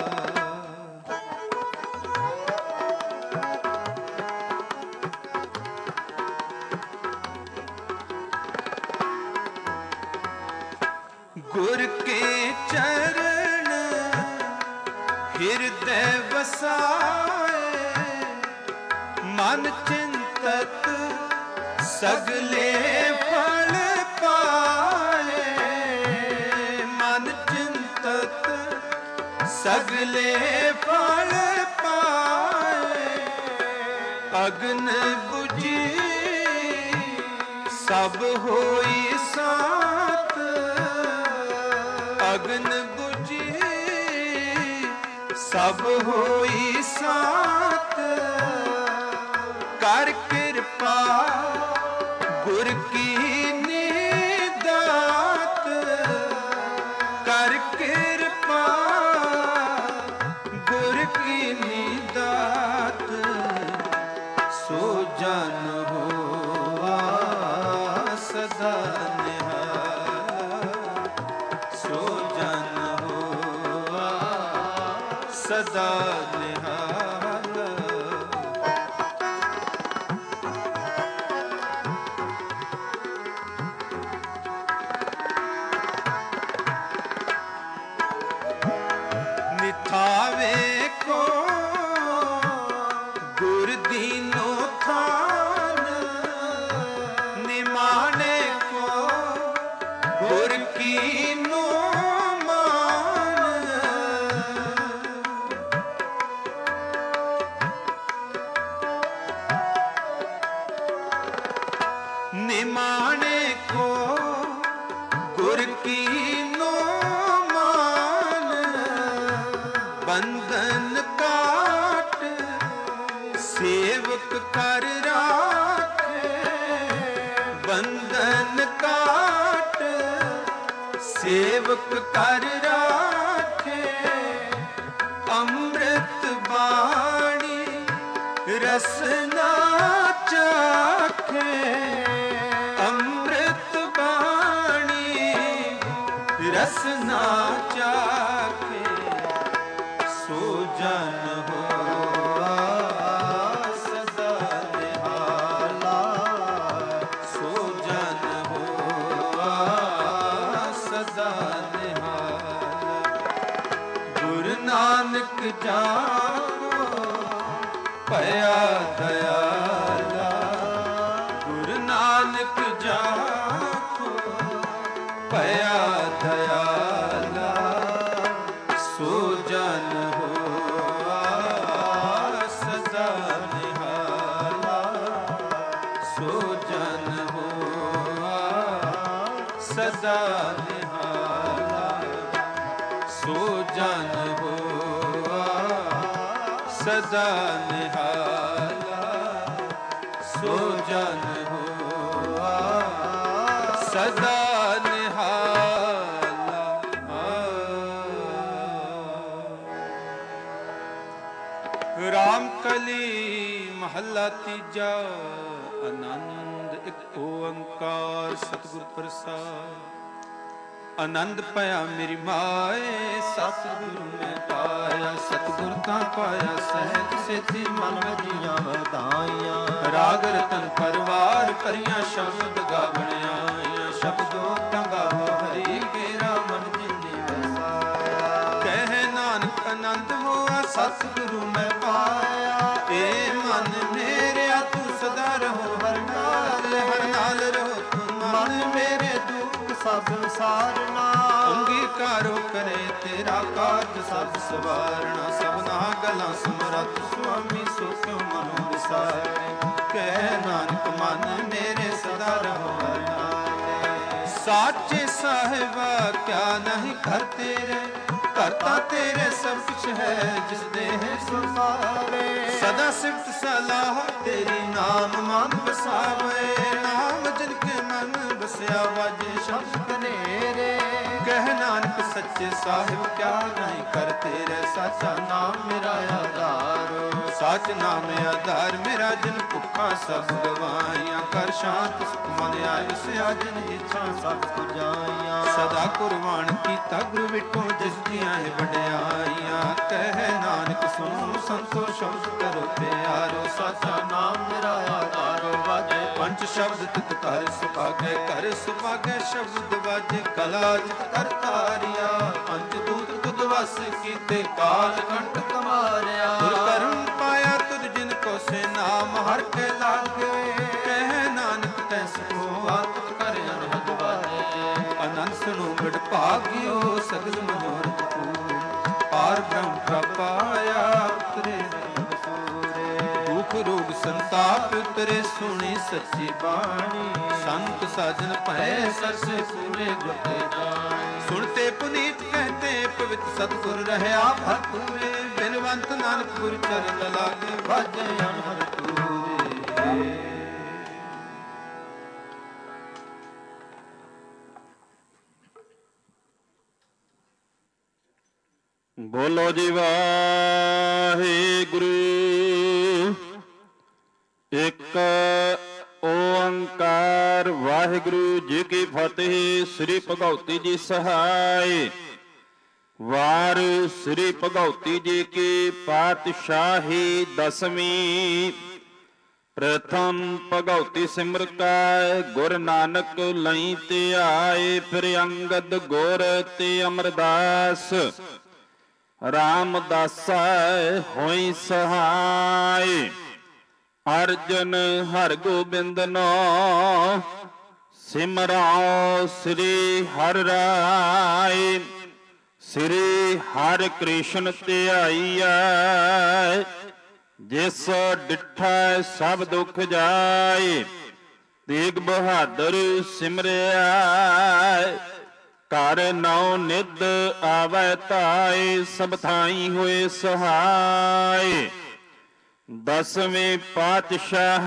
ਗੁਰ ਕੇ ਚਰਨ ਹਿਰਦੈ ਵਸਾਏ ਮਨ ਚਿੰਤਤ ਸਗਲੇ ਫਲ ਪਾਏ ਮਨ ਚਿੰਤਤ ਸਗਲੇ ਫਲ ਪਾਏ ਅਗਨ ਬੁਝੀ ਸਭ ਹੋਈ ਸਾਤ ਅਗਨ ਬੁਝੀ ਸਭ ਹੋਈ ਸਾਤ ਕਰ ਕਿਰਪਾ ਗੁਰ ਕੀ ਨੀਦਾਤ ਕਰ ਕਿਰਪਾ ਗੁਰ ਕੀ ਨੀਦਾਤ ਸੋ ਜਨ ਹੋਆ ਸਦਾ ਨਿਹਾਲਾ ਸੋ ਜਨ ਹੋਆ ਸਦਾ ਨਿਹਾਲਾ ਨਿਥਾਵੇ ਕੋ ਗੁਰ ਦੀਨੋ ਥਾਨ ਨਿਮਾਣੇ ਕੋ ਗੁਰ ਕੀਨੋ ਮਾਨ ਨਿਮਾਣੇ ਕੋ ਗੁਰ ਕੀਨੋ ਬੰਧਨ ਕਾਟ ਸੇਵਕ ਕਰ ਰਾਖੇ ਬੰਧਨ ਕਾਟ ਸੇਵਕ ਕਰ ਰਾਖੇ ਅੰਮ੍ਰਿਤ ਬਾਣੀ ਰਸਨਾ ਚਾਖੇ ਅੰਮ੍ਰਿਤ ਬਾਣੀ ਰਸਨਾ ਚਾਖੇ ਸੋ ਜਨ ਹੋਆ ਸਦਾ ਨਿਹਾਲਾ ਸੋ ਜਨ ਹੋਆ ਸਦਾ ਨਿਹਾਲਾ ਗੁਰੂ ਨਾਨਕ ਜਾਣੋ ਭਇਆ ਦਇਆਲਾ ਗੁਰੂ ਨਾਨਕ ਜਾਣੋ ਭਇਆ ਦਇਆਲਾ ਸੋ ਜਨ ਹੋਆ ਸਦਾ ਨਿਹਾਲਾ ਸੋ ਜਨ ਹੋਆ ਸਦਾ ਨਿਹਾਲਾ ਸੋ ਜਨ ਹੋਆ ਸਦਾ ਨਿਹਾਲਾ ਸੋ ਜਨ ਹੋਆ ਸਦਾ ਰਾਮ ਕਲੀ ਮਹੱਲਾ ਤੀਜਾ। ਆਨੰਦ ਇੱਕ ਓੰਕਾਰ ਸਤਿਗੁਰ ਪ੍ਰਸਾਦ। ਆਨੰਦ ਪਾਇਆ ਮੇਰੀ ਮਾਏ ਸਤਿਗੁਰੂ ਮੈਂ ਪਾਇਆ। ਸਤਿਗੁਰ ਤਾਂ ਪਾਇਆ ਸਹਿਜ ਸੇਤੀ ਮਨ ਵਜੀਆਂ ਵਧਾਈਆਂ। ਰਾਗ ਰਤਨ ਪਰਵਾਰ ਭਰੀਆਂ ਸ਼ਬਦ ਗਾਵਣ ਆਈਆਂ। ਸ਼ਬਦੋ ਤਾਂ ਗਾਵੋ ਹਰੀ ਕੇਰਾ ਮਨ ਜਿਨੇ ਵਸਾਇਆ। ਕਹਿ ਨਾਨਕ ਆਨੰਦ ਹੋਆ ਸਤਿਗੁਰੂ ਮੈਂ ਪਾਇਆ। ਏ ਮਨ ਮੇਰਿਆ ਤੂੰ ਸਦਾ ਰਹੋ ਹਰ ਨਾਲ। ਹਰ ਨਾਲ ਰਹੋ ਤੂੰ ਮਨ ਮੇਰੇ ਦੁੱਖ ਸਭ ਸਾਰਨਾ। ਅੰਗੀਕਾਰੋ ਕਰੇ ਤੇਰਾ ਕਾਜ ਸਭ ਸਵਾਰਣਾ। ਸਭਨਾ ਗਲਾਂ ਸਮਰੱਥ ਸੁਆਮੀ ਸੋ ਕਿਉ ਮਨੋ ਵਿਸਾਰੇ। ਕਹਿ ਨਾਨਕ ਮਨ ਮੇਰੇ ਸਦਾ ਰਹੋ ਹਰ ਨਾਲੇ। ਸਾਚੇ ਸਾਹਿਬਾ ਕਿਆ ਨਹੀਂ ਘਰ ਤੇਰੇ। ਘਰ ਤਾਂ ਤੇਰੇ ਸਭ ਕੁਛ ਹੈ ਜਿਸ ਦੇਹ ਸੁਭਾਵੇ। ਸਦਾ ਸਿਫਤ ਸਲਾਹ ਤੇਰੀ ਨਾਮ ਮਨ ਵਸਾਵੇ। ਨਾਮ ਜਿਨ ਕੇ ਮਨ ਵਸਿਆ ਵਾਜੇ ਸ਼ਬਦ ਨੇਰੇ। ਕਹਿ ਨਾਨਕ ਸੱਚੇ ਸਾਹਿਬ ਕਿਆ ਨਹੀਂ ਕਰ ਤੇਰੇ। ਸਾਚਾ ਨਾਮ ਮੇਰਾ ਆਧਾਰ। ਸਾਚ ਨਾਮ ਆਧਾਰ ਮੇਰਾ ਜਿਨ ਭੁੱਖਾਂ ਸਭ ਗਵਾਈਆਂ। ਕਰ ਸ਼ਾਂਤ ਸੁਖ ਮਨ ਆਇਸ ਆਜਨ ਇੱਛਾ ਸਭ ਪੁਜਾਈਆਂ। ਸਦਾ ਕੁਰਬਾਨ ਕੀਤਾ ਗੁਰੂ ਵਿਟੋ ਜਿਸ ਦੀਆਂ ਵਡਿਆਈਆਂ। ਕਹਿ ਨਾਨਕ ਸੁਣੋ ਸੰਤੋ ਸ਼ਬਦ ਕਰੋ ਪਿਆਰੋ। ਸਾਚਾ ਨਾਮ ਮੇਰਾ ਆਧਾਰ ਵਾਜੇ ਪੰਜ ਸ਼ਬਦ ਤਿਤ ਕਰ ਸੁਭਾਗੇ। ਕਰ ਸੁਭਾਗੇ ਸ਼ਬਦ ਵਾਜੇ ਕਲਾ ਜਿਤ ਕਰ ਤਾਰਿਆ। ਪੰਜ ਦੂਤ ਤੁਧ ਵਸ ਕੀਤੇ ਕਾਲ ਕੰਠ ਕਮਾਰਿਆ। ਗੁਰ ਕਰਮ ਪਾਇਆ ਤੁਧ ਜਿਨ ਕੋ ਸੇ ਨਾਮ ਹਰ ਕੇ ਲਾਗੇ। ਕਹਿ ਨਾਨਕ ਤੈ ਸੋ ਆਤਮ ਕਰ ਅਨਹਦ ਵਾਜੇ। ਅਨੰਦ ਸੁਣੋ ਮਿਟ ਭਾਗਿਓ ਸਗਲ ਮਨੋਰਥ ਪੂਰੇ। ਪਾਰ ਬ੍ਰਹਮ ਪ੍ਰਪਾਇਆ ਉਤਰੇ ਦੁਖ ਰੋਗ ਸੰਤਾਪ ਉਤਰੇ। ਸੁਣੀ ਸੱਚੀ ਬਾਣੀ ਸੰਤ ਸਾਜਨ ਭੈ ਸਰਸੇ ਪੂਰੇ ਗੁਰ ਤੇ ਜਾਣੀ। ਸੁਣਤੇ ਪੁਨੀਤ ਕਹਤੇ ਪਵਿੱਤ ਸਤਿਗੁਰ ਰਹਿਆ ਭਰਪੂਰੇ। ਬਿਨਵੰਤ ਨਾਨਕ ਗੁਰ ਚਰਨ ਲਾਗੇ ਵਾਜੇ ਅਨਹਦ ਪੂਰੇ। ਬੋਲੋ ਜੀ ਵਾਹਿਗੁਰੂ। ਇੱਕ ਓੰਕਾਰ ਵਾਹਿਗੁਰੂ ਜੀ ਕੀ ਫਤਿਹ। ਸ੍ਰੀ ਭਗਉਤੀ ਜੀ ਸਹਾਇ। ਵਾਰ ਸ੍ਰੀ ਭਗਉਤੀ ਜੀ ਕੀ ਪਾਤਸ਼ਾਹੀ ਦਸਵੀਂ। ਪ੍ਰਥਮ ਭਗਉਤੀ ਸਿਮਰ ਕੈ ਗੁਰ ਨਾਨਕ ਲਈ ਧਿਆਏ। ਫਿਰ ਅੰਗਦ ਗੁਰ ਤੇ ਅਮਰਦਾਸ ਰਾਮਦਾਸਾ ਹੋਈ ਸਹਾਇ। ਅਰਜਨ ਹਰਿ ਗੋਬਿੰਦ ਨੋ ਸਿਮਰਾਓ ਸ੍ਰੀ ਹਰਿ ਰਾਇ। ਸ੍ਰੀ ਹਰਿ ਕ੍ਰਿਸ਼ਨ ਧਿਆਈਐ। ਜਿਸ ਡਿਠੈ ਸਭ ਦੁਖ ਜਾਏ। ਤੇਗ ਬਹਾਦਰ ਸਿਮਰਿਆ। ਘਰ ਨੌ ਨਿਧ ਆਵੈ ਧਾਇ। ਸਭ ਥਾਈ ਹੋਏ ਸਹਾਇ। ਦਸਵੇਂ ਪਾਤਸ਼ਾਹ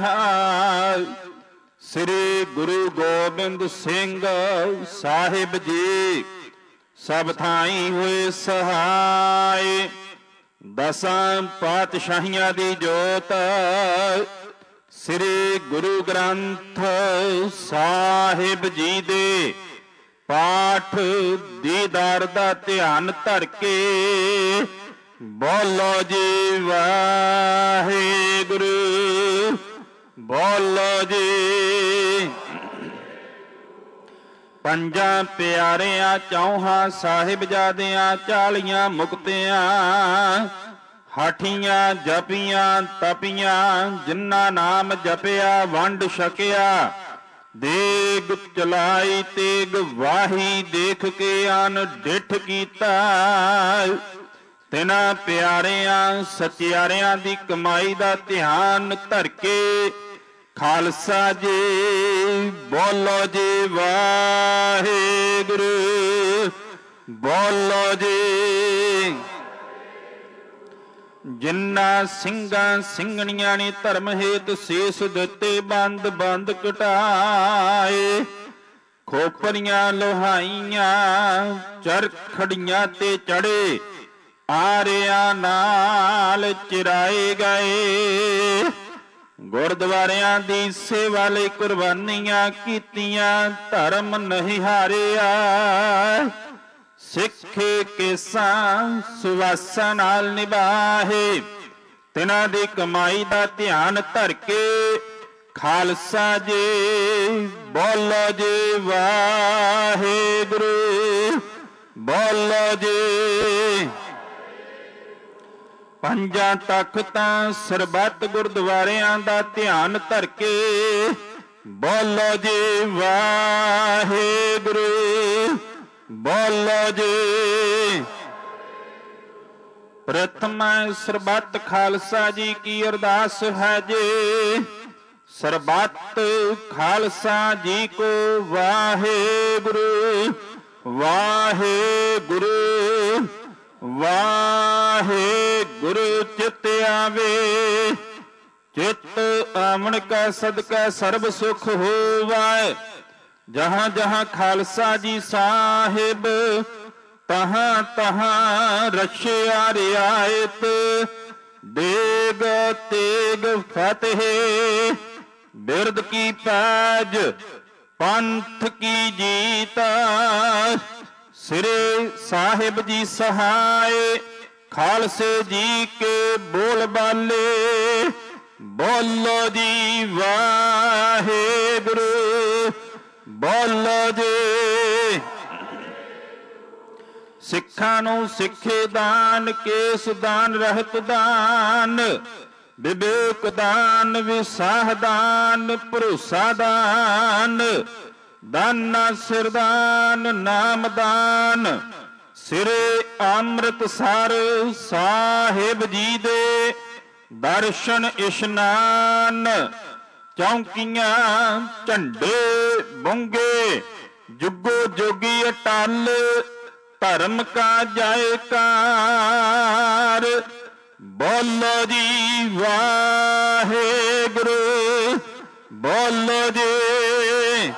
ਸ੍ਰੀ ਗੁਰੂ ਗੋਬਿੰਦ ਸਿੰਘ ਸਾਹਿਬ ਜੀ ਸਭ ਥਾਈ ਹੋਏ ਸਹਾਇ। ਦਸਾਂ ਪਾਤਸ਼ਾਹੀਆਂ ਦੀ ਜੋਤ ਸ੍ਰੀ ਗੁਰੂ ਗ੍ਰੰਥ ਸਾਹਿਬ ਜੀ ਦੇ ਪਾਠ ਦੀਦਾਰ ਦਾ ਧਿਆਨ ਧਰ ਕੇ ਬੋਲੋ ਜੀ ਵਾਹਿਗੁਰੂ। ਬੋਲੋ ਜੀ। ਪੰਜਾਂ ਪਿਆਰਿਆਂ ਚੌਹਾਂ ਸਾਹਿਬਜ਼ਾਦਿਆਂ ਚਾਲੀਆਂ ਮੁਕਤਿਆਂ ਹਾਠੀਆਂ ਜਪੀਆਂ ਤਪੀਆਂ। ਜਿਨ੍ਹਾਂ ਨਾਮ ਜਪਿਆ ਵੰਡ ਛਕਿਆ। ਦੇਗ ਚਲਾਈ ਤੇਗ ਵਾਹੀ ਦੇਖ ਕੇ ਆਨ ਡਿਠ ਕੀਤਾ। ਤਿਨਾਂ ਪਿਆਰਿਆਂ ਸਚਿਆਰਿਆਂ ਦੀ ਕਮਾਈ ਦਾ ਧਿਆਨ ਧਰ ਕੇ ਖਾਲਸਾ ਜੀ ਬੋਲੋ ਜੀ ਵਾਹਿਗੁਰੂ। ਬੋਲੋ ਜੀ। ਜਿਨ੍ਹਾਂ ਸਿੰਘਾਂ ਸਿੰਘਣੀਆਂ ਨੇ ਧਰਮ ਹੇਤ ਸੀਸ ਦਿੱਤੇ ਬੰਦ ਬੰਦ ਕਟਾਏ। ਖੋਪਰੀਆਂ ਲੋਹਾਈਆਂ ਚਰਖੜੀਆਂ ਤੇ ਚੜੇ ਆਰਿਆਂ ਨਾਲ ਚਿਰਾਏ ਗਏ। ਗੁਰਦੁਆਰਿਆਂ ਦੀ ਸੇਵਾ ਲਈ ਕੁਰਬਾਨੀਆਂ ਕੀਤੀਆਂ, ਧਰਮ ਨਹੀਂ ਹਾਰਿਆ। ਸਿੱਖੇ ਕੇਸਾਂ ਸੁਵਾਸਾਂ ਨਾਲ ਨਿਭਾਹੇ, ਤਿਨਾਂ ਦੀ ਕਮਾਈ ਦਾ ਧਿਆਨ ਧਰ ਕੇ। ਖਾਲਸਾ ਜੀ ਬੋਲੋ ਜੀ ਵਾਹਿਗੁਰੂ, ਬੋਲੋ ਜੀ। ਪੰਜਾਂ ਤਖਤਾਂ ਸਰਬੱਤ ਗੁਰਦੁਆਰਿਆਂ ਦਾ ਧਿਆਨ ਧਰ ਕੇ। ਬੋਲੋ ਜੀ ਵਾਹਿਗੁਰੂ, ਬੋਲੋ ਜੀ। ਪ੍ਰਥਮ ਸਰਬੱਤ ਖਾਲਸਾ ਜੀ ਕੀ ਅਰਦਾਸ ਹੈ ਜੀ। ਸਰਬੱਤ ਖਾਲਸਾ ਜੀ ਕੋ ਵਾਹਿਗੁਰੂ, ਵਾਹਿਗੁਰੂ, ਵਾਹਿਗੁਰੂ। ਚਿਤ ਆਵੇ, ਚਿਤ ਆਵਣ ਕਾ ਸਦਕਾ ਸਰਬ ਸੁਖ ਹੋਵੈ। ਜਹਾਂ ਜਹਾਂ ਖਾਲਸਾ ਜੀ ਸਾਹਿਬ, ਤਹਾਂ ਤਹਾਂ ਰਖਿਆ ਰਿਆਇਤ। ਦੇਗ ਤੇਗ ਫਤਿਹ, ਬਿਰਦ ਕੀ ਪੈਜ, ਪੰਥ ਕੀ ਜੀਤ। ਸ੍ਰੀ ਸਾਹਿਬ ਜੀ ਸਹਾਏ, ਖਾਲਸੇ ਜੀ ਕੇ ਬੋਲ ਬਾਲੇ। ਬੋਲੋ ਜੀ ਵਾਹਿਗੁਰੂ, ਬੋਲੋ ਜੀ। ਸਿੱਖਾਂ ਨੂੰ ਸਿੱਖੇ ਦਾਨ, ਕੇਸ ਦਾਨ, ਰਹਿਤ ਦਾਨ, ਵਿਵੇਕ ਦਾਨ, ਵਿਸਾਹ ਦਾਨ, ਭਰੋਸਾ ਦਾਨ, ਦਾਨਾ ਸਿਰਦਾਨ, ਨਾਮ ਦਾਨ। ਸ੍ਰੀ ਅੰਮ੍ਰਿਤਸਰ ਸਾਹਿਬ ਜੀ ਦੇ ਦਰਸ਼ਨ ਇਸ਼ਨਾਨ। ਚੌਂਕੀਆਂ ਝੰਡੇ ਬੁੰਗੇ, ਜੁਗੋ ਜੋਗੀ ਅਟਲ, ਧਰਮ ਕਾ ਜੈਕਾਰ। ਬੋਲੋ ਜੀ ਵਾਹਿਗੁਰੂ, ਬੋਲੋ ਜੀ।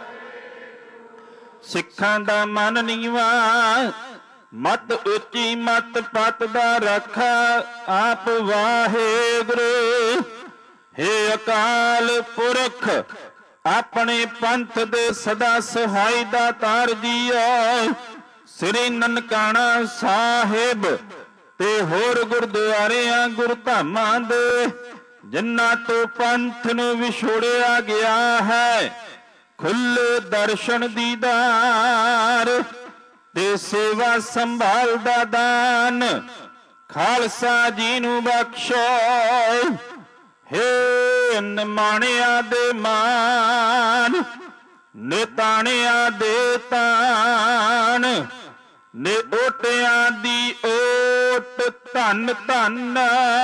ਸਿੱਖਾਂ ਦਾ ਮਨ ਨੀਵਾ, ਮਤ ਉੱਚੀ ਮਤ ਪਤ ਦਾ ਰੱਖਾ ਆਪ ਵਾਹਿਗੁਰੂ। ਹੇ ਅਕਾਲ ਪੁਰਖ, ਆਪਣੇ ਪੰਥ ਦੇ ਸਦਾ ਸਹਾਈ ਦਾਤਾਰ ਜੀਓ। ਸ੍ਰੀ ਨਨਕਾਣਾ ਸਾਹਿਬ ਤੇ ਹੋਰ ਗੁਰਦੁਆਰਿਆਂ ਗੁਰਧਾਮਾਂ ਦੇ, ਜਿਨ੍ਹਾਂ ਤੋਂ ਪੰਥ ਨੂੰ ਵਿਛੋੜਿਆ ਗਿਆ ਹੈ, ਖੁੱਲੇ ਦਰਸ਼ਨ ਦੀਦਾਰ ਤੇ ਸੇਵਾ ਸੰਭਾਲ ਦਾ ਦਾਨ ਖਾਲਸਾ ਜੀ ਨੂੰ ਬਖਸ਼ੋ। ਹੇ ਨਿਮਾਣਿਆਂ ਦੇ ਮਾਨ, ਨਿਤਾਣਿਆਂ ਦੇ ਤਾਣ, ਨੇ ਓਟਿਆਂ ਦੀ ਓਟ। ਧੰਨ ਧੰਨ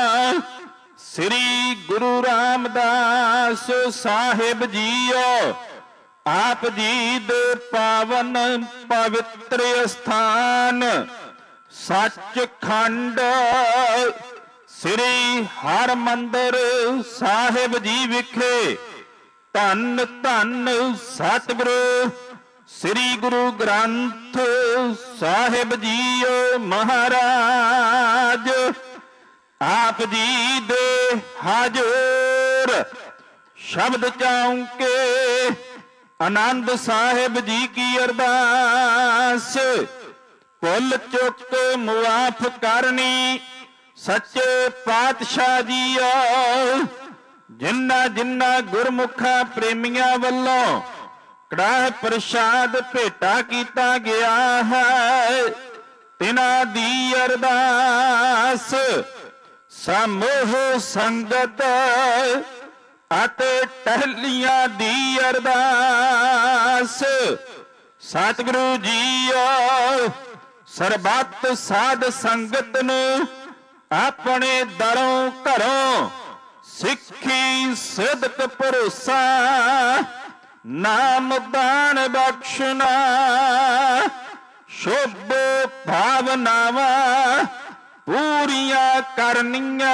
ਸ੍ਰੀ ਗੁਰੂ ਰਾਮਦਾਸ ਸਾਹਿਬ ਜੀਓ। ਆਪ ਜੀ ਦੇ ਪਾਵਨ ਪਵਿੱਤਰ ਸਥਾਨ ਸੱਚਖੰਡ ਸ੍ਰੀ ਹਰਿਮੰਦਰ ਸਾਹਿਬ ਜੀ ਵਿਖੇ ਧੰਨ ਧੰਨ ਸਤਿਗੁਰੂ ਸ੍ਰੀ ਗੁਰੂ ਗ੍ਰੰਥ ਸਾਹਿਬ ਜੀਓ ਮਹਾਰਾਜ। ਆਪ ਜੀ ਦੇ ਹਾਜ਼ਰ ਸ਼ਬਦ ਚਾਉਂਕੇ ਆਨੰਦ ਸਾਹਿਬ ਜੀ ਕੀ ਅਰਦਾਸ। ਭੁੱਲ ਚੁੱਕ ਮੁਆਫ ਕਰਨੀ ਸੱਚੇ ਪਾਤਸ਼ਾਹ ਜੀਓ। ਜਿਨ੍ਹਾਂ ਜਿਨ੍ਹਾਂ ਗੁਰਮੁਖਾਂ ਪ੍ਰੇਮੀਆਂ ਵੱਲੋਂ ਕੜਾਹ ਪ੍ਰਸ਼ਾਦ ਭੇਟਾ ਕੀਤਾ ਗਿਆ ਹੈ, ਤਿਨਾਂ ਦੀ ਅਰਦਾਸ ਸਮੂਹ ਸੰਗਤ ਅਤੇ ਟਹਿਲੀਆਂ ਦੀ ਅਰਦਾਸ। ਸਤਿਗੁਰੂ ਜੀਓ ਸਰਬੱਤ ਸਾਧ ਸੰਗਤ ਨੂੰ ਆਪਣੇ ਦਰੋਂ ਘਰੋਂ ਸਿੱਖੀ ਸਿਦਕ ਭਰੋਸਾ ਨਾਮ ਦਾਨ ਬਖਸ਼ਣਾ। ਸ਼ੁਭ ਭਾਵਨਾਵਾਂ ਪੂਰੀਆਂ ਕਰਨੀਆਂ।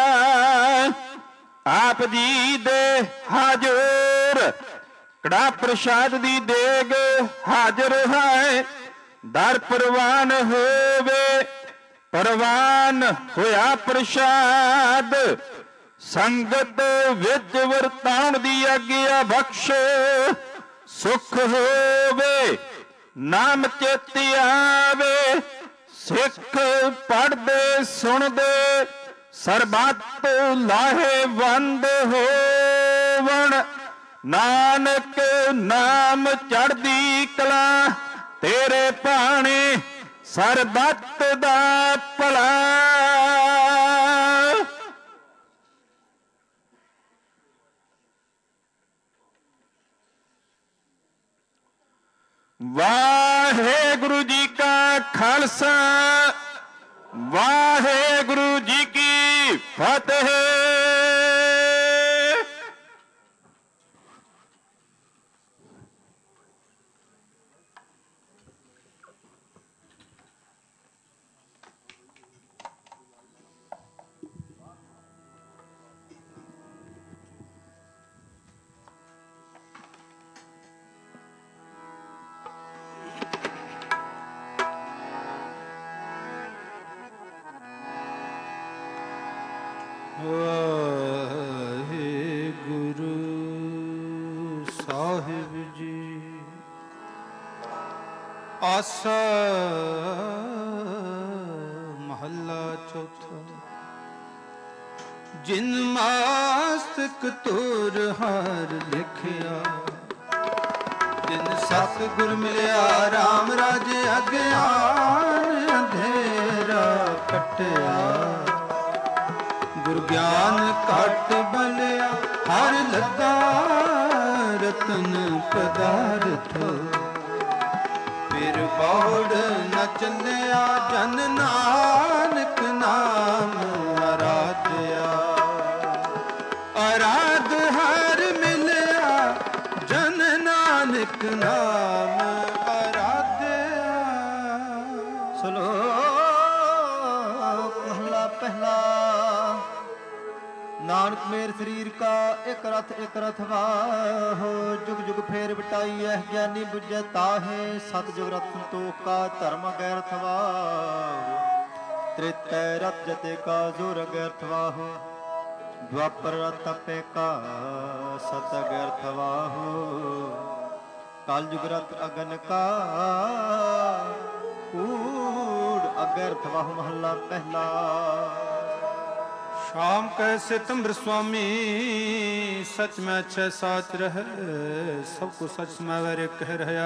ਆਪ ਜੀ ਦੇ ਹਾਜ਼ਰ ਕੜਾ ਪ੍ਰਸ਼ਾਦ ਦੀ ਦੇਗ ਹਾਜ਼ਰ ਹੈ। ਦਰ ਪ੍ਰਵਾਨ ਹੋਵੇ ਪ੍ਰਵਾਨ ਹੋਇਆ ਪ੍ਰਸ਼ਾਦ, ਸੰਗਤ ਵਿੱਚ ਵਰਤਾਉਣ ਦੀ ਆਗਿਆ ਬਖਸ਼, ਸੁਖ ਹੋਵੇ ਨਾਮ ਚੇਤ ਆਵੇ, ਸਿੱਖ ਪੜ੍ਹਦੇ ਸੁਣਦੇ ਸਰਬੱਤ ਲਾਹੇਵੰਦ ਹੋਵਣ, ਨਾਨਕ ਨਾਮ ਚੜ੍ਹਦੀ ਕਲਾ, ਤੇਰੇ ਭਾਣੇ ਸਰਬੱਤ ਦਾ ਭਲਾ। ਵਾਹਿਗੁਰੂ ਜੀ ਕਾ ਖਾਲਸਾ, ਵਾਹਿਗੁਰੂ ਜੀ ਕੀ ਫਤਿਹ। ਵਾਹਿਗੁਰੂ ਸਾਹਿਬ ਜੀ। ਆਸਾ ਮਹੱਲਾ ਚੌਥਾ। ਜਿਨ ਮਾਸਤਕ ਤੁਰ ਹਰ ਲਿਖਿਆ, ਜਿਨ ਸਤਿਗੁਰ ਮਿਲਿਆ ਰਾਮ ਰਾਜ ਅਗਿਆਨ ਅੰਧੇਰਾ ਕਟਿਆ, ਗੁਰ ਗਿਆਨ ਘਟ ਬਲਿਆ ਹਰ ਲੱਗਾ ਰਤਨ ਪਦਾਰਥ, ਫਿਰ ਬੌੜ ਨ ਚੱਲਿਆ ਜਨ ਨਾਨਕ ਨਾਮ ਅਰਾਧਿਆ, ਅਰਾਧ ਹਰ ਮਿਲਿਆ ਜਨ ਨਾਨਕ ਨਾਮ ਅਰਾਧਿਆ। ਸਲੋਕ ਮਹਲਾ ਪਹਿਲਾ। ਨਾਨਕ ਮੇਰ ਸਰੀਰ ਕਾ ਇੱਕ ਰਥ ਇੱਕ ਰਥ ਵਾਹੋ, ਜੁਗ ਜੁਗ ਫੇਰ ਬਟਾਈ ਐ ਗਿਆਨੀ ਬੁਝੈ ਤਾਹੇ, ਸਤ ਜੁਗ ਰਥ ਸੰਤੋਖ ਕਾ ਧਰਮ ਗੈਰਥ ਵਾਹੋ, ਤ੍ਰਿਤੈ ਰਥ ਜਤੇ ਕਾ ਜੋਰ ਗੈਰਥ ਵਾਹੋ, ਦੁਆਪਰ ਰਥ ਆਪੇ ਕਾ ਸਤ ਗੈਰਥ ਵਾਹੋ, ਕਲ ਜੁਗ ਰਥ ਅਗਨ ਕਾ ਕੂੜ ਅਗਰਥ ਵਾਹੋ। ਮਹੱਲਾ ਪਹਿਲਾ। शाम कैसे तुमर स्वामी, सच में अच्छे साच रहे, सबको सच में वर कह रहा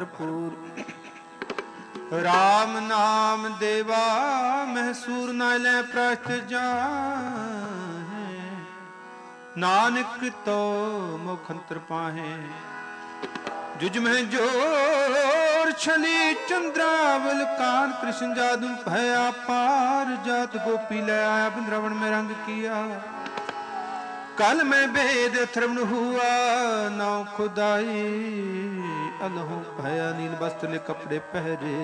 भरपूर। राम नाम देवा महसूर न ले प्रस्त जाहे, नानक तो मुखंतर पाहे। जुज में जोर छली चंद्रावल कान, कृष्ण जादू भया पार, जात गोपी ले आया वृंदावन में रंग किया। कल में वेद अथर्वण हुआ नाव खुदाई, अलहू भया नील वस्त्र ले कपड़े पहरे।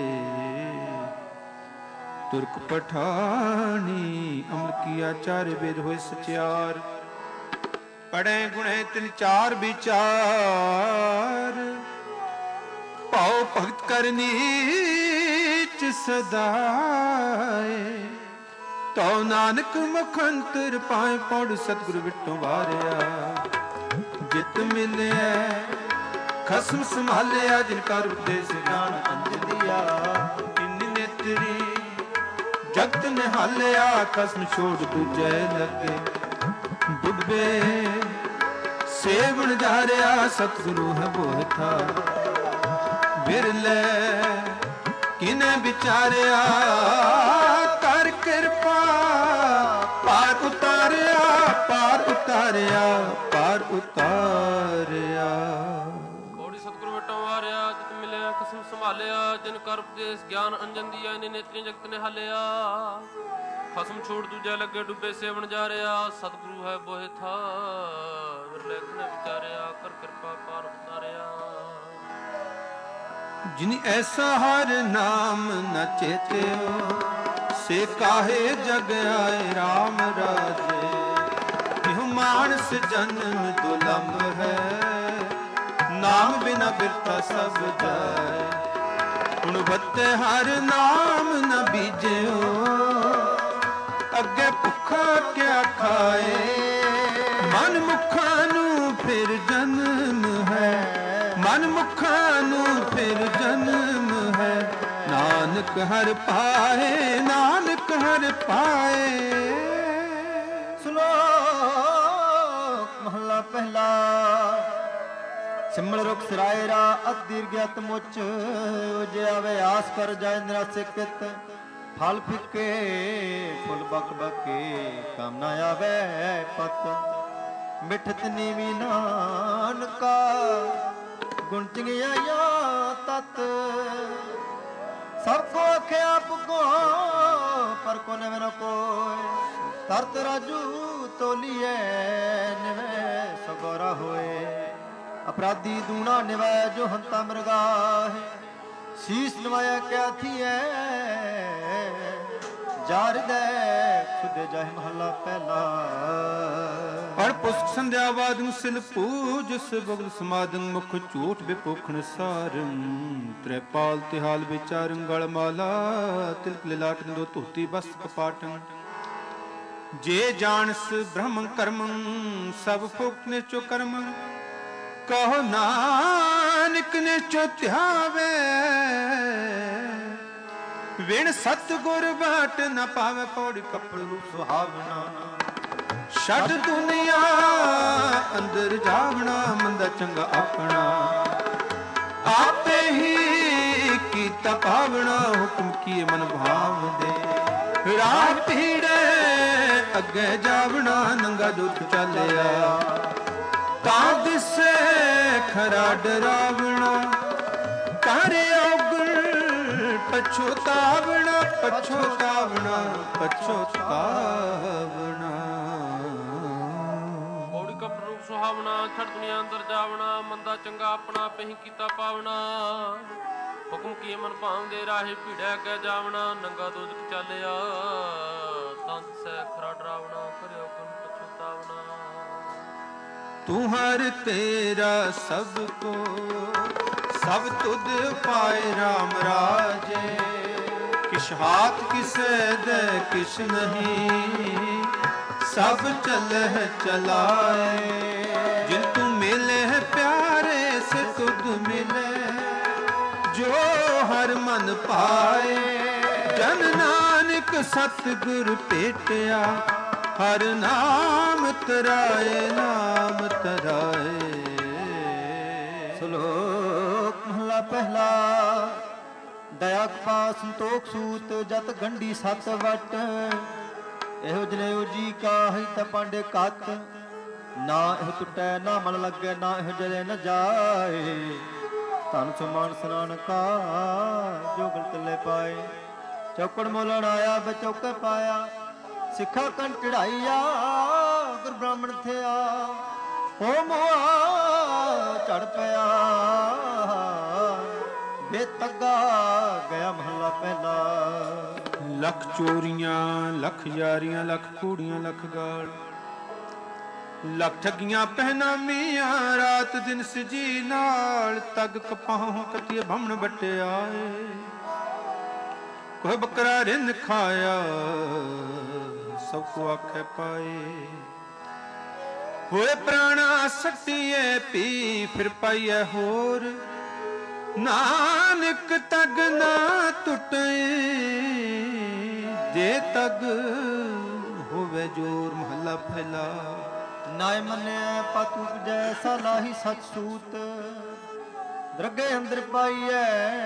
तुर्क पठानी अमल किया चार वेद होए सचार, पढ़े गुणे तिन चार विचार। भाव भगत कर नीच सदाए, तो नानक मुखंतर पाए पौड़ सतगुरु विटों वारिया। जित मिले खसम संभालिया, जिनका उपदेश ज्ञान अंज दिया। इन नेत्री जगत निहालिया, खसम छोड़ दूजे लगे। डुबे सेवन जारिया, सतगुरु है बोह था। बिरले किने विचारिया, कर कृपा पार उतारिया, पार उतारिया, पार उतारिया। ਕੋੜੀ ਸਤਿਗੁਰੂ ਵਟੋਂ ਵਾਰਿਆ, ਜਿਤ ਮਿਲਿਆ ਕਸਮ ਸੰਭਾਲਿਆ। ਜਿਨ ਕਰ ਉਪਦੇਸ਼ ਗਿਆਨ ਅੰਜਨ ਦੀਆ, ਇਨੇ ਨੇਤਰੀ ਜਗਤ ਨੇ ਹਾਲਿਆ। ਖਸਮ ਛੋੜ ਦੂਜਾ ਲੱਗੇ ਡੁੱਬੇ ਸੇਵਨ ਜਾ ਰਿਹਾ। ਸਤਿਗੁਰੂ ਹੈ ਬੋਹਿ ਥਾ, ਵਿਰਲੇਖ ਨੇ ਵਿਚਾਰਿਆ। ਕਰ ਕਿਰਪਾ ਪਾਰ ਉਤਾਰਿਆ। जिन ऐसा हर नाम न चेत्यो, से काहे जग आए राम राजे। यह मानस जन्म दुलंभ है, नाम बिना बिरता सब जाए। गुण बत्ते हर नाम न बीजो, ਖਾ ਕਿਆ ਖਾਏ, ਮਨ ਮੁਖਾਂ ਨੂੰ ਫਿਰ ਜਨਮ ਹੈ, ਮਨ ਮੁਖਾਂ ਨੂੰ ਫਿਰ ਜਨਮ ਹੈ। ਨਾਨਕ ਹਰ ਪਾਏ, ਨਾਨਕ ਹਰ ਪਾਏ। ਸ਼ਲੋਕ ਮਹਲਾ ਪਹਿਲਾ। ਸਿਮਲ ਰੁਖ ਸਿਰਾਏ ਰਾ ਅਧੀਰ ਗਿਆਤ ਮੁੱਚ, ਉਜੇ ਆਵੇ ਆਸ ਕਰ ਜਾਏ ਨਿਰਾਸੇ ਕਿਤ। ਫਲ ਫਿੱਕੇ ਫੁੱਲ ਬਕ ਬਕੇ, ਕਾਮਨਾ ਆਵੇ ਪਤ। ਮਿਠਤ ਨੀਵੀ ਨਾਨਕਾ, ਗੁਣ ਚੰਗਿਆਈਆਂ ਤਤ। ਸਭ ਕੋ ਆਖੇ ਆਪ ਕੋ, ਪਰ ਕੋ ਨਵੇਂ ਨ ਕੋਇ। ਤਰਤ ਰਾਜੂ ਤੋਲੀਏ, ਨਿਵੇ ਸਗੋਰਾ ਹੋਏ। ਅਪਰਾਧੀ ਦੂਣਾ ਨਿਵੈ, ਜੋ ਹੰਤਾ ਮਰਗਾਹੇ। ਸੀਸ ਨਵਾਇਆ ਕਿਆ ਥੀਐ, ਜਾ ਹਿਰਦੈ ਖੁਦੇ ਜਾਹਿ ਮਹਲਾ ਪਹਿਲਾ। ਪੜ ਪੁਸਕ ਸੰਧਿਆ ਵਾਦਨ ਸਿਲ ਪੂਜ, ਸਬਗਲ ਸਮਾਦਨ ਮੁਖ ਝੂਠ ਬਿਪੋਖਣ ਸਾਰੰ। ਤ੍ਰੈਪਾਲ ਤਿਹਾਲ ਵਿਚਾਰੰ, ਗਲ ਮਾਲਾ ਤਿਲਕ ਲਿਲਾਟਨ ਦੋ ਧੋਤੀ ਬਸਤ ਕਪਾਟੰ। ਜੇ ਜਾਣਸ ਬ੍ਰਹਮੰ ਕਰਮੰ, ਸਭ ਫੋਕ ਨੇ ਚੋ ਕਰਮ। ਕਹੋ ਨਾਨਕ ਨੇ ਚੋ ਧਿਆਵੇ, ਵਿਣ ਸਤਿਗੁਰ ਬਾਟ ਨ ਪਾਵੇ। ਪੌੜੀ ਕੱਪੜ ਰੂਪ ਸੁਹਾਵਣਾ, ਛੱਡ ਦੁਨੀਆ ਅੰਦਰ ਜਾਵਣਾ। ਮੰਦਾ ਚੰਗਾ ਆਪਣਾ, ਆਪੇ ਹੀ ਕੀਤਾ ਭਾਵਣਾ। ਹੁਕਮ ਕੀਏ ਮਨ ਭਾਵਦੇ, ਰਾਹ ਪੀੜੇ ਅੱਗੇ ਜਾਵਣਾ। ਨੰਗਾ ਦੁੱਧ ਚੱਲਿਆ, ਤਾਂ ਦਿਸੇ ਖਰਾ ਡਰਾਵਣਾ। ਕਰ ਔਗਣ ਪਛੋਤਾਵਣਾ, ਪਛੋਤਾਵਣਾ, ਪਛੋਤਾਵਣਾ। ਪੌੜੀ ਕੱਪੜ ਰੂਪ ਸੁਹਾਵਣਾ, ਛੱਡ ਦੁਨੀਆ ਅੰਦਰ ਜਾਵਣਾ। ਮੰਦਾ ਚੰਗਾ ਆਪਣਾ, ਆਪੇ ਹੀ ਕੀਤਾ ਪਾਵਣਾ। ਹੁਕਮ ਕੀਏ ਮਨ ਭਾਵਦੇ, ਰਾਹੇ ਭੀੜੈ ਅੱਗੇ ਜਾਵਣਾ। ਨੰਗਾ ਦੋਜਖ ਚਾਲਿਆ, ਤਾਂ ਦਿਸੈ ਖਰਾ ਡਰਾਵਣਾ। ਕਰ ਔਗਣ ਪਛੋਤਾਵਣਾ। ਤੂੰ ਹਰ ਤੇਰਾ ਸਭ ਕੋ, ਸਭ ਤੁਧ ਪਾਏ ਰਾਮ ਰਾਜੇ। ਕਿਛ ਹਾਥ ਕਿਸੇ ਦੇ ਕਿਛ ਨਹੀਂ, ਸਭ ਚਲਹਿ ਚਲਾਏ। ਜਿਨ ਤੂੰ ਮਿਲੇ ਪਿਆਰੇ, ਸੇ ਤੁਧ ਮਿਲੇ। ਜੋ ਹਰ ਮਨ ਪਾਏ, ਜਨ ਨਾਨਕ ਸਤਿਗੁਰ ਭੇਟਿਆ। ਹਰ ਨਾਮ ਤਰਾਏ, ਨਾਮ ਤਰਾਏ। ਸ਼ਲੋਕ ਮਹਲਾ ਪਹਿਲਾ। ਦਇਆ ਕਪਾ ਸੰਤੋਖ ਸੂਤ, ਜਤ ਗੰਢੀ ਸਤ ਵਟ। ਇਹੋ ਜਨੇਊ ਜੀ ਕਾਹੀ ਤਾਂ ਪਾਂਡੇ ਕੱਤ। ਨਾ ਇਹ ਟੁੱਟੈ ਨਾ ਮਨ ਲੱਗੈ, ਨਾ ਇਹ ਜਲੇ ਨ ਜਾਏ। ਧਨ ਸਮਾਨ ਸਨਾਨ ਕਾ, ਜੋ ਗਲ ਤਲੇ ਪਾਏ। ਚੌਕੜ ਮੋਲਣ ਆਇਆ, ਬਚੌਕੇ ਪਾਇਆ। ਸਿੱਖਾ ਕੰਨ ਚੜਾਈਆ, ਗੁਰ ਬ੍ਰਾਹਮਣ ਥਿਆ। ਹੋ ਮੋਆ ਚੜ ਪਿਆ, ਬੇਤਗਾ ਗਿਆ ਮਹਲਾ ਪਹਿਲਾ। ਲੱਖ ਚੋਰੀਆਂ, ਲੱਖ ਯਾਰੀਆਂ, ਲੱਖ ਕੂੜੀਆਂ, ਲੱਖ ਗਾਲ। ਲੱਖ ਠੱਗੀਆਂ ਪਹਿਨਾਮੀਆਂ, ਰਾਤ ਦਿਨ ਸਜੀ ਨਾਲ। ਤਗ ਕਪਾਹੋਂ ਕੱਟੀਏ ਭਮਣ ਬਟਿਆਏ। ਕੋਈ ਬੱਕਰਾ ਰਿੰਨ ਖਾਇਆ, ਸਭ ਕੋ ਆਖੇ ਪਾਏ। ਹੋਏ ਪ੍ਰਾਣਾ ਸੱਟੀਏ ਪੀ, ਫਿਰ ਪਾਈਏ ਹੋਰ। ਨਾਨਕ ਤਗ ਨਾ ਟੁੱਟੇ, ਜੇ ਤਗ ਹੋਵੇ ਜੋਰ। ਮਹੱਲਾ ਪਹਿਲਾ। ਨਾਇ ਮੰਨਿਆ ਪਤ ਉਪਜੈ, ਸਲਾਹੀ ਸਚ ਸੂਤ। ਦਰਗੇ ਅੰਦਰ ਪਾਈਐ,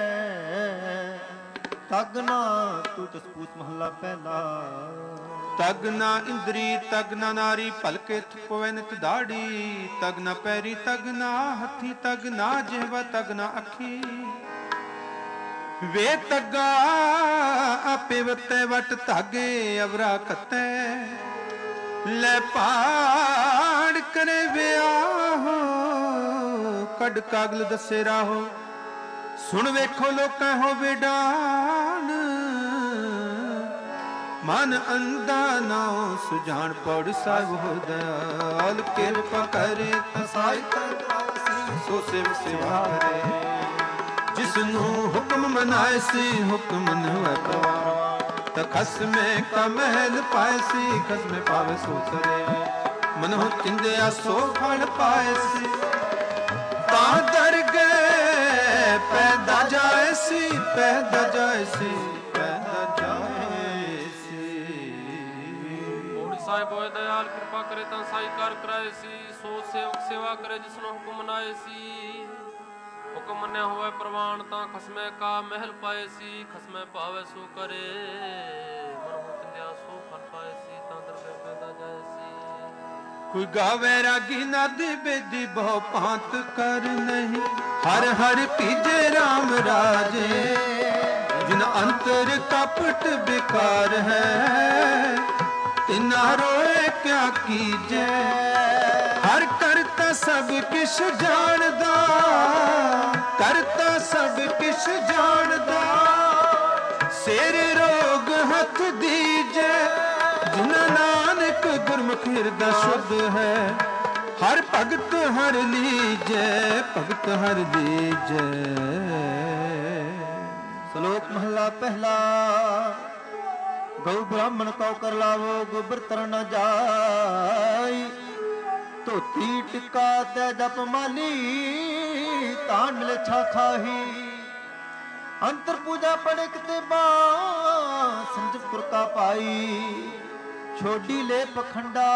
ਤਗ ਨਾ ਤੂੰ ਤਸਪੂਤ। ਮਹੱਲਾ ਪਹਿਲਾ। ਤਗ ਨਾ ਇੰਦਰੀ, ਤਗ ਨਾ ਨਾਰੀ, ਭਲਕੇ ਥਪਵੇ ਨਿਤ ਦਾੜੀ। ਤਗ ਨਾ ਪੈਰੀ, ਤਗ ਨਾ ਹੱਥੀ, ਤਗ ਨਾ ਜਿਹਵਾ, ਤਗ ਨਾ ਅੱਖੀ। ਵੇ ਤਗਾ ਆਪੇ ਵਤੇ ਵਟ ਧਾਗੇ, ਅਵਰਾ ਕੱਤੈ। ਲੈ ਪਾੜ ਕਰੇ ਵਿਆਹੋ, ਕੱਢ ਕਾਗਲ ਦੱਸੇ ਰਾਹੋ। ਸੁਣ ਵੇਖੋ ਲੋਕਾਂ ਹੋਵੇ ਡਾਨ। ਮਨ ਅੰਦਾ ਨਾ ਸੁਜਾਨ, ਪੌੜ ਸਾਹਿਬ ਹੋ ਦਇਆਲ। ਕਿਰਪਾ ਕਰੇ ਤਸਾਈ ਸੋ ਸੇਵ ਸੇਵਾ ਕਰੇ। ਜਿਸ ਨੂੰ ਹੁਕਮ ਮਨਾਏ ਸੀ, ਹੁਕਮ ਨ ਹੋਇ ਪ੍ਰਵਾਨ। त खसमे का महल पायसी, खसमे पावे सो सरे, मनहु चिंदिया सो फल पायसी। ता दर गए पैदा जायसी, पैदा जायसी, पैदा जायसी। ओढ़ ਸਾਹਿਬ ਹੋਏ दयाल कृपा करे ਤਾਂ ਸਾਈ ਕਰ ਕਰਾਏ ਸੀ, ਸੋ ਸੇਵਕ ਸੇਵਾ ਕਰੇ ਜਿਸਨੂੰ ਹੁਕਮ ਮਨਾਏ ਸੀ। ਹੁਕਮ ਮੰਨਿਆ ਹੋਵੇ ਪ੍ਰਵਾਨ ਤਾਂ ਖਸਮੇ ਕਾ ਮਹਿਲ ਪਾਏ ਸੀ, ਖਸਮੇ ਭਾਵੇ ਸੋ ਕਰੇ, ਮਨਹੁ ਚਿੰਦਿਆ ਸੋ ਫਲ ਪਾਏ ਸੀ, ਤਾਂ ਦਰਗਹਿ ਪੈਦਾ ਜਾਏ ਸੀ। ਕੋਈ ਗਾਵੇ ਰਾਗੀ ਨਦ ਬੇਦੀ ਬਹੁ ਭਾਂਤ ਕਰ ਨਹੀਂ, ਹਰ ਹਰ ਪੀਜੇ ਰਾਮ ਰਾਜੇ, ਜਿਨ ਅੰਤਰ ਕਪਟ ਬਿਕਾਰ ਹੈ, ਤਿਨਾ ਰੋਏ ਕਿਆ ਕੀਜੇ। ਹਰ ਕਰਤਾ ਸਭ ਕਿਛ ਜਾਣਦਾ, ਕਰਤਾ ਸਭ ਕਿਛ ਜਾਣਦਾ, ਸਿਰ ਰੋਗ ਹੱਥ ਦੀਜੇ, ਜਿਨ ਨਾਨਕ ਗੁਰਮੁਖ ਹਿਰਦਾ ਸ਼ੁੱਧ ਹੈ। ਹਰ ਭਗਤ ਹਰ ਲੀਜੈ, ਭਗਤ ਹਰ ਲੀਜੈ। ਸ਼ਲੋਕ ਮਹਲਾ ਪਹਿਲਾ। ਗਊ ਬ੍ਰਾਹਮਣ ਕਉ ਕਰ ਲਾਵੋ, ਗੋਬਰ ਤਰ ਨ ਜਾਈ, ਧੋਤੀ ਟਿਕਾ ਤੇ ਜਪ ਮਾਲੀ, ਤਾਨ ਮਿਲੇ ਛਾ ਖਾਹੀ। ਅੰਤਰ ਪੂਜਾ ਪੜਕ ਤੇ ਬਾ ਸੰਜਪੁਰ ਕਾ ਪਾਈ, ਛੋਡੀ ਲੈ ਪਖੰਡਾ,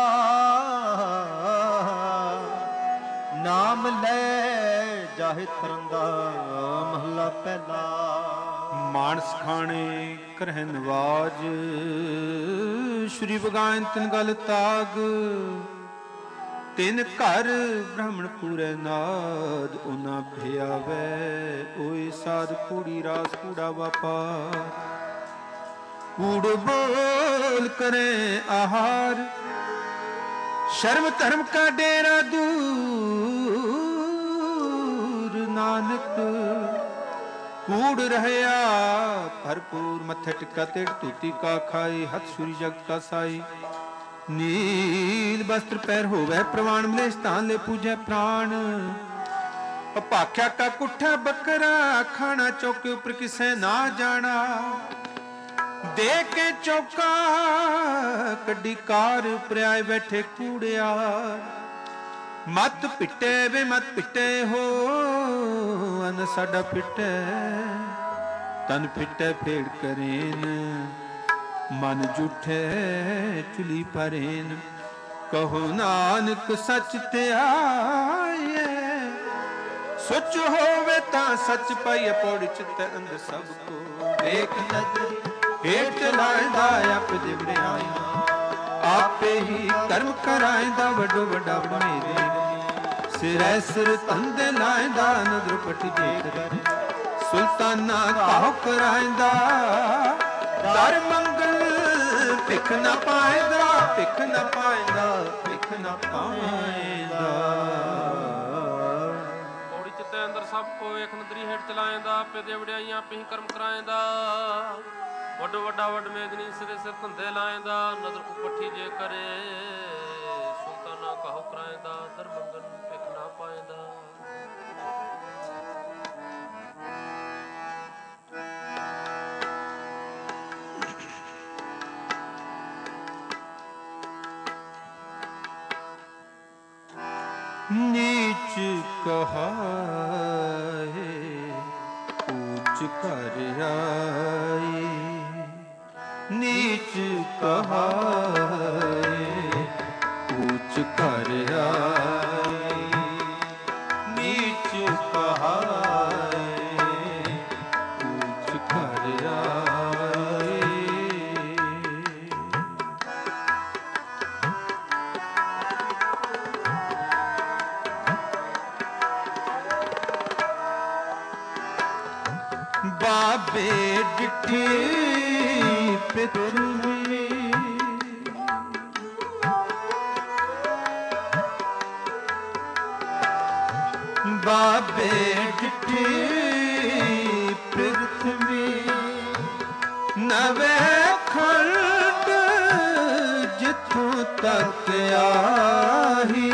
ਨਾਮ ਲੈ ਜਾਹਿ ਤਰੰਦਾ। ਮਹਲਾ ਪਹਿਲਾ। ਮਾਨਸ ਖਾਣੇ ਕਰਹਿ ਨਵਾਜ, ਸ਼੍ਰੀ ਬਗਾਇਨ ਤਿਨ ਗਲ ਤਾਗ। ਤਿਨ ਘਰ ਬ੍ਰਾਹਮਣ ਪੂਰੇ ਨਾਦ, ਉਹਨਾਂ ਭਿਆਵੈ ਓਏ ਸਾਧ ਕੂੜੀ ਰਾਸ ਕੂੜਾ ਵਾਪਾਰ। ਕੂੜ ਬੋਲ ਕਰੇ ਆਹਾਰ, ਸ਼ਰਮ ਧਰਮ ਕਾ ਡੇਰਾ ਦੂਰ। ਨਾਨਕ ਕੂੜ ਰਹਿਆ ਭਰਪੂਰ, ਮੱਥੇ ਟਿਕਾ ਤੇ ਧੂਤੀ ਕਾ ਖਾਈ, ਹੱਥ ਸੂਰੀ ਜਗਤ ਕਾ ਸਾਈ। ਨੀਲ ਬਸਤਰ ਪੈਰ ਹੋਵੇ ਪ੍ਰਵਾਨ, ਮਲੇਸ਼ ਤਾਂ ਲੈ ਪੂਜੈ ਪ੍ਰਾਣ। ਭਾਖਿਆ ਕਾ ਕੁੱਠਾ ਬੱਕਰਾ, ਖਾਣਾ ਚੌਕੇ ਉੱਪਰ ਕਿਸੇ ਨਾ ਜਾਣਾ। ਦੇ ਕੇ ਚੌਕਾ ਕੱਢੀ ਕਾਰ, ਪ੍ਰਿਆਏ ਬੈਠੇ ਕੂੜਿਆ। ਮਤ ਪਿੱਟੇ ਵੇ ਮਤ ਪਿੱਟੇ ਹੋ, ਅਨ ਸਾਡਾ ਪਿੱਟੇ। ਤਨ ਫਿੱਟੇ ਫੇੜ ਕਰੇਨ, ਮਨ ਝੂਠੇ ਚੁਲੀ ਪਰੇਨ। ਕਹੋ ਨਾਨਕ ਸੱਚ ਧਿਆਏ, ਸੁਚ ਹੋਵੇ ਤਾਂ ਸੱਚ ਪਾਈਏ। ਪੌੜੀ ਚਿੱਤੇ ਅੰਦਰ ਸਭ ਕੋ ਵੇਖ ਨਜ਼ਰ, ਹੇਠ ਲਾਇਦਾ ਆਪ ਜਿਵੜਿਆਇਆ। ਆਪੇ ਹੀ ਕਰਮ ਕਰਾਇਦਾ, ਵੱਡੋ ਵੱਡਾ ਮੇਰੇ। ਸਿਰੈ ਸਿਰ ਤੰਦੇ ਲਾਇਦਾ, ਨਦਰ ਪਟ ਜੇਕ। ਸੁਲਤਾਨਾ ਕਾਹੋ ਕਰਾਇਦਾ, ਦਰ ਮੰਗਲ ਭਿਖ ਨਾ ਪਾਇਦਾ, ਭਿਖ ਨਾ ਪਾਇਦਾ, ਭਿਖ ਨਾ ਪਾਇਦਾ। ਪੌੜੀ ਚਿੱਤੇ ਅੰਦਰ ਸਭ ਕੋ ਵੇਖ ਨਦਰੀ ਹੇਠ ਚਲਾਇਦਾ। ਆਪੇ ਦੇ ਵਡਿਆਈਆਂ ਆਪੇ ਹੀ ਕਰਮ ਕਰਾਇਦਾ। ਵੱਡੋ ਵੱਡਾ ਵੱਡ ਮੇਦਨੀ ਸਿਰੇ ਸਿਰ ਧੰਦੇ ਲਾਇਦਾ। ਨਦਰ ਕੋ ਪੱਠੀ ਜੇ ਕਰੇ, ਸੁਲਤਾਨਾ ਕਾਹੋ ਕਰਾਇਦਾ। ਦਰ ਮੰਗਲ ਭਿਖ ਨਾ ਪਾਇਦਾ। नीच कहाए ऊंच कर आए, नीच कहाए ऊंच कर आए। नीच कहाए ऊंच कर आए। बाबे डिठी पृथ्वी, बाबे डिठी पृथ्वी। नवे खंड जिथों तक आही,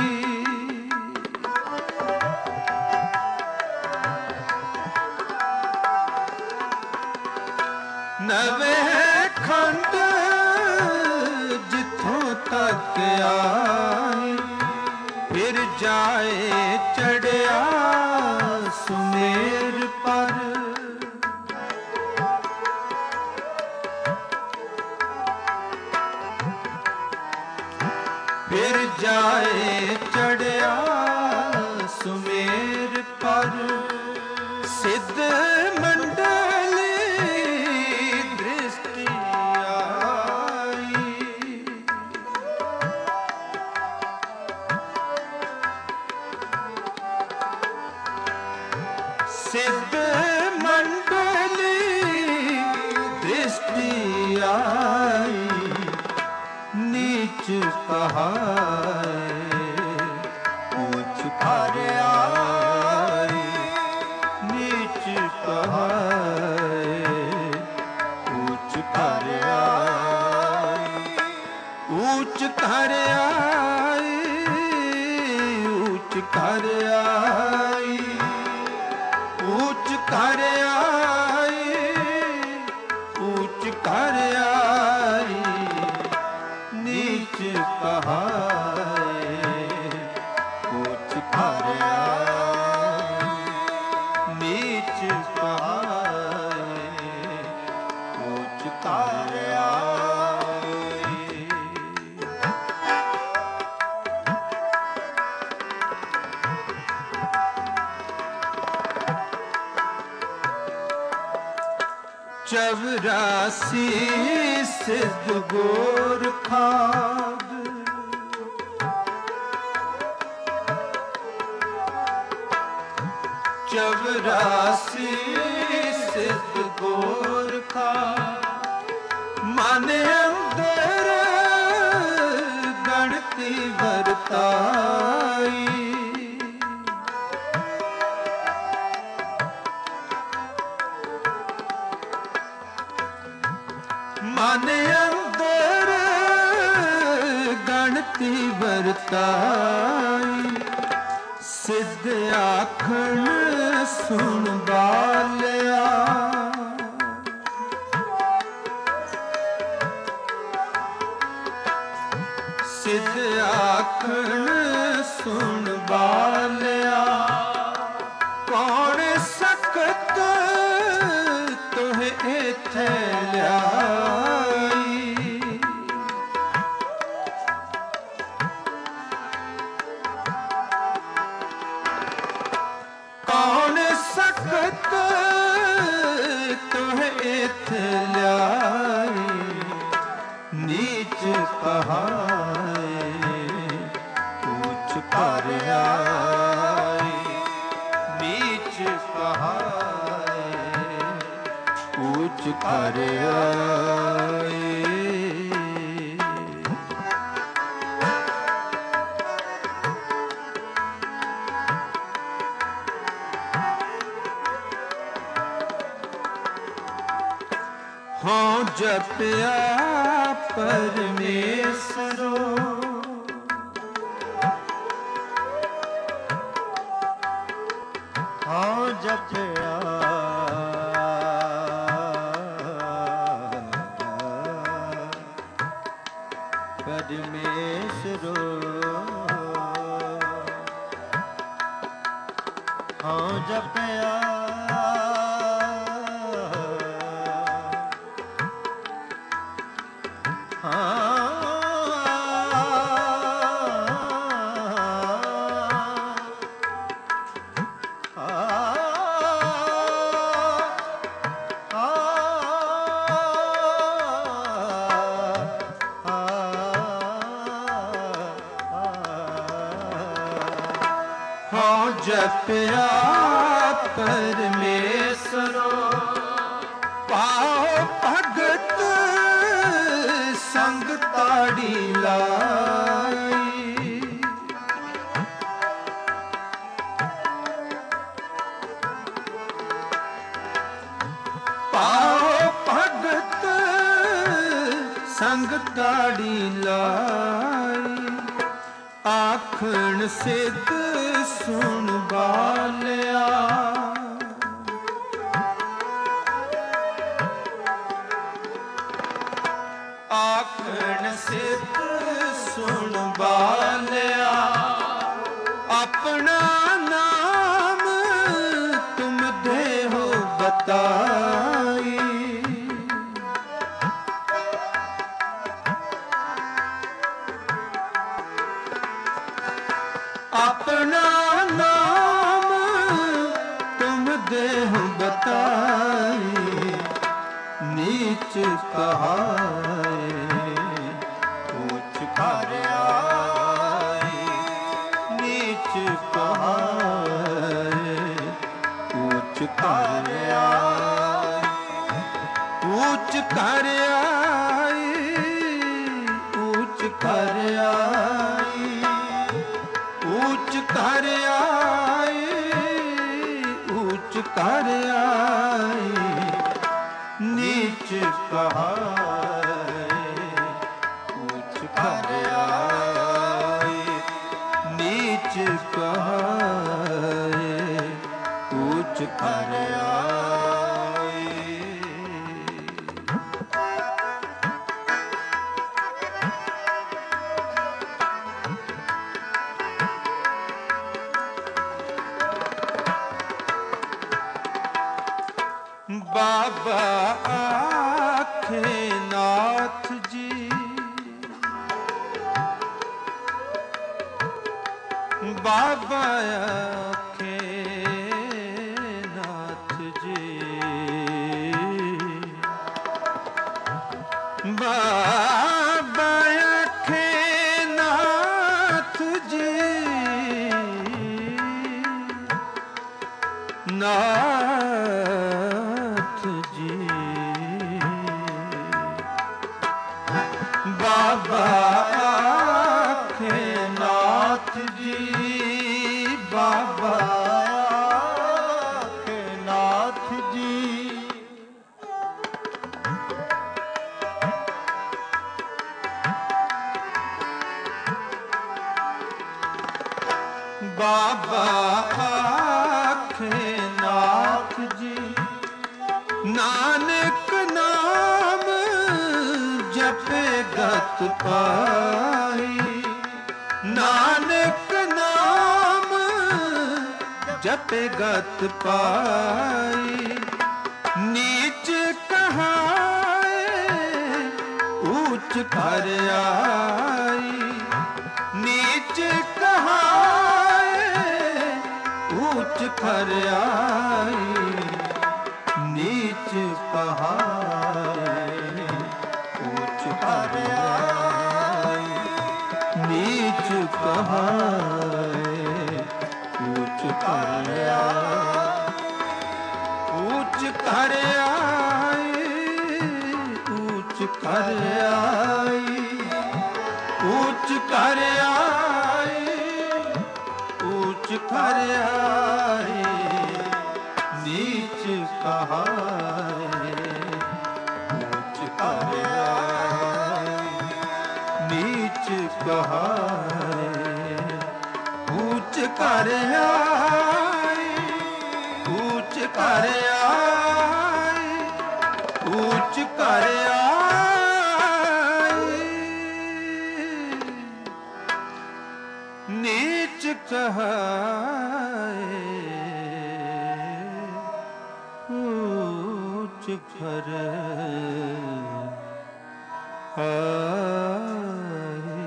नवे खंड फिर जाए चढ़िया सुमेर पर। फिर जाए चढ़िया सुमेर पर। सिद्ध मंडली दृष्टि आई। सिद्ध मंडली दृष्टि आई। नीच कहाए ऊंच पर आई। नीच कहाए ऊंच पर आई। ऊंच कर आई। ऊंच कर आई। ऊंच कर आई। ऊंच कर आई। नीच कहाए ऊंच कर आई। नीच कहाए ऊंच कर आई। चौरासी सिद्ध गोरखाद। चौरासी सिद्ध गोरखा। मन अंदर गणति बरताई। मन अंदर गणति बरताई। सिद्ध आखण सुन बालिया। सिद्ध आखण सुन बालिया। कौन सकत तुहे इत्थे ल्याई। कौन सकत तुहे इत्थे ल्याई। नीच कहाए ऊंच कर आई। नीच कहाए ऊंच कर आई। हाँ जपया परमेश्वरो। हाँ जपया परमेश्वरो। हाँ जपया जपया परमेश्वरो। पाओ भगत संग ताड़ी लाई। पाओ भगत संग ताड़ी लाई। आखण सिद्ध सुन बालिया। आखण सिद्ध सुन बालिया। अपना नाम तुम देह बताई, नीच कहाए ऊंच कर आए, नीच कहाए ऊंच कर आए, ऊंच कर आए ऊंच कर आए, ऊंच कर आए ऊंच कर आए, नीच कहाए ऊंच कर आए, नीच कहाए ऊंच कर आए। बाबा आखे नाथ जी, बाबा आखे नाथ जी, बाबा आखे नाथ जी, नाथ जी, बाबा आखे नाथ जी, बाबा आखे नाथ जी, बाबा आखे नाथ जी, नानक नाम जपे गत पाई, नानक नाम जपे गत पाई, नीच कहाए ऊंच कर आई, नीच कहाए ऊंच कर आई, नीच कहाए ऊंच कर आई, नीच कहाए ऊंच कर आई, ऊंच कर आई, ऊंच कर आई, ऊंच कर आई, ऊंच कर आई, नीच कहाए ऊंच कर आई, नीच कहाए ऊंच कर आई, ऊंच कर आई, ऊंच कर आई, नीच कहाए ऊंच कर आई।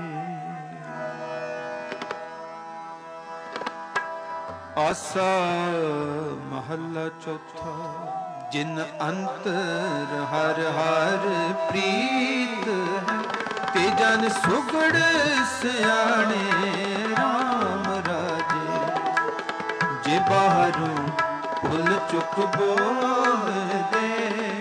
आसा महला चौथा। जिन अंतर हर हर प्रीत है, ते जन सुगड़ सियाणे राम राजे। जे बाहरों फुल चुक बोल दे,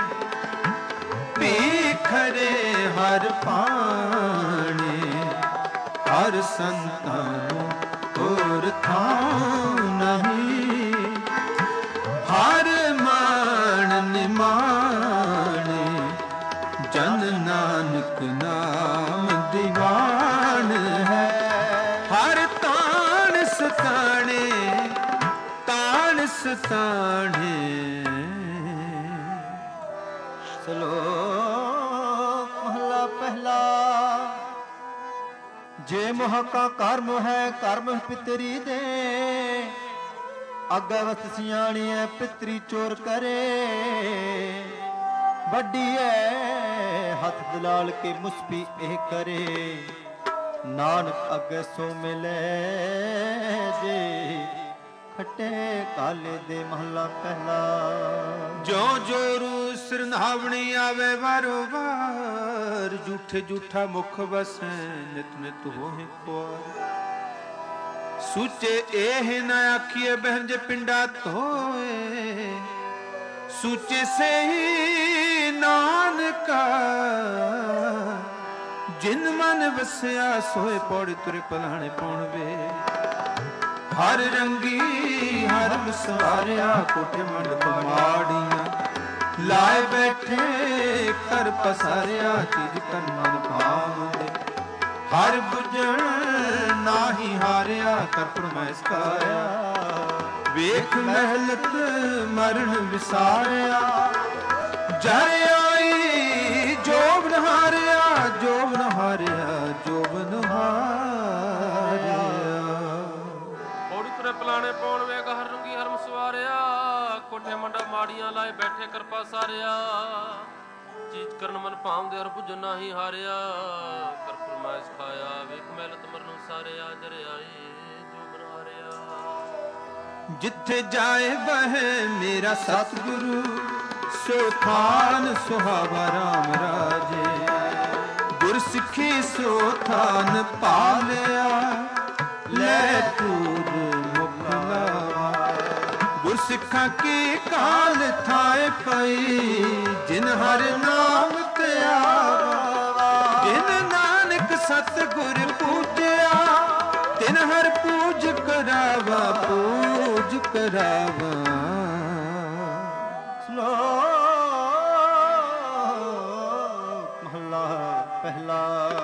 खरे हर पाने। हर संतान और थां नहीं, हर मान निमाने। जन नानक नाम दीवान है, हर तान सताने तान सताने। श्लोक महला पहला। जे मोह का कर्म है कर्म पितरी दे, अगे वस सियाणी है पितरी चोर करे। वड्डी है हथ दलाल के मुसफी एह करे, नानक अगे सो मिले ਕਾਲੇ ਦੇ ਮਹੱਲਾ ਪਹਿਲਾ। ਜਿਉ ਜੋਰੂ ਸਿਰਨਾਵਣੀ ਆਵੇ ਵਾਰੋ ਵਾਰ, ਝੂਠੇ ਝੂਠਾ ਮੁਖ ਵਸੈ ਨਿਤ ਨਿਤ ਹੋਏ ਖੁਆਰ। ਸੂਚੇ ਇਹ ਨ ਆਖੀਏ ਬਹਿਨ ਜੇ ਪਿੰਡਾ ਧੋਏ, ਸੂਚੇ ਸਹੀ ਨਾਨਕਾ ਜਿਨ ਮਨ ਵਸਿਆ ਸੋਏ ਪੌੜੀ ਤੁਰੇ ਪਲਾਣੇ ਪਾਉਣ ਵੇ। ਹਰ ਰੰਗੀ ਹਰ ਵਿਸਵਾਰਿਆ ਕੋਠੇ ਮੰਡਪ ਮਾੜੀਆਂ, ਲਾਏ ਬੈਠੇ ਕਰ ਪਸਾਰਿਆ ਚੀਜ਼ ਕਰ ਮਨ ਭਾਵਦੇ। ਹਰ ਬੁਝਣ ਨਾਹੀ ਹਾਰਿਆ ਕਰ ਫਰਮਾਇਸ਼ ਕਾਇਆ, ਵੇਖ ਮਹਿਲਤ ਮਰਨ ਵਿਸਾਰਿਆ। ਜਰ ਆਈ ਜੋਬਨ ਹਾਰਿਆ ਜੋਬਨ ਹਾਰਿਆ ਜੋਬਨ ਹਾਰਿਆ। ਪੌੜੀ ਤੁਰੇ ਪਲਾਣੇ ਪਾਉਣ ਵੇਗ ਹਰ ਰੰਗੀ ਹਰ ਮਸਵਾਰਿਆ, ਕੋਠੇ ਮੰਡਾ ਮਾੜੀਆਂ ਲਾਏ ਬੈਠੇ ਕਿਰਪਾ ਸਾਰਿਆ। ਚੀਜ਼ ਕਰਨ ਮਨ ਭਾਵਦੇ ਹਰ ਭੁਜਨ ਨਾਹੀ ਹਾਰਿਆ, ਕਰ ਫਰਮਾਇਸ਼ ਖਾਇਆ ਵੇਖ ਮਹਿਲਤ ਮਰਨ ਵਿਸਾਰਿਆ। ਜਰ ਆਈ ਜੋਬਨ ਹਾਰਿਆ। ਜਿੱਥੇ ਜਾਏ ਬਹਿ ਮੇਰਾ ਸਤਿਗੁਰੂ, ਸੋ ਥਾਨ ਸੁਹਾਵਾ ਰਾਮ ਰਾਜੇ। ਗੁਰ ਸਿੱਖੀ ਸੋ ਥਾਨ ਪਾਲਿਆ, ਲੈ ਤੂਰ ਮੁਖ ਲਾਵਾ। ਗੁਰ ਸਿੱਖਾਂ ਕੀ ਕਾਲ ਥਾਏ ਪਈ, ਜਿਨ ਹਰ ਨਾਮ ਧਿਆਵਾ। ਜਿਨ ਨਾਨਕ ਸਤਿਗੁਰ ਪੂਜਿਆ, ਤਿਨ ਹਰ ਪੂਜ ਕਰਾਵਾ ਪੂਜ ਕਰਾਵਾ। ਸ਼ਲੋਕ ਮਹਲਾ ਪਹਿਲਾ।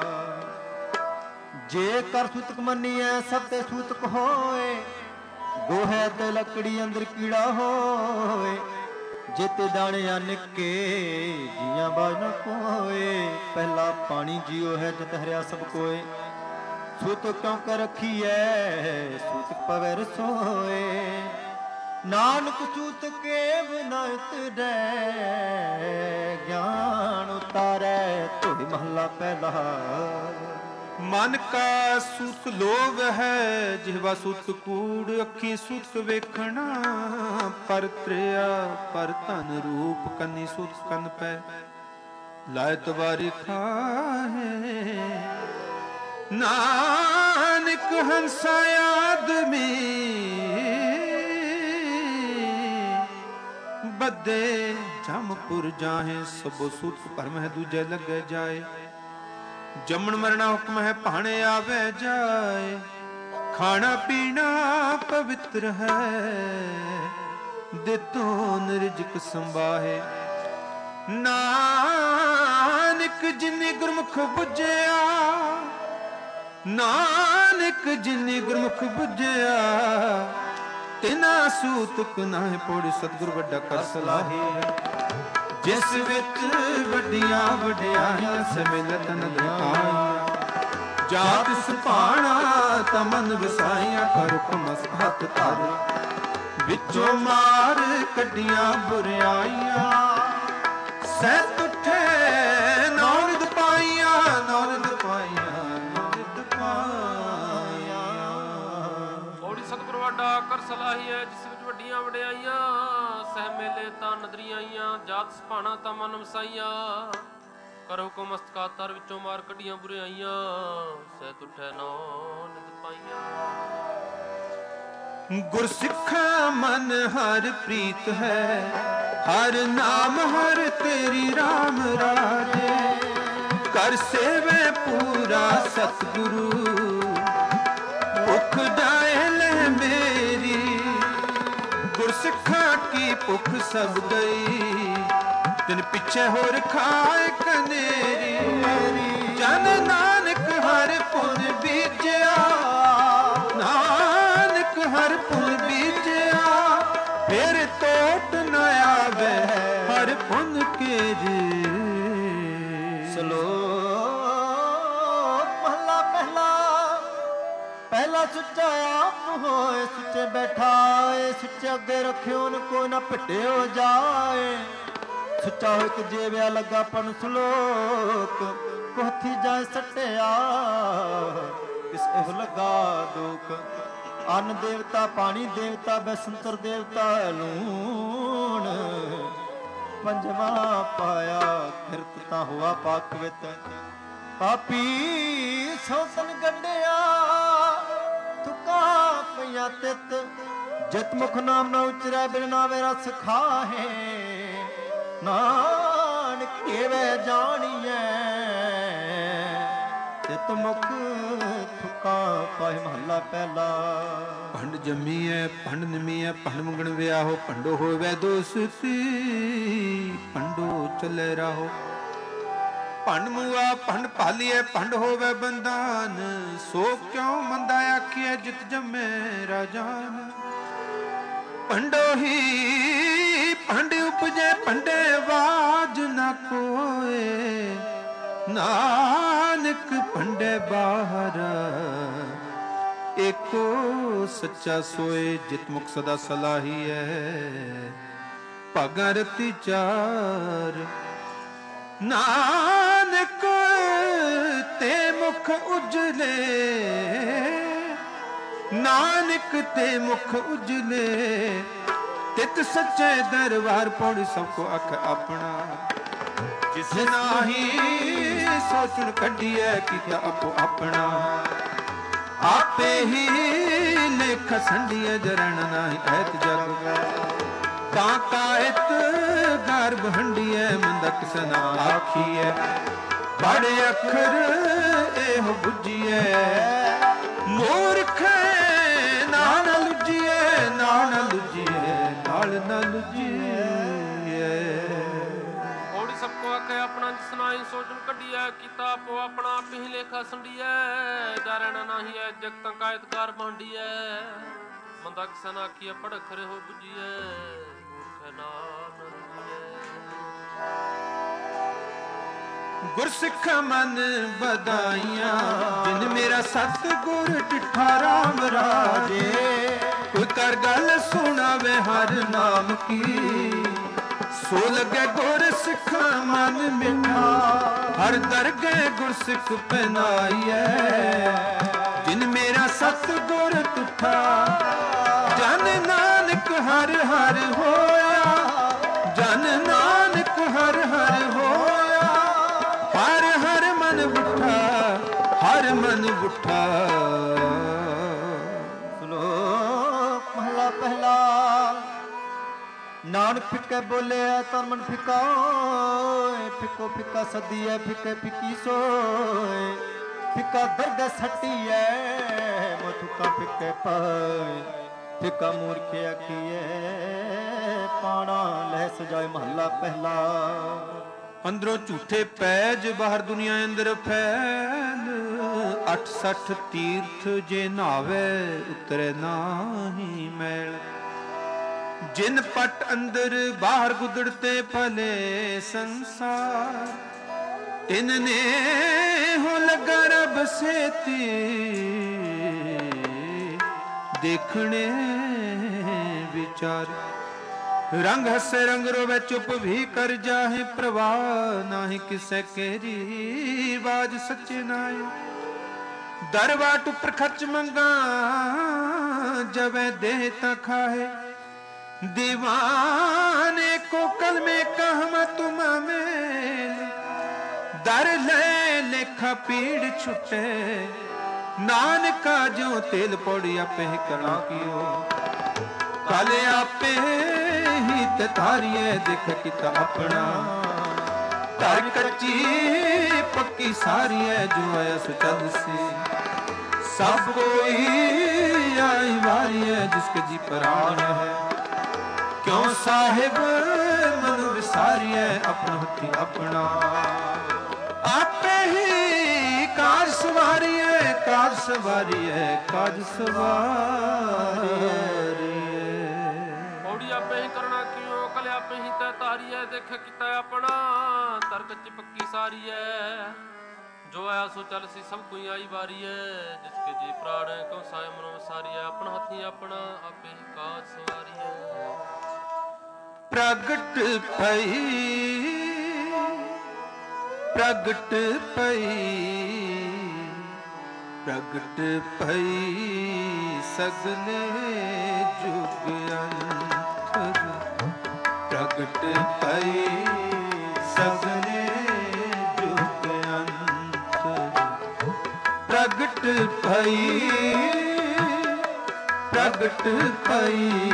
ਜੇ ਕਰ ਸੂਤਕ ਮੰਨੀਐ ਸਭ ਤੇ ਸੂਤਕ ਹੋਏ, ਗੋਹੇ ਤੇ ਲੱਕੜੀ ਅੰਦਰ ਕੀੜਾ ਹੋਏ। ਜਿਤੇ ਦਾਣਿਆ ਨਿੱਕੇ ਜੀਆਂ ਬਾਜ ਨ ਕੋਏ, ਪਹਿਲਾ ਪਾਣੀ ਜੀਓ ਹੈ ਜਿਤ ਹਰਿਆ ਸਭ ਕੋਏ। ਸੂਤਕ ਕਿਉ ਕਰ ਰਖੀਐ ਸੂਤਕ ਪਵੈ ਰਸੋਏ, ਨਾਨਕ ਸੂਤਕ ਕੇ ਬਿਨਾ ਉਤਰੈ। ਗਿਆਨ ਉਤਾਰੈ ਧੋਇ ਮਹੱਲਾ ਪਹਿਲਾ। ਮਨ ਕਾ ਸੂਤਕ ਲੋਭ ਹੈ, ਜਿਹਵਾ ਸੂਤਕ ਕੂੜ। ਅੱਖੀ ਸੂਤਕ ਵੇਖਣਾ ਪਰ ਤ੍ਰਿਆ, ਪਰ ਧਨ ਰੂਪ ਕੰਨੀ ਸੂਤਕ ਕੰਨ ਪੈ। ਲਾਇ ਤਵਾਰੀ ਖਾਹੇ ਨਾਨਕ ਹੰਸਾ ਆਦਮੀ, ਬੱਦੇ ਜਮਪੁਰ ਜਾਹੇ। ਸਭੋ ਸੂਤਕ ਭਰਮ ਹੈ ਦੂਜੇ ਲੱਗੇ ਜਾਏ। ਜੰਮਣ ਮਰਨਾ ਹੁਕਮ ਹੈ ਭਾਣੇ ਆਵੇ ਜਾਏ। ਖਾਣਾ ਪੀਣਾ ਪਵਿੱਤਰ ਹੈ, ਦਿੱਤੋ ਨਿਰਜਕ ਸੰਭਾਹੇ। ਨਾਨਕ ਜਿਨੇ ਗੁਰਮੁਖ ਬੁਝਿਆ, ਨਾਨਕ ਜਿਨੇ ਗੁਰਮੁਖ ਬੁਝਿਆ। ਤਿਨਾ ਸੂਤਕ ਨਾਹਿ ਪੌੜੀ ਸਤਿਗੁਰ ਵੱਡਾ ਕਰ ਸਲਾਹੇ। ਜਿਸ ਵਿੱਚ ਵੱਡੀਆਂ ਵਡਿਆਈਆਂ ਸਮਿਲਤ ਨਦਰ ਆਈਆਂ। ਜਾਤ ਸੁਭਾਣਾ ਤਮਨ ਵਸਾਈਆਂ, ਕਰ ਹੁਕਮ ਹੱਥ ਧਰ। ਵਿੱਚੋਂ ਮਾਰ ਕੱਢੀਆਂ ਬੁਰਿਆਈਆਂ, ਸਹਿਤ ਉਠੇ ਨੌਨਿਦ ਪਾਈਆਂ ਨੌਨਿਦ ਪਾਈਆਂ ਨੌਨਿਦ ਪਾਈਆਂ। ਪੌੜੀ ਸਤਿਗੁਰ ਵੱਡਾ ਕਰ ਸਲਾਹੀ ਹੈ, ਜਿਸ ਵਿੱਚ ਵੱਡੀਆਂ ਵਡਿਆਈਆਂ। ਸਹਿ ਮੇਲੇ ਤਾਂ ਨਦਰੀਆਂ ਆਈਆਂ, ਜਾਤ ਸੁਭਾਣਾ ਤਾਂ ਮਨ ਵਸਾਈਆਂ। ਕਰ ਹੁਕਮ ਮਸਤਕਾ ਤਰ ਵਿੱਚੋਂ ਮਾਰ ਕੱਢੀਆਂ ਬੁਰਿਆਈਆਂ, ਸਹਿ ਤੁਠੈ ਨੌ ਨਿਤ ਪਾਈਆਂ। ਗੁਰਸਿੱਖਾ ਮਨ ਹਰ ਪ੍ਰੀਤ ਹੈ, ਹਰ ਨਾਮ ਹਰ ਤੇਰੀ ਰਾਮ ਰਾਜੇ। ਕਰ ਸੇਵੇ ਪੂਰਾ ਸਤਿਗੁਰੂ, ਭੁੱਖ ਜਾਏ ਲੈ ਮੇਰੀ। ਗੁਰਸਿੱਖਾਂ ਕੀ ਭੁੱਖ ਸਭ ਗਈ, ਤਿਨ ਪਿੱਛੇ ਹੋਰ ਖਾਏ ਕਨੇਰੀ। ਜਨ ਨਾਨਕ ਹਰ ਪੁਨ ਬੀਜਿਆ, ਨਾਨਕ ਹਰ ਪੁਨ ਬੀਜਿਆ। ਫਿਰ ਤੋਟ ਨ ਆਵੇ ਹਰ ਪੁਨ ਕੇਰੀ। ਸ਼ਲੋਕ ਮਹਲਾ ਪਹਿਲਾ। ਪਹਿਲਾ ਸੁੱਚਾ ਆਪ ਹੋਏ, ਸੁੱਚੇ ਬੈਠਾਏ। ਸੁੱਚੇ ਅੱਗੇ ਰੱਖਿਓ ਨ ਕੋਈ ਨਾ ਭਟਿਓ ਜਾਏ। ਸੁੱਚਾ ਹੋਇ ਕਿ ਜੇਵਿਆ ਲੱਗਾ ਪਨ ਸਲੋਕ। ਕੋਥੀ ਜਾਏ ਸੱਟਿਆ, ਕਿਸ ਇਹ ਲੱਗਾ ਦੁੱਖ। ਅੰਨ ਦੇਵਤਾ, ਪਾਣੀ ਦੇਵਤਾ, ਬੈਸੰਤਰ ਦੇਵਤਾ, ਲੂਣ ਪੰਜਵਾ ਪਾਇਆ, ਕਿਰਤ ਤਾਂ ਹੋਆ ਪਾਕਵਿਤ। ਪਾਪੀ ਸੋਤਨ ਗੰਡਿਆ, ਤੁਕਾ ਪਈਆਂ ਤਿਤ। ਜਿਤ ਮੁਖ ਨਾਮ ਨਾ ਉਚਰੈ, ਬਿਨ ਨਾਵੇ ਰਸ ਖਾਹੇ। ਨਾਨਕ ਏਵੇਂ ਜਾਣੀਐ, ਤਿਤ ਮੁਖ ਤੁਕਾ ਪਾਏ। ਮਹੱਲਾ ਪਹਿਲਾ। ਭੰਡ ਜੰਮੀਐ, ਭੰਡ ਨਿਮੀਐ, ਭੰਡ ਮੰਗਣ ਵਿਆਹੋ। ਭੰਡੋ ਹੋਵੇ ਦੋਸਤੀ, ਭੰਡੋ ਚੱਲੇ ਰਾਹੋ। ਭੰਡ ਮੂਆ, ਭੰਡ ਭਾਲੀਐ, ਭੰਡ ਹੋਵੇ ਬੰਧਾਨ। ਸੋ ਕਿਉ ਮੰਦਾ ਆਖੀਐ, ਜਿਤ ਜੰਮੇ ਰਾਜਾਨ। ਭੰਡੋ ਹੀ ਭੰਡ ਉਪਜੇ, ਭੰਡੇ ਬਾਜ ਨਾ ਕੋਏ। ਨਾਨਕ ਭੰਡੇ ਬਾਹਰ, ਏਕੋ ਸੱਚਾ ਸੋਏ। ਜਿਤ ਮੁਖ ਸਦਾ ਸਲਾਹੀ ਹੈ, ਭਾਗਾ ਰਤੀ ਚਾਰ। ਨਾਨਕ ਤੇ ਮੁਖ ਉਜਲੇ, ਨਾਨਕ ਤੇ ਮੁਖ ਉਜਲੇ। ਤਿਤ ਸੱਚੇ ਦਰਬਾਰ ਪੌੜੀ, ਸਭ ਕੋ ਅਖ ਆਪਣਾ। ਜਿਸ ਨਾਹੀ ਸੋਚਣ ਕੱਢੀਐ, ਕੀਤਾ ਆਪੋ ਆਪਣਾ। ਆਪੇ ਹੀ ਲੇਖ ਸੰਡੀਐ, ਜਰਣ ਨਾਹੀ ਐਤ ਜਗ। ਤਾਂ ਕਾਇਤ ਗਰਭ ਹੰਡੀਐ, ਮੰਦਾ ਕਿਸ ਨਾ ਆਖੀਐ। ਬੜੇ ਅੱਖਰ ਇਹੋ ਬੁੱਝੀਐ, ਮੂਰਖ ਨਾਲ ਨਾ ਲੁੱਝੀਐ। ਨਾਲ ਨਾ ਲੁੱਝੀਐ, ਨਾਲ ਨਾ ਲੁੱਝੀਐ। ਔੜੀ ਸਭ ਕੋ ਆਖੇ ਆਪਣਾ, ਜਿਸ ਨਾਹੀ ਸੋਚਣ ਕੱਢੀਐ। ਕੀਤਾ ਆਪੋ ਆਪਣਾ, ਆਪੇ ਹੀ ਲੇਖਾ ਸੰਡੀਐ। ਜਾਰਣ ਨਾਹੀ ਐ ਜਗ, ਤਾਂ ਕਾਇਤ ਗਰਭ ਹੰਡੀਐ। ਮੰਦਾ ਕਿਸ ਨਾ ਆਖੀਐ, ਬੜੇ ਅੱਖਰ ਇਹੋ ਬੁੱਝੀਐ। ਗੁਰਸਿੱਖ ਮਨ ਬਧਾਈਆਂ, ਜਿਨ ਮੇਰਾ ਸਤਿਗੁਰ ਡਿਠਾ ਰਾਮ ਰਾਜੇ। ਕੋਈ ਕਰ ਗੱਲ ਸੁਣਾਵੇ ਹਰ ਨਾਮ ਕੀ, ਸੋ ਲੱਗੇ ਗੁਰਸਿੱਖ ਮਨ ਮਿਠਾ। ਹਰ ਦਰਗਹਿ ਗੁਰਸਿੱਖ ਪਹਿਨਾਈਐ, ਜਿਨ ਮੇਰਾ ਸਤਿਗੁਰ ਤੁਠਾ। ਜਨ ਨਾਨਕ ਹਰ ਹਰ ਹੋਇਆ, ਜਨ ਨਾਨਕ ਹਰ ਹਰ ਹੋਇਆ। ਹਰ ਹਰ ਮਨ ਬੁੱਠਾ, ਹਰ ਮਨ ਬੁੱਠਾ। ਸ਼ਲੋਕ ਮਹਲਾ ਪਹਿਲਾ। ਨਾਨਕ ਫਿੱਕੇ ਬੋਲਿਆ, ਤਨ ਮਨ ਫਿੱਕਾ ਹੋਏ। ਫਿੱਕੋ ਫਿੱਕਾ ਸਦੀਐ, ਫਿੱਕੇ ਫਿੱਕੀ ਸੋਏ। ਫਿੱਕਾ ਦਰਗਹਿ ਸੱਟੀਐ, ਮਥੁਕਾ ਫਿੱਕੇ ਪਾਏ। ਫਿੱਕਾ ਮੂਰਖ ਆਖੀਐ, ਪਾਣਾ ਲੈ ਸਜਾਏ। ਮਹੱਲਾ ਪਹਿਲਾ। ਅੰਦਰੋਂ ਝੂਠੇ ਪੈਜ, ਬਾਹਰ ਦੁਨੀਆ ਅੰਦਰ ਫੈਲ। ਅੱਠ ਸੱਠ ਤੀਰਥ ਜੇ ਨਾਵੇ, ਉਤਰੇ ਨਾਹੀ ਮੈਲ। ਜਿਨ ਪਟ ਅੰਦਰ ਬਾਹਰ ਗੁਦੜਤੇ ਭਲੇ ਸੰਸਾਰ। ਤਿਨ ਨੇ ਹੋ ਲਗਾ ਰਬ ਸੇਤੀ, ਦੇਖਣੇ ਵਿਚਾਰ। ਰੰਗ ਹੱਸੇ ਰੰਗ ਰੋਵੇ, ਚੁੱਪ ਵੀ ਕਰ ਜਾਹੇ। ਪ੍ਰਵਾਹ ਨਾਹੀ ਕਿਸੇ ਕੇਰੀ, ਬਾਜ ਸੱਚੇ ਨਾਏ। ਦਰਵਾਟ ਉੱਪਰ ਖਰਚ ਮੰਗਾ, ਜਵੇ ਦੇ ਤਾਂ ਖਾਏ। दीवाने को कल में कहमा तुम मेल, दर ले लेखा पीड़ छुटे, नानका जो तेल पौड़ी आपे करना कियो, कल आपे ही तारिये देख किता अपना, तर कच्ची पक्की सारी है जो है सुचल से, सब कोई आई वारी है जिसके जी प्राण है, क्यों साहिब मन विसारिए अपना हथी अपना, आपे ही काज सवारिए काज सवारिए काज सवारिए। पौड़ी आपे ही करना क्यों कल आपे ही तय तारिए, देख किता अपना तर कच्ची पक्की सारी है, जो आया सो चल सी सब कोई आई बारी है, जिसके जी प्राण है क्यों साहिब मन विसारी है, अपना हथी अपना आपे ही काज सवारी है। प्रगट पई प्रगट पई प्रगट पई ਸਗਲੇ ਜੁਗ ਅੰਤਰ ਪ੍ਰਗਟ ਪਈ ਸਗਲੇ ਜੁਗ ਅੰਤਰ ਪ੍ਰਗਟ ਪਈ ਪ੍ਰਗਟ ਪਈ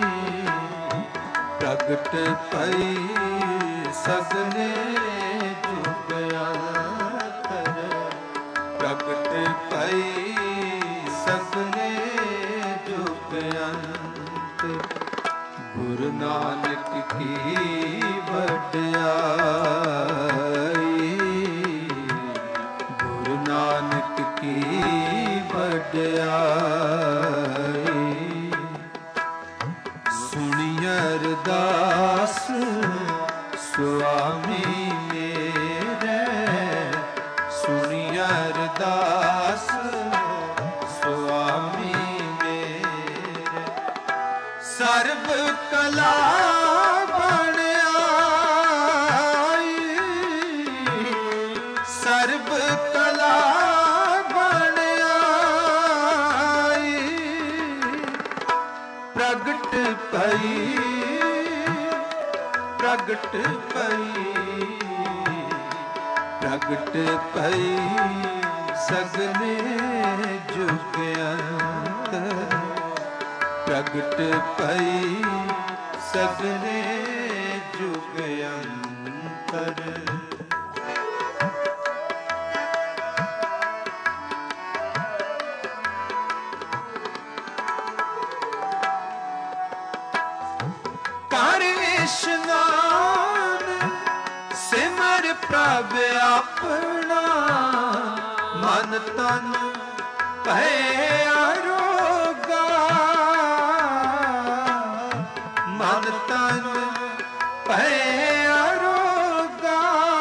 ਪ੍ਰਗਟ ਪਈ ਸਗਲੇ ਜੁਗ ਅੰਤਰ ਪ੍ਰਗਟ ਪਈ ਸਗਲੇ ਜੁਗ ਅੰਤਰ ਗੁਰੂ ਨਾਨਕ ਕੀ ਵਡਿਆਈ ਗੁਰੂ ਨਾਨਕ ਕੀ ਵਡਿਆਈ ਸੁਣੀ ਅਰਦਾਸ ਸੁਆਮੀ ਮੇਰੇ ਸੁਣੀ ਅਰਦਾਸ ਸੁਆਮੀ ਮੇਰੇ ਸਰਬ ਕਲਾ ਬਣ ਆਈ ਸਰਬ ਕਲਾ ਬਣ ਆਈ ਪ੍ਰਗਟ ਪਈ ਪ੍ਰਗਟ ਪਈ ਪ੍ਰਗਟ ਪਈ ਸਗਲੇ ਜੁਗ ਅੰਤਰ ਪ੍ਰਗਟ ਪਈ ਸਗਲੇ ਜੁਗ ਅੰਤਰ ਕਰ ਇਸ਼ਨਾਨ ਸਿਮਰ ਪ੍ਰਭ ਆਪਣਾ ਮਨ ਤਨ ਭੈ ਅਰੋਗਾ ਮਨ ਤਨ ਭੈ ਅਰੋਗਾ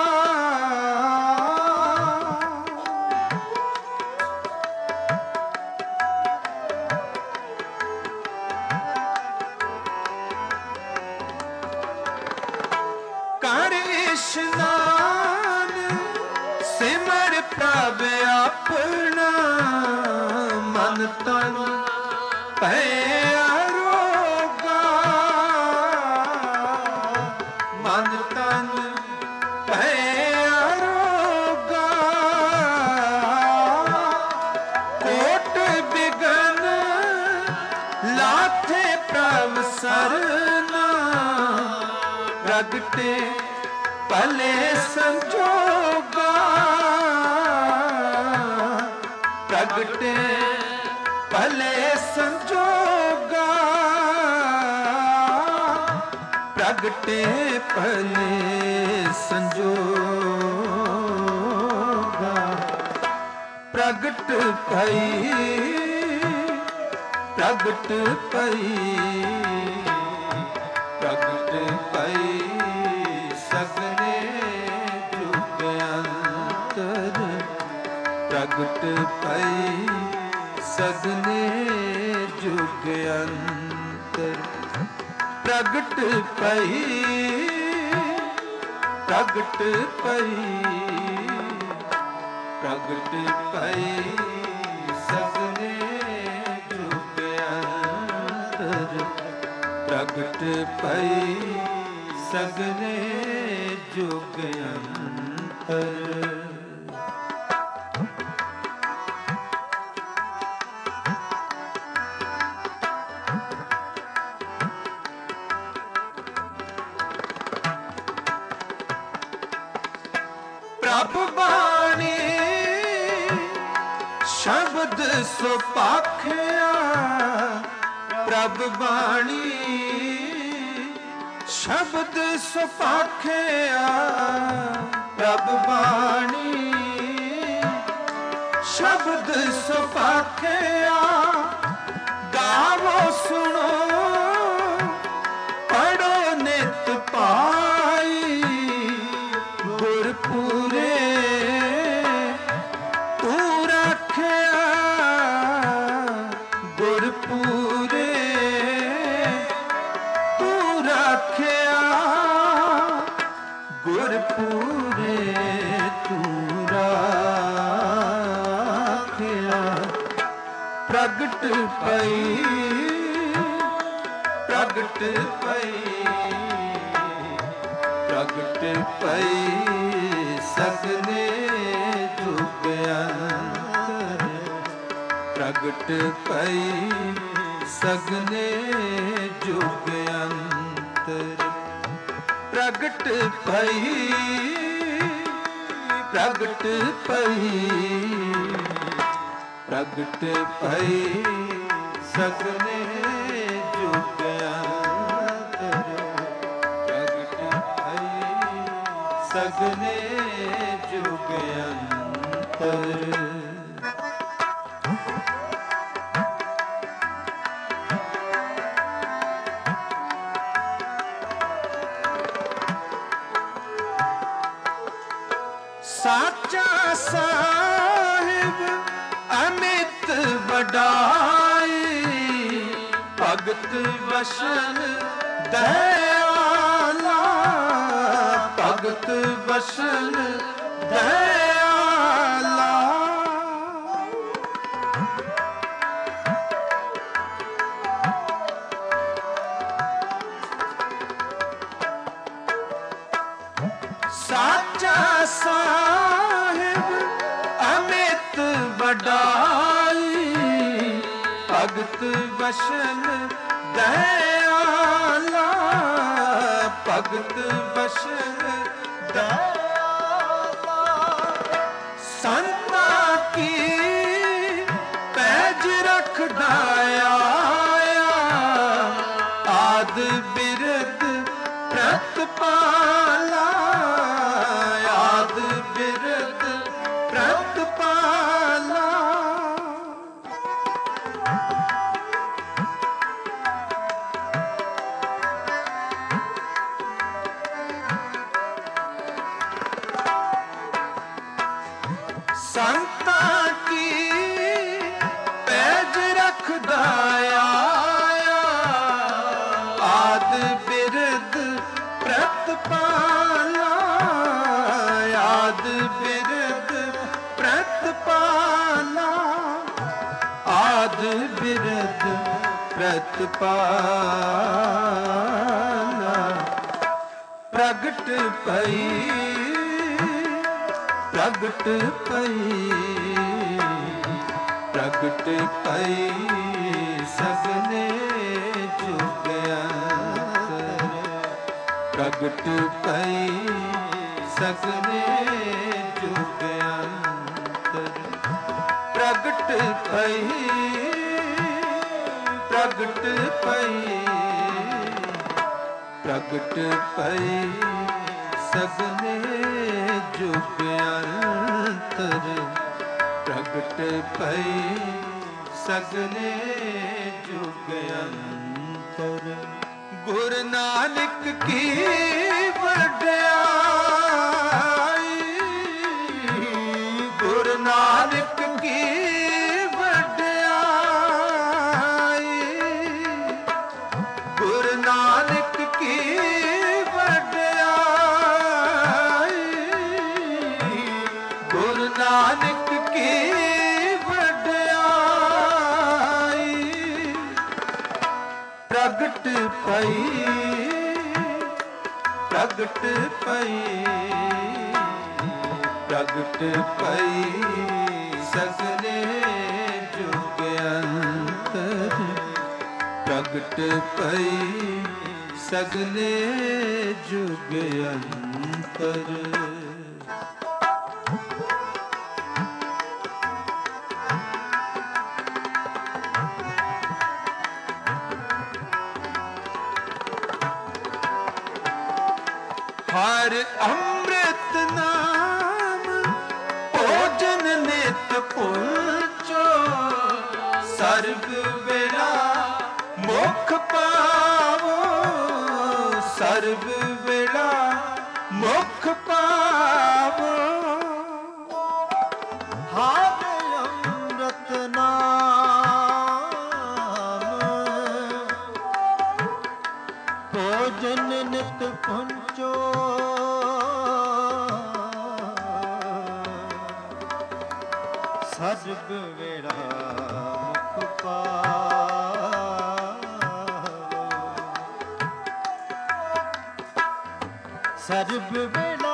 ਕਰ ਇਸ਼ਨਾਨ ਸਿਮਰ ਪ੍ਰਭ ਆਪਣਾ ਮਨ ਤਨ ਭੈ ਅਰੋਗਾ ਮਨ ਤਨ ਭੈ ਅਰੋਗਾ ਕੋਟ ਬਿਗਨ ਲਾਥੇ ਪ੍ਰਭ ਸਰਨਾ ਪ੍ਰਗਟੇ ਭਲੇ ਸੰਜੋਗਾ ਪ੍ਰਗਟੇ ਭਲੇ ਸੰਜੋਗਾ ਪ੍ਰਗਟੇ ਭਲੇ ਸੰਜੋਗਾ ਪ੍ਰਗਟ ਭਈ ਪ੍ਰਗਟ ਭਈ ਪ੍ਰਗਟ ਭਈ ਸਗਲੇ ਜੁਗ ਅੰਤਰ ਪ੍ਰਗਟ ਭਈ ਸਗਲੇ ਜੁਗ ਅੰਤਰ ਪ੍ਰਗਟ ਭਈ ਪ੍ਰਗਟ ਭਈ ਪ੍ਰਗਟ ਭਈ ਸਗਲੇ ਜੁਗ ਅੰਤਰ ਪ੍ਰਗਟ ਭਈ ਸਗਲੇ ਜੁਗ ਅੰਤਰ ਪ੍ਰਭ ਬਾਣੀ ਸ਼ਬਦ ਸੁਪਾਖਿਆ ਪ੍ਰਭ ਬਾਣੀ ਸ਼ਬਦ ਸੁਪਾਖਿਆ ਪ੍ਰਭ ਬਾਣੀ ਸ਼ਬਦ ਸੁਪਾਖਿਆ ਗਾਵੋ ਸੁਣੋ ਪੜੋ ਨਿਤ ਪਾਈ ਗੁਰਪੂਰੇ ਤੂੰ ਰੱਖਿਆ ਗੁਰਪੂਰੇ ਤੂੰ ਰੱਖਿਆ ਗੁਰਪੂਰੇ ਤੂੰ ਰੱਖਿਆ ਪ੍ਰਗਟ ਪਈ ਪ੍ਰਗਟ ਪਈ ਪ੍ਰਗਟ ਪਈ ਸਗਲੇ ਜੁਗ ਅੰਤਰ ਪ੍ਰਗਟ ਪਈ ਸਗਲੇ ਜੁਗ ਅੰਤਰ ਪ੍ਰਗਟ ਪਈ ਪ੍ਰਗਟ ਪਈ ਪ੍ਰਗਟ ਪਈ ਸਗਲੇ ਜੁਗ ਅੰਤਰ ਪ੍ਰਗਟ ਪਈ ਸਗਲੇ ਜੁਗ ਅੰਤਰ ਸਾਚਾ ਸਾਹਿਬ ਅਮਿਤ ਵਡਾਈ ਭਗਤ ਵਸ਼ਨ ਦਇਆਲਾ ਭਗਤ ਵਸ਼ਨ ਦਇਆਲਾ ਸਾਚਾ ਸਾਹਿਬ ਅਮਿਤ ਵਡਾਈ ਭਗਤ ਵਸ਼ਨ ਦਇਆਲਾ ਭਗਤ ਵਸ਼ਨ ਦਇਆਲਾ ਸੰਤਾਂ ਕੀ ਪੈਜ ਰੱਖਦਾ ਆਇਆ ਆਦ ਬਿਰਦ ਪ੍ਰਤਪਾਲਾ ਆਦ ਬਿਰਦ ਪ੍ਰਤਪਾਲਾ ਸੰਤਾਂ ਕੀ ਪੈਜ ਰੱਖਦਾ ਆਇਆ ਆਦ ਬਿਰਦ ਪ੍ਰਤਪਾਲਾ ਆਦ ਬਿਰਦ ਪ੍ਰਤਪਾਲਾ ਆਦ ਬਿਰਦ ਪ੍ਰਤਪਾਲਾ ਪ੍ਰਗਟ ਪਈ ਪ੍ਰਗਟ ਪਈ ਪ੍ਰਗਟ ਪਈ ਸਗਲੇ ਜੁਗ ਅੰਤਰ ਪ੍ਰਗਟ ਪਈ ਸਗਲੇ ਜੁਗ ਅੰਤਰ ਪ੍ਰਗਟ ਪਈ ਪ੍ਰਗਟ ਪਈ ਪ੍ਰਗਟ ਪਈ ਸਗਲੇ ਜੁਗ ਅੰਤਰ ਪ੍ਰਗਟ ਪਈ ਸਗਲੇ ਜੁਗ ਅੰਤਰ ਗੁਰੂ ਨਾਨਕ ਕੀ ਵਡਿਆਈ ਗੁਰੂ ਨਾਨਕ ਕੀ ਵਡਿਆਈ ਗੁਰੂ ਨਾਨਕ ਕੀ ਵਡਿਆਈ ਗੁਰੂ ਨਾਨਕ ਕੀ ਵਡਿਆਈ ਪ੍ਰਗਟ ਪਈ ਪ੍ਰਗਟ ਪਈ ਪ੍ਰਗਟ ਪਈ ਸਗਲੇ ਜੁਗ ਅੰਤਰ ਪ੍ਰਗਟ ਪਈ ਸਗਲੇ ਜੁਗ ਅੰਤਰ ਹਰ ਅੰਮ੍ਰਿਤ ਨਾਮ ਭੋਜਨ ਨਿਤ ਪੁਲਚੋ ਸਰਬ ਵੇਲਾ ਮੁਖ ਪਾਵੋ ਸਰਬ ਵੇਲਾ ਮੁਖ ਪਾਵੋ ਹਰ ਅੰਮ੍ਰਿਤ ਨਾਮ ਭੋਜਨ ਨਿਤ ਪੁੰਚੋ ਸਰਬ ਵੇਲਾ ਮੁਖ ਸਰਬ ਵੇਲਾ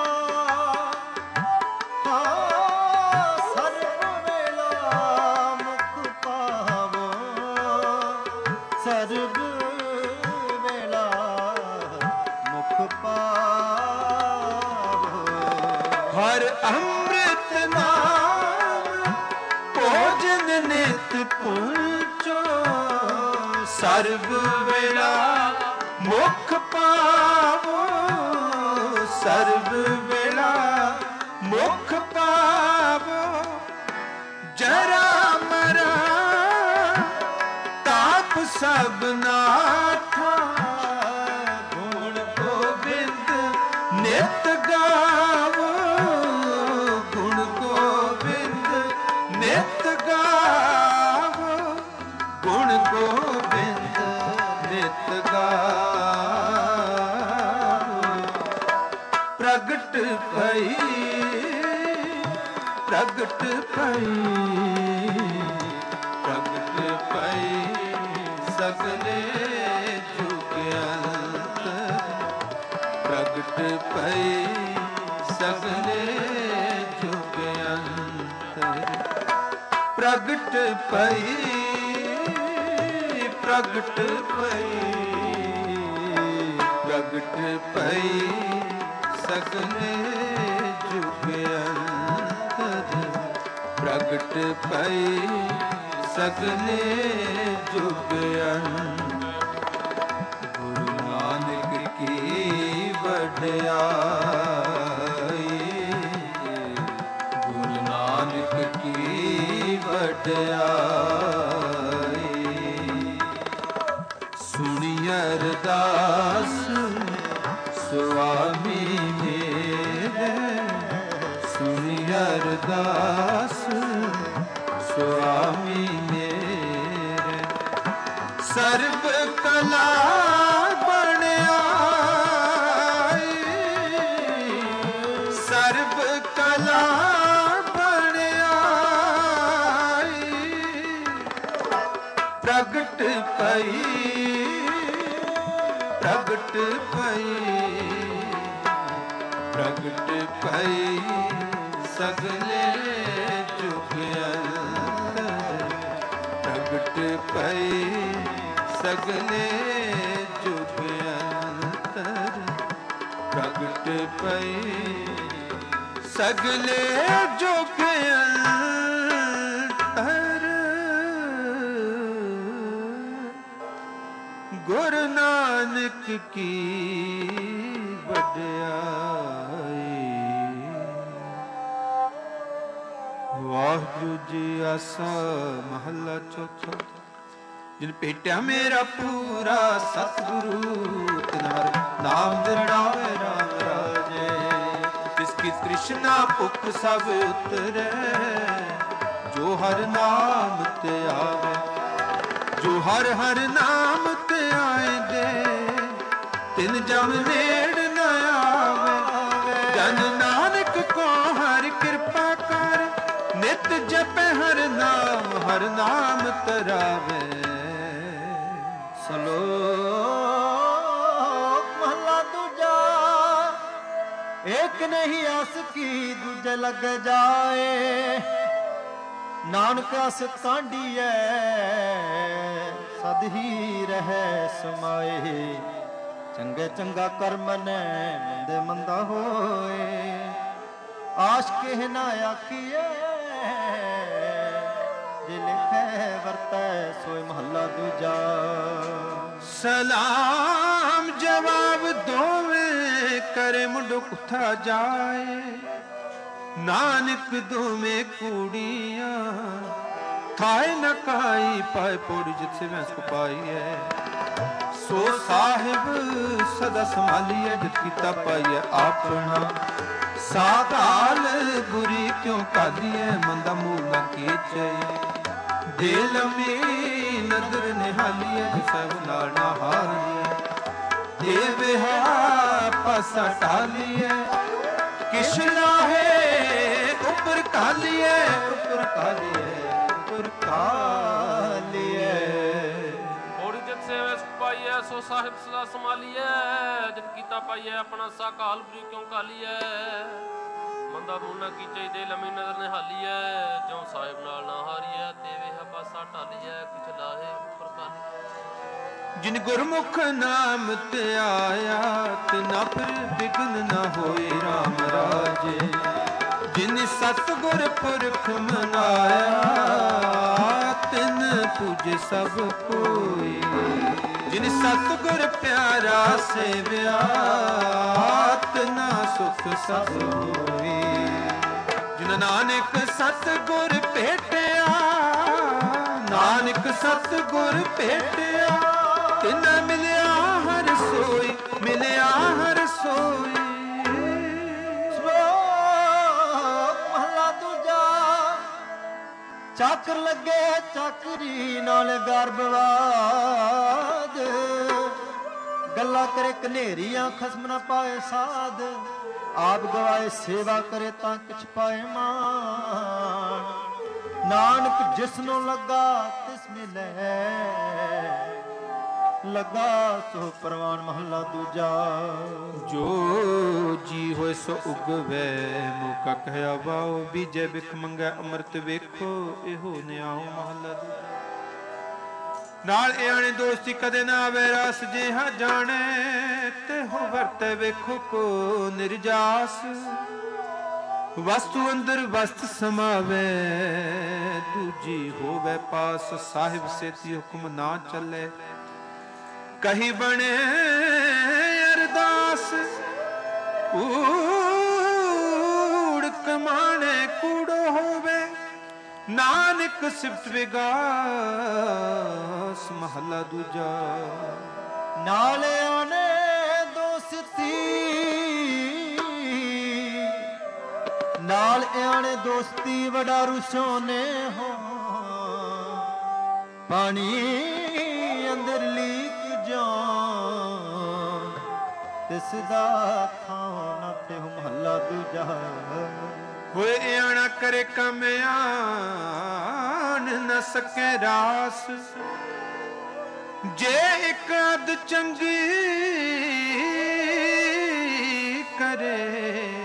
ਸਰਬ ਵੇਲਾ ਮੁਖ ਪਾਵੋ ਸਰਬ ਵੇਲਾ ਮੁਖ ਪਾਵੋ ਹਰ ਅੰਮ੍ਰਿਤ ਨਾਮ ਭੋਜਨ ਨਿਤ ਪੁੰਚੋ ਸਰਬ ਵੇਲਾ ਮੁਖ ਪਾਵੋ ਸਰਬ ਵੇਲਾ ਮੁਖ ਪਾਵੋ ਜਰਾ ਮਰਾ ਤਾਪ ਸਭ ਨਾਥਾ ਗੁਣ ਗੋਬਿੰਦ ਨਿਤ ਗਾਵੋ ਗੁਣ ਗੋਬਿੰਦ ਨਿਤ ਗਾਵੋ ਗੁਣ ਗੋਬਿੰਦ ਨਿਤ ਗਾਵੋ ਪ੍ਰਗਟ ਭਈ ਪ੍ਰਗਟ ਭਈ ਪ੍ਰਗਟ ਭਈ ਸਗਲੇ ਜੁਗ ਅੰਤਰ ਪ੍ਰਗਟ ਭਈ ਸਗਲੇ ਜੁਗ ਅੰਤਰ ਪ੍ਰਗਟ ਭਈ ਪ੍ਰਗਟ ਭਈ ਪ੍ਰਗਟ ਭਈ ਸਗਲੇ ਜੁਗ ਅੰਤਰ ਪ੍ਰਗਟ ਭਈ ਸਗਲੇ ਜੁਗ ਅੰਤਰ ਗੁਰੂ ਨਾਨਕ ਕੀ ਵਡਿਆਈ ਗੁਰੂ ਨਾਨਕ ਕੀ ਵਡਿਆਈ ਸੁਣੀ ਅਰਦਾਸ ਸੁਆਮੀ ਮੇਰੇ ਸੁਣੀ ਅਰਦਾਸ ਸੁਆਮੀ ਮੇਰੇ ਸਰਬ ਕਲਾ ਬਣਾਈ ਸਰਬ ਕਲਾ ਬਣਾਈ ਪ੍ਰਗਟ ਭਈ ਪ੍ਰਗਟ ਭਈ ਪ੍ਰਗਟ ਭਈ ਸਗਲੇ ਜੁਗ ਅੰਤਰ ਪ੍ਰਗਟ ਭਈ ਸਗਲੇ ਜੁਗ ਅੰਤਰ ਪ੍ਰਗਟ ਭਈ ਸਗਲੇ ਜੁਗ ਅੰਤਰ ਗੁਰੂ ਨਾਨਕ ਕੀ ਵਡਿਆਈ ਵਾਹਿਗੁਰੂ ਜੀ ਆਸਾ ਮਹੱਲਾ ਚੌਥਾ ਜਿਨ ਭੇਟਿਆ ਮੇਰਾ ਪੂਰਾ ਸਤਿਗੁਰੂ ਤਿਨ ਹਰ ਨਾਮ ਦਿਰੜਾਵੇ ਰਾਮ ਰਾਜੇ ਤਿਸ ਕੀ ਤ੍ਰਿਸ਼ਨਾ ਭੁਖ ਸਭ ਉਤਰੈ ਜੋ ਹਰ ਨਾਮ ਤੇ ਆਵੇ ਜੋ ਹਰ ਹਰ ਨਾਮ ਤੇ ਆਏਂਦੇ ਤਿਨ ਜਮ ਨੇੜ ਨ ਆਵੇ ਜਨ ਨਾਨਕ ਕੋ ਹਰ ਕਿਰਪਾ ਕਰ ਨਿਤ ਜਪੈ ਹਰ ਨਾਮ ਹਰ ਨਾਮ ਤਰਾਵੇ ਸਲੋਕ ਮਹਲਾ ਦੂਜਾ ਏਕ ਨਹੀਂ ਆਸ ਕੀ ਦੂਜੇ ਲੱਗ ਜਾਏ ਨਾਨਕ ਅਸ ਕਾਂਢੀਐ ਸਦ ਹੀ ਰਹਿ ਸਮਾਏ ਚੰਗੇ ਚੰਗਾ ਕਰਮ ਨੇ ਮੰਦੇ ਮੰਦਾ ਹੋਏ ਆਸ਼ ਕਹਿ ਨਾ ਆਖੀਏ ਜੇ ਲਿਖੇ ਵਰਤੈ ਸੋਇ ਮਹੱਲਾ ਦੂਜਾ ਸਲਾਮ ਜਵਾਬ ਦੋਵੇਂ ਕਰੇ ਮੁੰਡੋ ਕੁੱਥਾ ਜਾਏ ਨਾਨਕ ਦੋਵੇਂ ਕੂੜੀਆਂ ਖਾਏ ਨ ਖਾਈ ਪਾਏ ਪੋੜੀ ਜਿੱਥੇ ਮੈਂ ਸੁ ਪਾਈਐ ਸੋ ਸਾਹਿਬ ਸਦਾ ਸੰਭਾਲੀਐ ਜਿਤ ਕੀਤਾ ਪਾਈਐ ਆਪਣਾ ਸਾਧਾਲ ਬੁਰੀ ਕਿਉਂ ਕਾਦੀਐ ਮੰਦਾ ਮੂਲ ਨ ਕੀਚੈ ਦਿਲ ਮੇ ਨਦਰ ਨਿਹਾਲੀਐ ਸਭ ਨਾਲ ਨਾ ਹਾਰੀਐ ਦੇਵਹਾ ਪਾਸਾ ਟਾਲੀਐ ਕਿਛ ਲਾਹੇ ਉੱਪਰ ਕਾਲੀਐ ਉੱਪਰ ਕਾਲੀਐ ਉੱਪਰ ਕਾਲੀਐ ਸੋ ਸਾਹਿਬ ਸਦਾ ਸੰਭਾਲੀਐ। ਜਿਨ ਕੀਤਾ ਪਾਈਐ ਆਪਣਾ ਸਾ ਕਾਲ ਬਰੀ ਕਿਉਂ ਕਾਲੀਐ। ਮੰਦਾ ਮੂਨਾ ਕੀ ਚਾਹੀਦੇ ਲੰਮੀ ਨਜ਼ਰ ਨਿਹਾਲੀਐ। ਜਿਉ ਸਾਹਿਬ ਨਾਲ ਨਾ ਹਾਰੀਐ ਤੇ ਵੇਹ ਪਾਸਾ ਢਾਲੀਐ। ਕੁਛ ਲਾਹੇ ਉੱਪਰ ਕਾਲੀ। ਜਿਨ ਗੁਰਮੁਖ ਨਾਮ ਧਿਆਇਆ ਤਿਨਾ ਫਿਰ ਬਿਗਨ ਨਾ ਹੋਏ RAM ਰਾਜੇ। ਜਿਨ ਸਤਿਗੁਰ ਪੁਰਖ ਮਨਾਇਆ ਤਿਨ ਪੂਜੇ ਸਭ ਕੋਇ। ਜਿਨ ਸਤਿਗੁਰ ਪਿਆਰਾ ਸੇਵਿਆ ਤਿਨਾ ਸੁਖ ਸਭ ਹੋਏ। ਜਿਨ ਨਾਨਕ ਸਤਿਗੁਰ ਭੇਟਿਆ ਨਾਨਕ ਸਤਿਗੁਰ ਭੇਟਿਆ ਤਿਨ ਮਿਲਿਆ ਹਰ ਸੋਈ ਮਿਲਿਆ ਹਰ ਸੋਈ। ਚਾਕਰ ਲੱਗੇ ਚਾਕਰੀ ਨਾਲ ਗਰਭਵਾਦ। ਗੱਲਾਂ ਕਰੇ ਕਨੇਰੀਆਂ ਖਸਮ ਨਾ ਪਾਏ ਸਾਧ। ਆਪ ਗਵਾਏ ਸੇਵਾ ਕਰੇ ਤਾਂ ਕਿਛ ਪਾਏ ਮਾਨ। ਨਾਨਕ ਜਿਸ ਨੂੰ ਲੱਗਾ ਤਿਸ ਮਿਲੇ ਲੱਗਾ ਸੋ ਪ੍ਰਵਾਨ। ਮਹੱਲਾ ਦੂਜਾ। ਜੋ ਜੀ ਹੋਏ ਸੋ ਉਗਵੈ ਮੂਕਾ ਕਹਿਆ ਵਾਓ। ਬੀਜੇ ਬਿਖ ਮੰਗੈ ਅੰਮ੍ਰਿਤ ਵੇਖੋ ਇਹੋ ਨਿਆਉ। ਮਹੱਲਾ ਦੂਜਾ। ਨਾਲ ਇਆਣੇ ਦੋਸਤੀ ਕਦੇ ਨਾ ਆਵੇ ਰਸ ਜਿਹਾ ਜਾਣੇ। ਤੇ ਹੋ ਵਰਤੈ ਵੇਖੋ ਕੋ ਨਿਰਜਾਸ। ਵਸਤੂ ਅੰਦਰ ਵਸਤ ਸਮਾਵੇ ਦੂਜੀ ਹੋਵੇ ਪਾਸ। ਸਾਹਿਬ ਸੇਤੀ ਹੁਕਮ ਨਾ ਚੱਲੇ ਕਹੀ ਬਣੇ ਅਰਦਾਸ। ਕੂੜ ਕਮਾਣੇ ਕੂੜੋ ਹੋਵੇ ਨਾਨਕ ਸਿਫਤ ਵਿਗਾਸ। ਮਹੱਲਾ ਦੂਜਾ। ਨਾਲ ਆਣੇ ਦੋਸਤੀ ਨਾਲ ਆਣੇ ਦੋਸਤੀ ਵਡਾਰੂ ਸੋਨੇ ਹੋ। ਪਾਣੀ ਅੰਦਰ ਲੀਕ ਜਾਨ ਤਿਸ ਦਾ ਥਾਂ ਨਾ ਤੇ। ਮਹੱਲਾ ਦੂਜਾ। ਹੋਏ ਆਣਾ ਕਰੇ ਕੰਮ ਆਣ ਨ ਸਕੇ ਰਾਸ। ਜੇ ਇੱਕ ਅਦ ਚੰਗੀ ਕਰੇ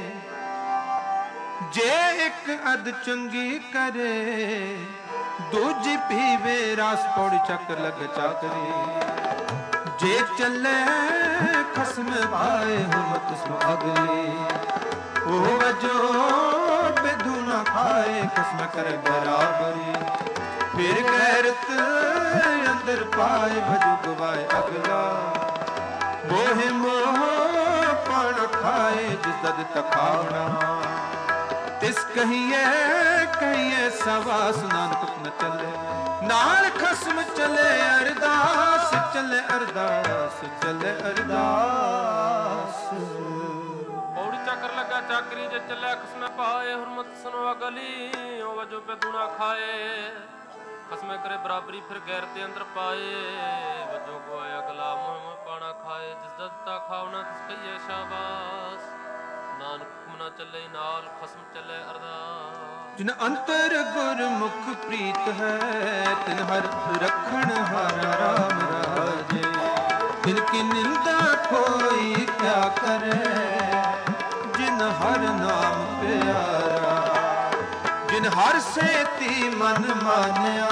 ਜੇ ਇੱਕ ਅਦ ਚੰਗੀ ਕਰੇ ਦੂਜੀ ਪੀਵੇ ਰਾਸ। ਪੌੜੀ ਚੱਕਰ ਲੱਗ ਚਾਕਰੀ ਜੇ ਚੱਲੇ ਖਸਮ ਪਾਏ ਹੁਮਤ ਸੋ ਅਗਲੀ। ਉਹ ਵਜੋ ਬਿਧੂ ਨਾ ਖਾਏ ਖਸਮ ਕਰੇ ਬਰਾਬਰੀ। ਫਿਰ ਗੈਰਤ ਅੰਦਰ ਪਾਏ ਭਜੂ ਗਵਾਏ ਅਗਲਾ। ਮੋਹਿ ਮੋਹ ਪਣ ਖਾਏ ਜਿਸ ਦਦ ਤਖਾਵਣਾ। ਤਿਸ ਕਹੀਏ ਕਹੀਏ ਸਵਾਸ ਨਾਨਕ ਨ ਚੱਲੇ। ਨਾਲ ਖਸਮ ਚਲੇ ਅਰਦਾਸ ਚਲੇ ਅਰਦਾਸ ਚਲੇ ਅਰਦਾਸ। ਪੌੜੀ ਚੱਕਰ ਲੱਗਾ ਚਾਕਰੀ ਜੇ ਚੱਲੇ ਖਸਮੇ ਪਾਏ। ਹੁਰਮਤ ਸੁਨੋ ਅਗਲੀ ਉਹ ਵਜੋ ਪੇ ਦੁਣਾ ਖਾਏ। ਖਸਮੇ ਕਰੇ ਬਰਾਬਰੀ ਫਿਰ ਗੈਰ ਤੇ ਅੰਦਰ ਪਾਏ। ਵਜੋ ਗਵਾਏ ਅਗਲਾ ਮੁਹਿਮ ਪਾਣਾ ਖਾਏ। ਜਿਸ ਦਿੱਤਾ ਖਾਵਣਾ ਤਿਸ ਕਹੀਏ ਸ਼ਾਬਾਸ। ਨਾਨਕ ਹੁਕਮ ਨਾ ਚੱਲੇ ਨਾਲ ਖਸਮ ਚੱਲੇ ਅਰਦਾਸ। ਜਿਨ ਅੰਤਰ ਗੁਰਮੁਖ ਪ੍ਰੀਤ ਹੈ ਤਿਨ ਹਰ ਰਖਣ ਹਰ ਰਾਮ ਰਾਜੇ। ਤਿਨ ਕੀ ਨਿੰਦਾ ਕੋਈ ਕਿਆ ਕਰੇ ਜਿਨ ਹਰ ਨਾਮ ਪਿਆਰਾ। ਜਿਨ ਹਰ ਸੇਤੀ ਮਨ ਮਾਨਿਆ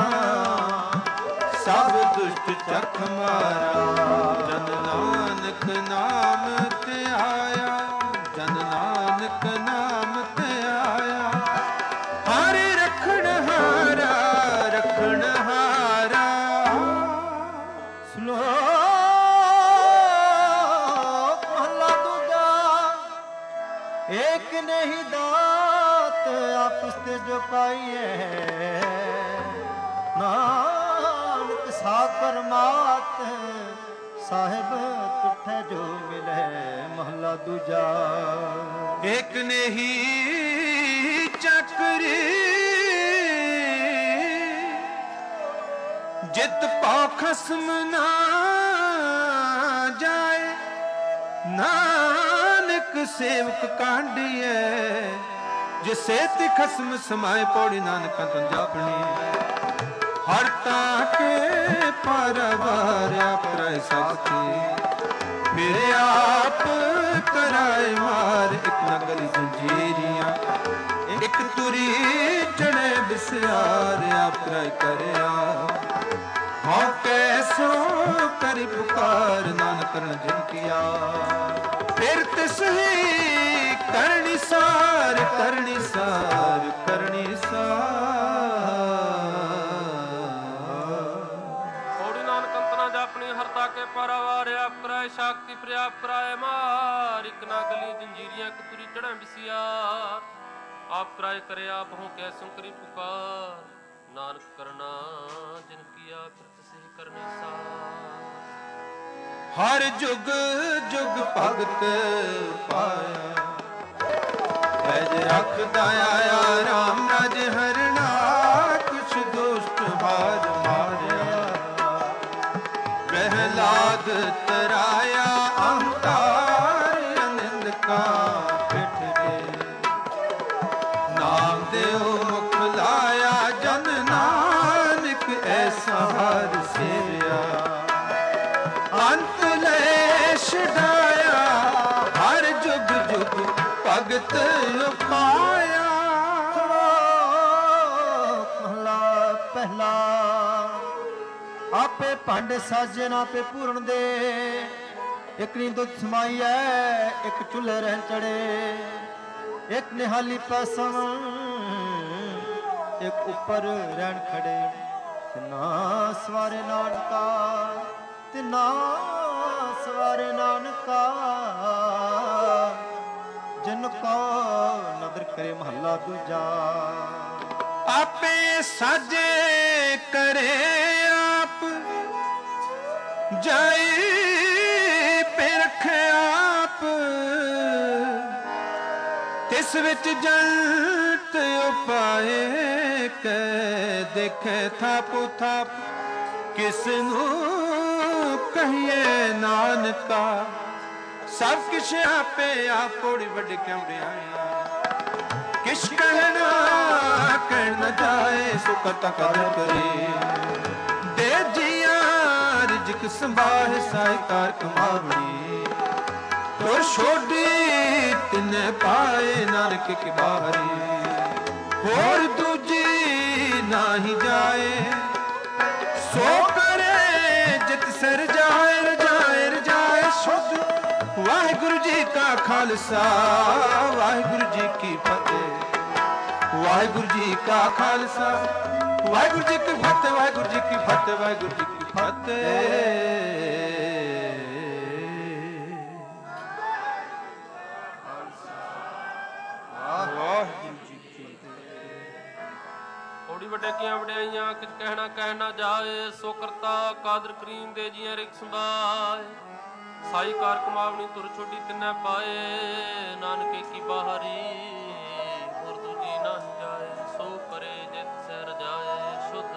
ਸਭ ਦੁਸ਼ਟ ਚਖ ਮਾਰਾ। ਜਨ ਨਾਨਕ ਨਾਮ ਤੇ ਆਇਆ ਜਨ ਨਾਨਕ ਨਾਮ ਤੇ ਆਇਆ। ਹਰਿ ਰਖਣ ਹਾਰਾ ਰਖਣ ਹਾਰਾ। ਸਲੋਕ ਮਹਲਾ ਦੂਜਾ। ਏਕ ਨਹੀਂ ਦਾਤ ਆਪਸ ਤੇ ਜੋ ਪਾਈਐ। ਨਾਨਕ ਸਾਕਰ ਮਾਤ ਸਾਹਿਬ ਤੁਠੈ ਜੋ ਮਿਲੇ। ਮਹਲਾ ਦੂਜਾ। ਏਕ ਨਹੀਂ ਚੱਕਰੀ ਜਿਤ ਪਾ ਖਸਮ ਨਾ ਜਾਏ। ਨਾਨਕ ਸੇਵਕ ਕਾਂਢੀਐ ਜਿਸੇ ਤੇ ਖਸਮ ਸਮਾਏ। ਪੌੜੀ ਨਾਨਕਾਂ ਤੋਂ ਜਾਪਣੀ ਹਰਤਾ ਕੇ ਪਰਵਾਰਿਆ ਪ੍ਰੈ ਸਖਤੀ ਫਿਰ ਆਪ ਕਰਾਏ ਮਾਰ ਇੱਕ ਨਗਲ ਜੰਜੀਰੀਆਂ ਇੱਕ ਤੁਰੀ ਚੜੇ ਬਿਸਿਆਰ ਆਪ ਕਰਾਏ ਕਰਿਆ ਹਉ ਕੈਸੋ ਕਰੀ ਪੁਕਾਰ ਨਾਨਕ ਕਰਨ ਜਿਨ ਕੀਆ ਫਿਰ ਤਿਸ ਹੀ ਕਰਨੀ ਸਾਰ ਕਰਨੀ ਸਾਰ ਕਰਨੀ ਸਾਰ ਥੋੜੀ ਨਾਨਕ ਅੰਤਨਾ ਜਾਪਣੀ ਹਰਤਾ ਕੇ ਪਰਵਾਰ ਆਪ ਕਰਾਏ ਸ਼ਕਤੀ ਪ੍ਰਿਆਪ ਕਰਾਏ ਮਾਰ ਇੱਕ ਨਾ ਗਲੀ ਜੰਜੀਰੀਆਂ ਕਤੂਰੀ ਚੜ੍ਹਾਂ ਬਿਸਿਆਰ ਆਪ ਕਰਾਏ ਕਰਿਆ ਬਹੁ ਕੈ ਸੰਕਰੀ ਪੁਕਾਰ ਨਾਨਕ ਕਰਨਾ ਜਿਨ ਕੀਆ ਫਿਰ ਤਿਸ ਹੀ ਕਰਨੀ ਸਾਰ ਹਰ ਜੁਗ ਜੁਗ ਭਗਤ ਪਾਇਆ ਐਜ ਰੱਖਦਾ ਆਇਆ ਰਾਮ ਰਾਜ ਹਰਣਾ ਕੁਛ ਦੁਸ਼ਟ ਹਾਰ ਮਾਰਿਆ ਪ੍ਰਹਿਲਾਦ ਤਰਾਇਆ ਅੰਤਾਰ ਅਨੰਦ ਕਾ ਪਿਠ ਦੇ ਨਾਮ ਦਿਓ ਮੁਖ ਲਾਇਆ ਜਨ ਨਾਨਕ ਐਸਾ ਹਰ ਸੇਵਿਆ ਅੰਤ ਲੈ ਛਡਾਇਆ ਹਰ ਜੁਗ ਜੁਗ ਭਗਤ ਪਾਇਆ ਮਹਲਾ ਪਹਿਲਾ ਆਪੇ ਭੰਡ ਸਾਜਨ ਆਪੇ ਪੂਰਨ ਦੇ ਇੱਕ ਨੀ ਦੁੱਧ ਸਮਾਈ ਐ ਇੱਕ ਚੁੱਲ੍ਹੇ ਰਹਿ ਚੜੇ ਇੱਕ ਨਿਹਾਲੀ ਪੈਸਮ ਇੱਕ ਉੱਪਰ ਰਹਿਣ ਖੜੇ ਤਿਨਾ ਸਵਾਰੇ ਨਾਨਕਾ ਤਿਨਾ ਸਵਾਰੇ ਨਾਨਕਾ ਜਿਨ ਕੋ ਨਦਰ ਕਰੇ ਮਹੱਲਾ ਦੂਜਾ ਆਪੇ ਸਾਜੇ ਕਰੇ ਆਪ ਜਾਈ ਪੇ ਰਖੇ ਆਪ ਤਿਸ ਵਿੱਚ ਜੰਤ ਉਪਾਏ ਕੈ ਦੇਖੇ ਥਾਪੁ ਥਾਪ ਕਿਸ ਨੂੰ ਕਹੀਏ ਨਾਨਕਾ ਸਭ ਕਿਛ ਆਪੇ ਆਪ ਕੋੜੀ ਵੱਡ ਕਿਉਂ ਰਿਆਇਆ ਕਿਛ ਕਹਿਣਾ ਕਹਿ ਨ ਜਾਏ ਸੋ ਕਰਤਾ ਕਦਰ ਕਰੇ ਦੇ ਜੀਆਂ ਰਿਜਕ ਸੰਭਾਹ ਸਾਇਕਾਰ ਕਮਾਵਣੀ ਤੁਰ ਛੋਡੀ ਤਿਨੇ ਪਾਏ ਨਾਨਕ ਕੀ ਬਾਹਰੀ ਹੋਰ ਦੂਜੀ ਨਾਹੀ ਜਾਏ ਸੋ ਕਰੇ ਜਿਤ ਸਿਰ ਜਾਏ ਰਜਾਏ ਰਜਾਏ ਸ਼ੁੱਧ ਵਾਹਿਗੁਰੂ ਜੀ ਕਾ ਖਾਲਸਾ ਵਾਹਿਗੁਰੂ ਜੀ ਕੀ ਫਤਿਹ ਵਾਹਿਗੁਰੂ ਜੀ ਕਾ ਖਾਲਸਾ ਵਾਹਿਗੁਰੂ ਜੀ ਕੀ ਫਤਿਹ ਵਾਹਿਗੁਰੂ ਜੀ ਕੀ ਫਤਿਹ ਵਾਹਿਗੁਰੂ ਜੀ ਕੀ ਫਤਿਹ ਥੋੜੀ ਵੱਡੇ ਕੀਆਂ ਵਡਿਆਈਆਂ ਕਿਛ ਕਹਿਣਾ ਕਹਿ ਨਾ ਜਾਏ ਸੋ ਕਰਤਾ ਕਾਦਰ ਕਰੀਮ ਦੇ ਜੀਆਂ ਰਿਕ ਸੰਭਾਏ ਸਾਈ ਕਾਰ ਕਮਾਵਣੀ ਤੁਰ ਛੋਡੀ ਤਿੰਨੇ ਪਾਏ ਨਾਨਕੇ ਕੀ ਬਾਹਰੀ ਹੋਰ ਦੂਜੀ ਨਾ ਜਾਏ ਸੋ ਕਰੇ ਜਿਤ ਸਿਰ ਜਾਏ ਸ਼ੁੱਧ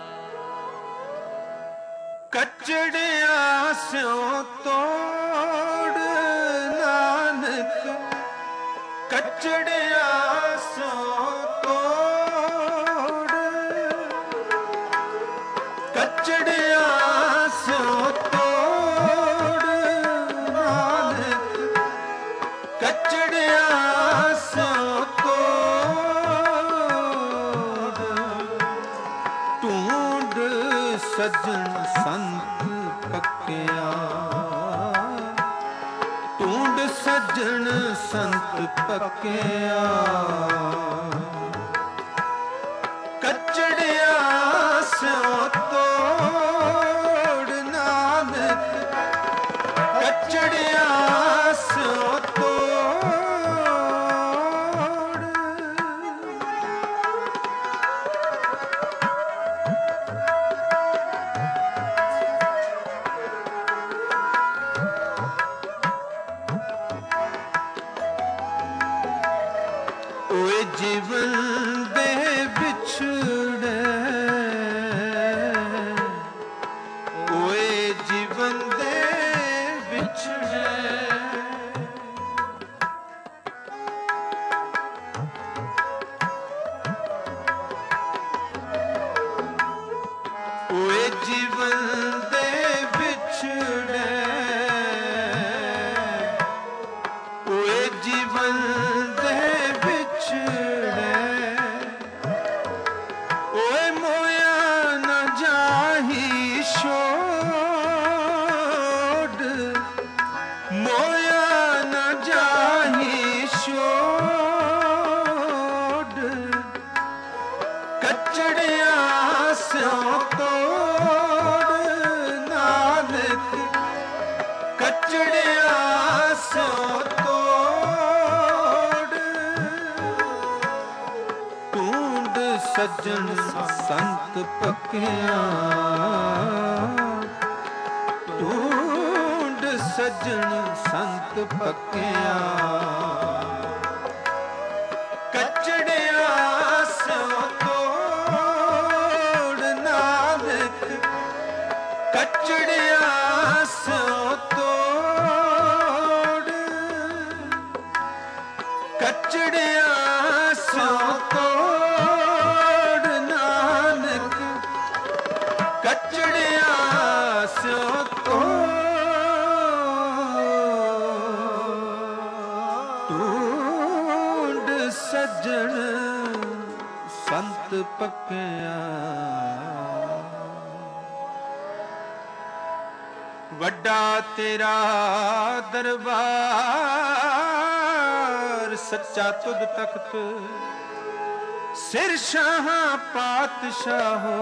ਕਚੜਿਆ ਸਿਉ ਤੋੜ ਨਾਨਕ ਕਚੜਿਆ ਸਿਉ ਤੋੜ ਕਚੜਿਆ ਸਿਉ ਤੋੜ ਨਾਨਕ ਕਚੜਿਆ ਸਿਉ ਤੋੜ ਢੂੰਡ ਸੱਜਣ ਸੰਤ ਪੱਕਿਆ ਢੂੰਡ ਸੱਜਣ ਸੰਤ ਪੱਕਿਆ ਕਚੜਿਆ ਸਿਉ ਤੋੜ ਨਾਨਕ ਕਚੜਿਆ ਸਿਉ ਤੋੜ ਓਏ ਜੀਵਨ ਸੱਜਣ ਸੰਤ ਪੱਕਿਆ, ਢੂੰਡ ਸੱਜਣ ਸੰਤ ਪੱਕਿਆ, ਕਚੜਿਆ ਸਿਉ ਤੋੜ ਨਾਨਕ, ਕਚੜਿਆ ਸਿਉ ਤੋੜ, ਕਚੜਿਆ ਸਿਉ ਤੋੜ ਨਾਨਕ, ਕਚੜਿਆ ਸਿਉ ਤੋੜ, ਢੂੰਡ ਸੱਜਣ ਸੰਤ ਪੱਕਿਆ। ਵੱਡਾ ਤੇਰਾ ਦਰਬਾਰ, ਸੱਚਾ ਤੁਧ ਤਖਤ, ਸਿਰ ਸ਼ਾਹਾਂ ਪਾਤਸ਼ਾਹੋ,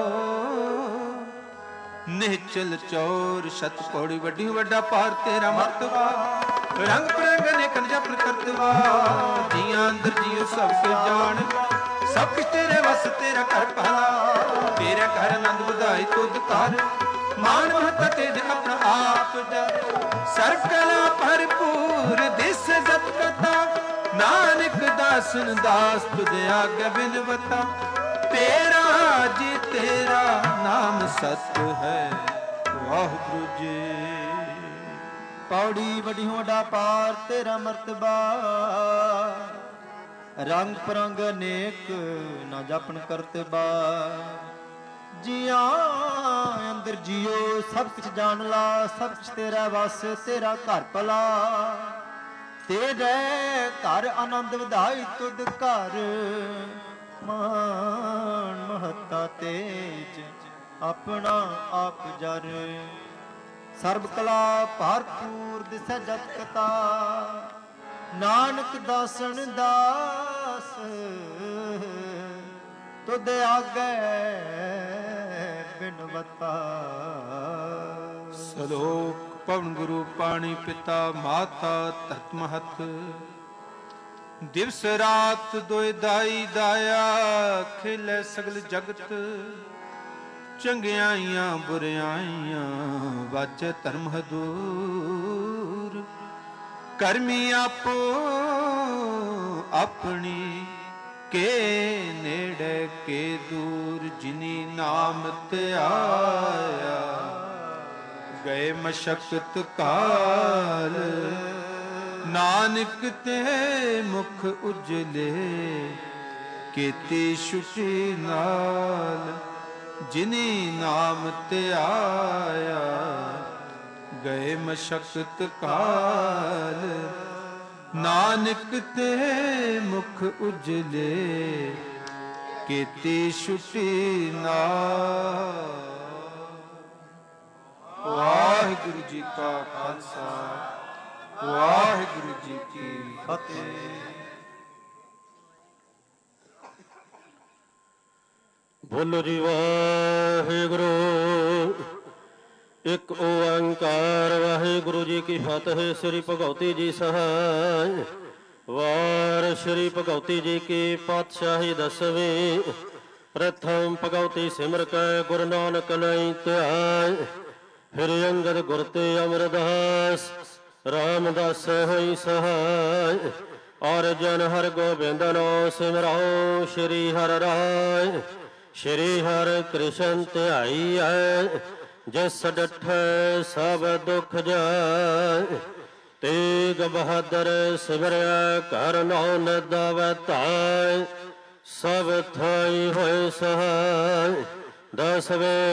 ਨਿਹਚਲ ਚੌਰ ਛਤ ਪੌੜੀ ਵੱਡੀ ਵੱਡਾ ਪਾਰ ਤੇਰਾ ਮਰਤਬਾ, ਰੰਗ ਬਿਰੰਗ ਅਨੇਕਨ ਜਪਨ ਕਰਤਵਾ, ਜੀਆਂ ਅੰਦਰ ਜੀਉ ਸਭ ਕੇ ਜਾਣ, ਸਭ ਕੁਛ ਤੇਰੇ ਵਸ ਤੇਰਾ ਘਰ ਪਹਲਾ, ਤੇਰਾ ਘਰ ਆਨੰਦ ਵਧਾਈ ਤੁਧ ਧਾਰ, ਮਾਨ ਮਹਤਾ ਤੇਜ ਆਪਣਾ ਆਪ ਜਪ, ਸਰਬ ਕਲਾ ਭਰਪੂਰ ਦਿਸ ਜਤ ਕਥਾ, ਨਾਨਕ ਦਾਸਨ ਦਾਸ ਤੁਧ ਆਗੇ ਬਿਨਵਤਾ, ਤੇਰਾ ਜੀ ਤੇਰਾ ਨਾਮ ਸਤ ਹੈ ਵਾਹਿਗੁਰੂ ਜੀ। ਪੌੜੀ ਵੱਡੀ ਹੋਡਾ ਪਾਰ ਤੇਰਾ ਮਰਤਬਾ, ਰੰਗ ਪਰੰਗ ਅਨੇਕ ਨਾ ਜਪਨ ਕਰਤਬਾ, ਜੀਆਂ ਅੰਦਰ ਜੀਓ ਸਭ ਕੁਛ ਜਾਣ ਲਾ, ਸਭ ਕੁਛ ਤੇਰਾ ਵਸ ਤੇਰਾ ਘਰ ਭਲਾ, ਤੇਰੇ ਘਰ ਆਨੰਦ ਵਧਾਈ ਤੁਧ ਘਰ, ਮਾਨ ਮਹੱਤਾ ਤੇਜ ਆਪਣਾ ਆਪ ਜਰ, ਸਰਬ ਕਲਾ ਭਰਪੂਰ ਦਿਸੈ ਜਤ ਕਤਾ, ਨਾਨਕ ਦਾਸਨ ਦਾਸ ਤੁਧ ਆਗੇ ਬਿਨਵਤਾ। ਸਲੋਕ ਪਵਨ ਗੁਰੂ ਪਾਣੀ ਪਿਤਾ ਮਾਤਾ ਧਰਤ ਮਹਤ, ਦਿਵਸ ਰਾਤ ਦੋਇ ਦਾਈ ਦਾਇਆ, ਖੇਲੇ ਸਗਲ ਜਗਤ, ਚੰਗਿਆਈਆਂ ਬੁਰਿਆਈਆਂ ਵਾਚੈ ਧਰਮ ਹਦੂਰ, ਕਰਮੀ ਆਪੋ ਆਪਣੀ ਕੇ ਨੇੜੇ ਕੇ ਦੂਰ, ਜਿਨੀ ਨਾਮ ਧਿਆਇਆ ਗਏ ਮਸ਼ਕਤ ਕਾਲ, ਨਾਨਕ ਤੇ ਮੁਖ ਉਜਲੇ ਕੀਤੀ ਛੁਟੀ ਨਾਲ, ਜਿਨੀ ਨਾਮ ਧਿਆਇਆ ਗਏ ਮਸ਼ਕਤ ਕਾਲ, ਨਾਨਕ ਤੇ ਮੁਖ ਉਜਲੇ ਕੀਤੀ ਛੁਟੀ ਨਾਲ। ਵਾਹਿਗੁਰੂ ਜੀ ਕਾ ਖਾਲਸਾ, ਵਾਹਿਗੁਰੂ ਜੀ ਕੀ ਫਤਿਹ। ਬੋਲੋ ਜੀ ਵਾਹਿਗੁਰੂ, ਇੱਕ ਓੰਕਾਰ ਵਾਹਿਗੁਰੂ ਜੀ ਕੀ ਫਤਿਹ। ਸ੍ਰੀ ਭਗਉਤੀ ਜੀ ਸਹਾਇ, ਵਾਰ ਸ੍ਰੀ ਭਗਉਤੀ ਜੀ ਕੀ ਪਾਤਸ਼ਾਹੀ ਦਸਵੀਂ, ਪ੍ਰਥਮ ਭਗਉਤੀ ਸਿਮਰ ਕੈ ਗੁਰੂ ਨਾਨਕ ਲਈ ਧਿਆਇ, ਫਿਰ ਅੰਗਦ ਗੁਰ ਤੇ ਅਮਰਦਾਸ, ਰਾਮਦਾਸ ਹੋਈ ਸਹਾਇ, ਔਰ ਜਨ ਹਰ ਗੋਬਿੰਦ ਨੋ ਸਿਮਰਾਓ, ਸ਼੍ਰੀ ਹਰਿ ਰਾਇ ਸ਼੍ਰੀ ਹਰਿ ਕ੍ਰਿਸ਼ਨ ਧਿਆਈ ਐ, ਜਿਸ ਡਠੈ ਸਭ ਦੁਖ ਜਾਇ, ਤੇਗ ਬਹਾਦਰ ਸਿਮਰਿਆ ਕਰ ਨਾਉ ਨਦਾਵੈ ਧਾਇ, ਸਭ ਥਾਈ ਹੋਏ ਸਹਾਇ, ਦਸਵੇਂ